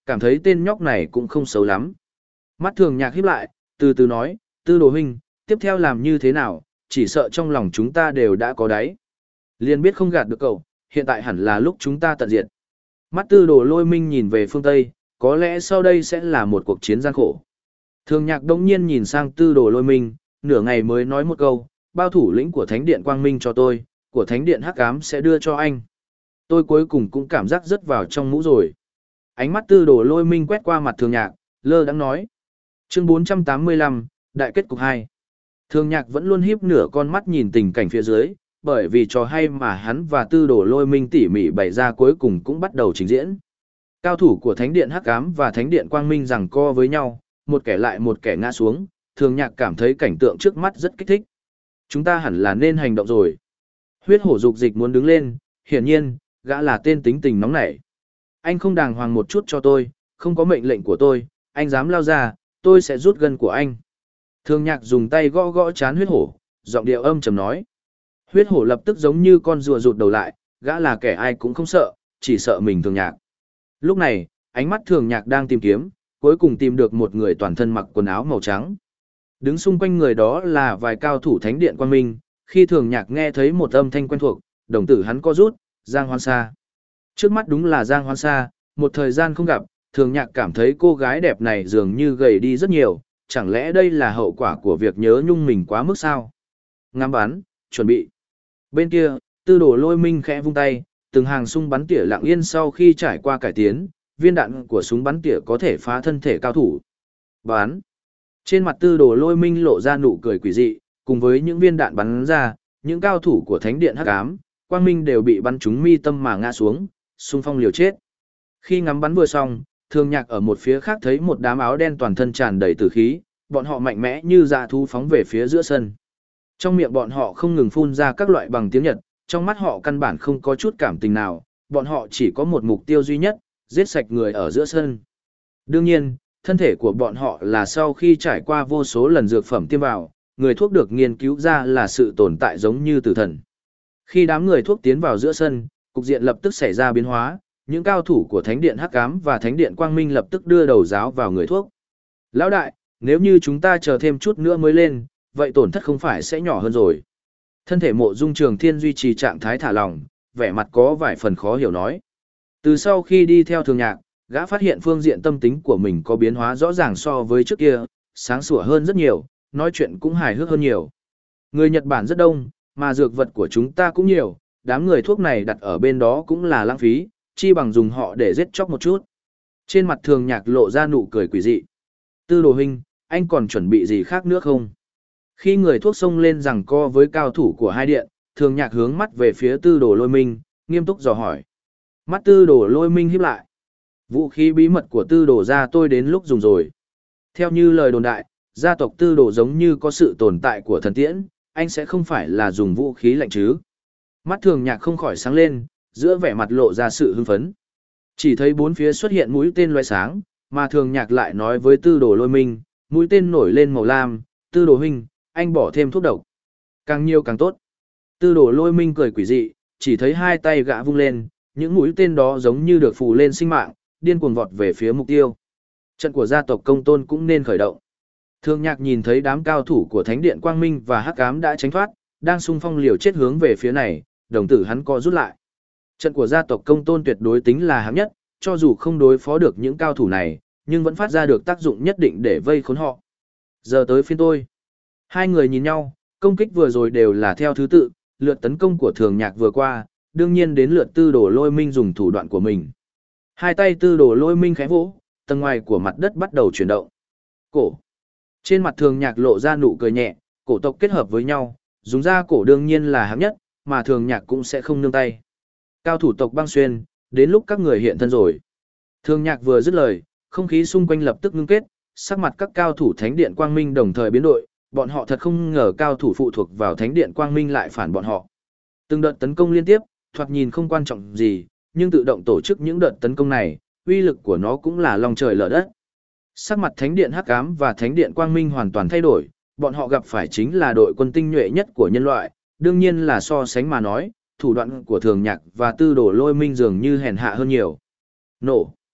cảm thấy tên nhóc này cũng không xấu lắm. Mắt thường nhạc híp lại, từ từ nói, Tư Đồ huynh, tiếp theo làm như thế nào, chỉ sợ trong lòng chúng ta đều đã có đáy. Liền biết không gạt được cậu, hiện tại hẳn là lúc chúng ta tận diệt. Mắt Tư Đồ Lôi Minh nhìn về phương Tây, có lẽ sau đây sẽ là một cuộc chiến gian khổ. Thường nhạc đông nhiên nhìn sang Tư Đồ Lôi Minh, nửa ngày mới nói một câu, bao thủ lĩnh của Thánh Điện Quang Minh cho tôi, của Thánh Điện Hắc Ám sẽ đưa cho anh. Tôi cuối cùng cũng cảm giác rớt vào trong mũ rồi. Ánh mắt Tư Đồ Lôi Minh quét qua mặt thường nhạc, lơ đãng nói. Chương 485, Đại kết cục 2. Thường nhạc vẫn luôn híp nửa con mắt nhìn tình cảnh phía dưới, bởi vì trò hay mà hắn và Tư Đồ Lôi Minh tỉ mỉ bày ra cuối cùng cũng bắt đầu trình diễn. Cao thủ của Thánh Điện Hắc Ám và Thánh Điện Quang Minh giằng co với nhau, một kẻ lại một kẻ ngã xuống, thường nhạc cảm thấy cảnh tượng trước mắt rất kích thích. Chúng ta hẳn là nên hành động rồi. Huyết hổ dục dịch muốn đứng lên, hiển nhiên, gã là tên tính tình nóng nảy. Anh không đàng hoàng một chút cho tôi, không có mệnh lệnh của tôi, anh dám lao ra, tôi sẽ rút gân của anh. Thường nhạc dùng tay gõ gõ chán huyết hổ, giọng điệu âm trầm nói. Huyết hổ lập tức giống như con rùa rụt đầu lại, gã là kẻ ai cũng không sợ, chỉ sợ mình thường nhạc. Lúc này, ánh mắt thường nhạc đang tìm kiếm, cuối cùng tìm được một người toàn thân mặc quần áo màu trắng. Đứng xung quanh người đó là vài cao thủ Thánh Điện Quang Minh, khi thường nhạc nghe thấy một âm thanh quen thuộc, đồng tử hắn co rút, Giang Hoan Sa. Trước mắt đúng là Giang Hoan Sa, một thời gian không gặp, thường nhạc cảm thấy cô gái đẹp này dường như gầy đi rất nhiều, chẳng lẽ đây là hậu quả của việc nhớ nhung mình quá mức sao? Ngắm bắn, chuẩn bị. Bên kia, Tư Đồ Lôi Minh khẽ vung tay, từng hàng súng bắn tỉa lặng yên sau khi trải qua cải tiến, viên đạn của súng bắn tỉa có thể phá thân thể cao thủ. Bắn. Trên mặt Tư Đồ Lôi Minh lộ ra nụ cười quỷ dị, cùng với những viên đạn bắn ra, những cao thủ của Thánh Điện Hắc Ám, Quang Minh đều bị bắn trúng mi tâm mà ngã xuống, xung phong liều chết. Khi ngắm bắn vừa xong, thường nhạc ở một phía khác thấy một đám áo đen toàn thân tràn đầy tử khí, bọn họ mạnh mẽ như dã thú phóng về phía giữa sân. Trong miệng bọn họ không ngừng phun ra các loại bằng tiếng Nhật, trong mắt họ căn bản không có chút cảm tình nào, bọn họ chỉ có một mục tiêu duy nhất, giết sạch người ở giữa sân. Đương nhiên, thân thể của bọn họ là sau khi trải qua vô số lần dược phẩm tiêm vào, người thuốc được nghiên cứu ra là sự tồn tại giống như tử thần. Khi đám người thuốc tiến vào giữa sân, cục diện lập tức xảy ra biến hóa, những cao thủ của Thánh Điện Hắc Ám và Thánh Điện Quang Minh lập tức đưa đầu giáo vào người thuốc. Lão đại, nếu như chúng ta chờ thêm chút nữa mới lên, vậy tổn thất không phải sẽ nhỏ hơn rồi. Thân thể Mộ Dung Trường Thiên duy trì trạng thái thả lỏng, vẻ mặt có vài phần khó hiểu nói. Từ sau khi đi theo thường nhạc, gã phát hiện phương diện tâm tính của mình có biến hóa rõ ràng so với trước kia, sáng sủa hơn rất nhiều, nói chuyện cũng hài hước hơn nhiều. Người Nhật Bản rất đông, mà dược vật của chúng ta cũng nhiều, đám người thuốc này đặt ở bên đó cũng là lãng phí, chi bằng dùng họ để giết chóc một chút. Trên mặt thường nhạc lộ ra nụ cười quỷ dị. Tư Đồ huynh, anh còn chuẩn bị gì khác nữa không? Khi người thuốc xông lên giằng co với cao thủ của hai điện, thường nhạc hướng mắt về phía Tư Đồ Lôi Minh, nghiêm túc dò hỏi. Mắt Tư Đồ Lôi Minh híp lại. Vũ khí bí mật của Tư Đồ gia tôi đến lúc dùng rồi. Theo như lời đồn đại, gia tộc Tư Đồ giống như có sự tồn tại của thần tiễn, anh sẽ không phải là dùng vũ khí lạnh chứ? Mắt thường nhạc không khỏi sáng lên, giữa vẻ mặt lộ ra sự hưng phấn. Chỉ thấy bốn phía xuất hiện mũi tên loé sáng, mà thường nhạc lại nói với Tư Đồ Lôi Minh, mũi tên nổi lên màu lam, Tư Đồ huynh, anh bỏ thêm thuốc độc. Càng nhiều càng tốt. Tư Đồ Lôi Minh cười quỷ dị, chỉ thấy hai tay gã vung lên, những mũi tên đó giống như được phù lên sinh mạng, điên cuồng vọt về phía mục tiêu. Trận của gia tộc Công Tôn cũng nên khởi động. Thường nhạc nhìn thấy đám cao thủ của Thánh Điện Quang Minh và Hắc Ám đã tránh thoát, đang xung phong liều chết hướng về phía này, đồng tử hắn co rút lại. Trận của gia tộc Công Tôn tuyệt đối tính là hạng nhất, cho dù không đối phó được những cao thủ này, nhưng vẫn phát ra được tác dụng nhất định để vây khốn họ. Giờ tới phiên tôi. Hai người nhìn nhau, công kích vừa rồi đều là theo thứ tự, lượt tấn công của thường nhạc vừa qua, đương nhiên đến lượt Tư Đồ Lôi Minh dùng thủ đoạn của mình. Hai tay Tư Đồ Lôi Minh khẽ vỗ, tầng ngoài của mặt đất bắt đầu chuyển động. Cổ. Trên mặt thường nhạc lộ ra nụ cười nhẹ, cổ tộc kết hợp với nhau, dùng ra cổ đương nhiên là hạng nhất, mà thường nhạc cũng sẽ không nương tay. Cao thủ tộc Băng Xuyên, đến lúc các người hiện thân rồi. Thường nhạc vừa dứt lời, không khí xung quanh lập tức ngưng kết, sắc mặt các cao thủ Thánh Điện Quang Minh đồng thời biến đổi, bọn họ thật không ngờ cao thủ phụ thuộc vào Thánh Điện Quang Minh lại phản bọn họ. Từng đợt tấn công liên tiếp, thoạt nhìn không quan trọng gì, nhưng tự động tổ chức những đợt tấn công này, uy lực của nó cũng là long trời lở đất. Sắc mặt Thánh Điện Hắc Ám và Thánh Điện Quang Minh hoàn toàn thay đổi, bọn họ gặp phải chính là đội quân tinh nhuệ nhất của nhân loại, đương nhiên là so sánh mà nói, thủ đoạn của Thường Nhạc và Tư Đồ Lôi Minh dường như hèn hạ hơn nhiều. Nổ.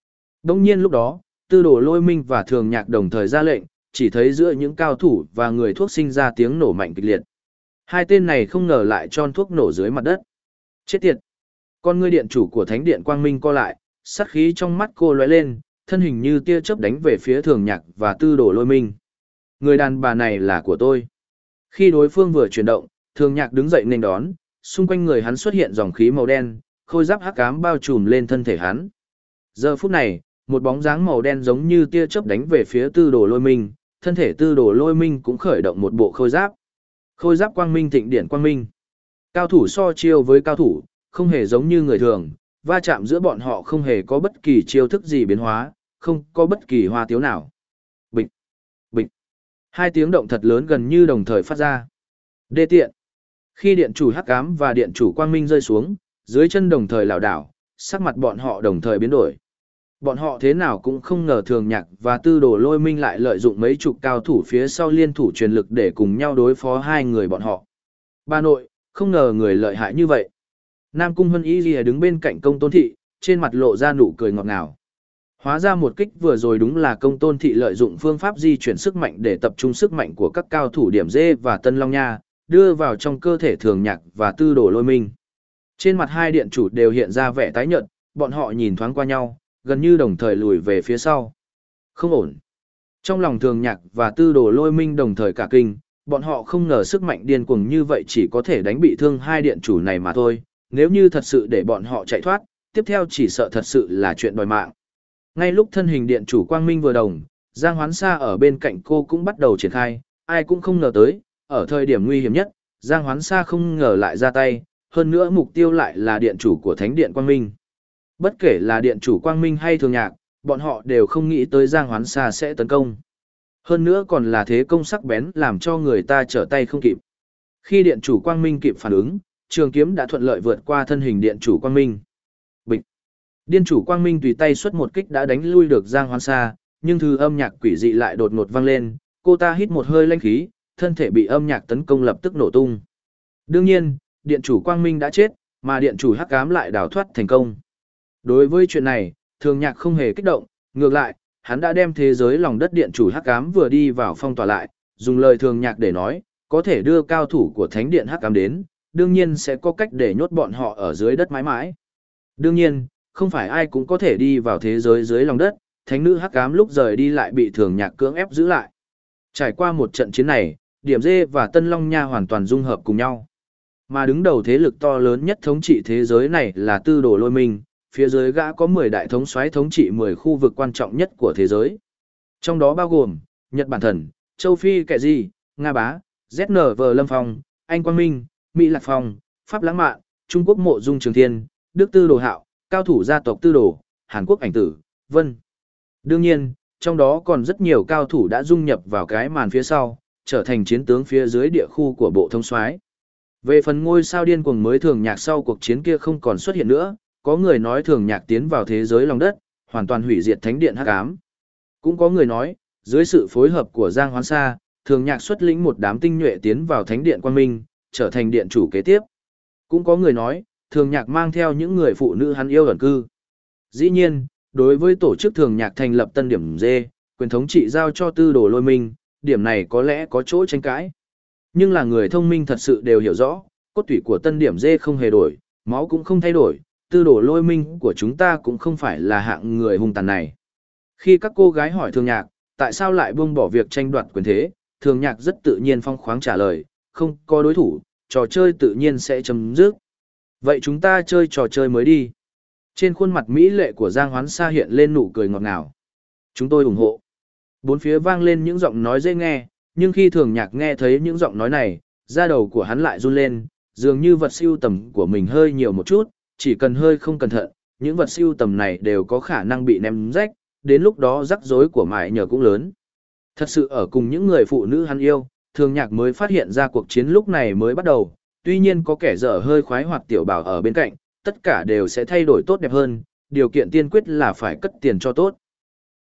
Đông nhiên lúc đó, Tư Đồ Lôi Minh và Thường Nhạc đồng thời ra lệnh, chỉ thấy giữa những cao thủ và người thuốc sinh ra tiếng nổ mạnh kịch liệt. Hai tên này không ngờ lại chon thuốc nổ dưới mặt đất. Chết tiệt! Con ngươi điện chủ của Thánh điện Quang Minh co lại, sát khí trong mắt cô lóe lên, thân hình như tia chớp đánh về phía Thường Nhạc và Tư Đồ Lôi Minh. Người đàn bà này là của tôi. Khi đối phương vừa chuyển động, Thường Nhạc đứng dậy nên đón, xung quanh người hắn xuất hiện dòng khí màu đen, khôi giáp hắc ám bao trùm lên thân thể hắn. Giờ phút này, một bóng dáng màu đen giống như tia chớp đánh về phía Tư Đồ Lôi Minh, thân thể Tư Đồ Lôi Minh cũng khởi động một bộ khôi giáp. Khôi giáp quang minh thịnh điển quang minh. Cao thủ so chiêu với cao thủ, không hề giống như người thường, va chạm giữa bọn họ không hề có bất kỳ chiêu thức gì biến hóa, không có bất kỳ hoa tiếu nào. Bịch, bịch. Hai tiếng động thật lớn gần như đồng thời phát ra. Đê tiện. Khi điện chủ hắc ám và điện chủ quang minh rơi xuống, dưới chân đồng thời lảo đảo, sắc mặt bọn họ đồng thời biến đổi. Bọn họ thế nào cũng không ngờ Thường Nhạc và Tư Đồ Lôi Minh lại lợi dụng mấy chục cao thủ phía sau liên thủ truyền lực để cùng nhau đối phó hai người bọn họ. Bà nội, không ngờ người lợi hại như vậy. Nam Cung Hân Y Ghi đứng bên cạnh Công Tôn Thị, trên mặt lộ ra nụ cười ngọt ngào. Hóa ra một kích vừa rồi đúng là Công Tôn Thị lợi dụng phương pháp di chuyển sức mạnh để tập trung sức mạnh của các cao thủ Điểm Dê và Tân Long Nha, đưa vào trong cơ thể Thường Nhạc và Tư Đồ Lôi Minh. Trên mặt hai điện chủ đều hiện ra vẻ tái nhợt, bọn họ nhìn thoáng qua nhau, gần như đồng thời lùi về phía sau. Không ổn. Trong lòng Thường Nhạc và Tư Đồ Lôi Minh đồng thời cả kinh, bọn họ không ngờ sức mạnh điên cuồng như vậy chỉ có thể đánh bị thương hai điện chủ này mà thôi, nếu như thật sự để bọn họ chạy thoát, tiếp theo chỉ sợ thật sự là chuyện đòi mạng. Ngay lúc thân hình điện chủ Quang Minh vừa đồng, Giang Hoán Sa ở bên cạnh cô cũng bắt đầu triển khai, ai cũng không ngờ tới, ở thời điểm nguy hiểm nhất, Giang Hoán Sa không ngờ lại ra tay, hơn nữa mục tiêu lại là điện chủ của Thánh điện Quang Minh. Bất kể là điện chủ Quang Minh hay Thường Nhạc, bọn họ đều không nghĩ tới Giang Hoán Sa sẽ tấn công. Hơn nữa còn là thế công sắc bén làm cho người ta trở tay không kịp. Khi điện chủ Quang Minh kịp phản ứng, trường kiếm đã thuận lợi vượt qua thân hình điện chủ Quang Minh. Bịch. Điện chủ Quang Minh tùy tay xuất một kích đã đánh lui được Giang Hoán Sa, nhưng thứ âm nhạc quỷ dị lại đột ngột vang lên, cô ta hít một hơi lãnh khí, thân thể bị âm nhạc tấn công lập tức nổ tung. Đương nhiên, điện chủ Quang Minh đã chết, mà điện chủ Hắc Ám lại đào thoát thành công. Đối với chuyện này, Thường Nhạc không hề kích động, ngược lại, hắn đã đem thế giới lòng đất điện chủ Hắc Ám vừa đi vào phong tỏa lại, dùng lời Thường Nhạc để nói, có thể đưa cao thủ của Thánh điện Hắc Ám đến, đương nhiên sẽ có cách để nhốt bọn họ ở dưới đất mãi mãi. Đương nhiên, không phải ai cũng có thể đi vào thế giới dưới lòng đất, thánh nữ Hắc Ám lúc rời đi lại bị Thường Nhạc cưỡng ép giữ lại. Trải qua một trận chiến này, Điểm Dê và Tân Long Nha hoàn toàn dung hợp cùng nhau. Mà đứng đầu thế lực to lớn nhất thống trị thế giới này là Tư Đồ Lôi Minh, phía dưới gã có 10 đại thống soái thống trị 10 khu vực quan trọng nhất của thế giới. Trong đó bao gồm Nhật Bản Thần, Châu Phi Kẻ Di, Nga Bá, ZNV Lâm Phong, Anh Quang Minh, Mỹ Lạc Phong, Pháp Lãng Mạn, Trung Quốc Mộ Dung Trường Thiên, Đức Tư Đồ Hạo, cao thủ gia tộc Tư Đồ, Hàn Quốc Ảnh Tử, vân. Đương nhiên, trong đó còn rất nhiều cao thủ đã dung nhập vào cái màn phía sau, trở thành chiến tướng phía dưới địa khu của bộ thống soái. Về phần ngôi sao điên cuồng mới Thường Nhạc sau cuộc chiến kia không còn xuất hiện nữa, có người nói Thường Nhạc tiến vào thế giới lòng đất, hoàn toàn hủy diệt Thánh điện Hắc Ám. Cũng có người nói, dưới sự phối hợp của Giang Hoán Sa, Thường Nhạc xuất lĩnh một đám tinh nhuệ tiến vào Thánh điện Quang Minh, trở thành điện chủ kế tiếp. Cũng có người nói, Thường Nhạc mang theo những người phụ nữ hắn yêu ẩn cư. Dĩ nhiên, đối với tổ chức Thường Nhạc thành lập Tân Điểm Dê, quyền thống trị giao cho Tư Đồ Lôi Minh, điểm này có lẽ có chỗ tranh cãi. Nhưng là người thông minh thật sự đều hiểu rõ, cốt tủy của Tân Điểm Dê không hề đổi, máu cũng không thay đổi, Tư Đồ Lôi Minh của chúng ta cũng không phải là hạng người hung tàn này. Khi các cô gái hỏi Thường Nhạc, tại sao lại buông bỏ việc tranh đoạt quyền thế, Thường Nhạc rất tự nhiên phong khoáng trả lời, không có đối thủ, trò chơi tự nhiên sẽ chấm dứt. Vậy chúng ta chơi trò chơi mới đi. Trên khuôn mặt mỹ lệ của Giang Hoán Sa hiện lên nụ cười ngọt ngào. Chúng tôi ủng hộ. Bốn phía vang lên những giọng nói dễ nghe, nhưng khi Thường Nhạc nghe thấy những giọng nói này, da đầu của hắn lại run lên, dường như vật sưu tầm của mình hơi nhiều một chút, chỉ cần hơi không cẩn thận, những vật sưu tầm này đều có khả năng bị ném rách, đến lúc đó rắc rối của mải nhờ cũng lớn. Thật sự ở cùng những người phụ nữ hắn yêu, Thường Nhạc mới phát hiện ra cuộc chiến lúc này mới bắt đầu, tuy nhiên có kẻ dở hơi khoái hoặc tiểu bảo ở bên cạnh, tất cả đều sẽ thay đổi tốt đẹp hơn, điều kiện tiên quyết là phải cất tiền cho tốt.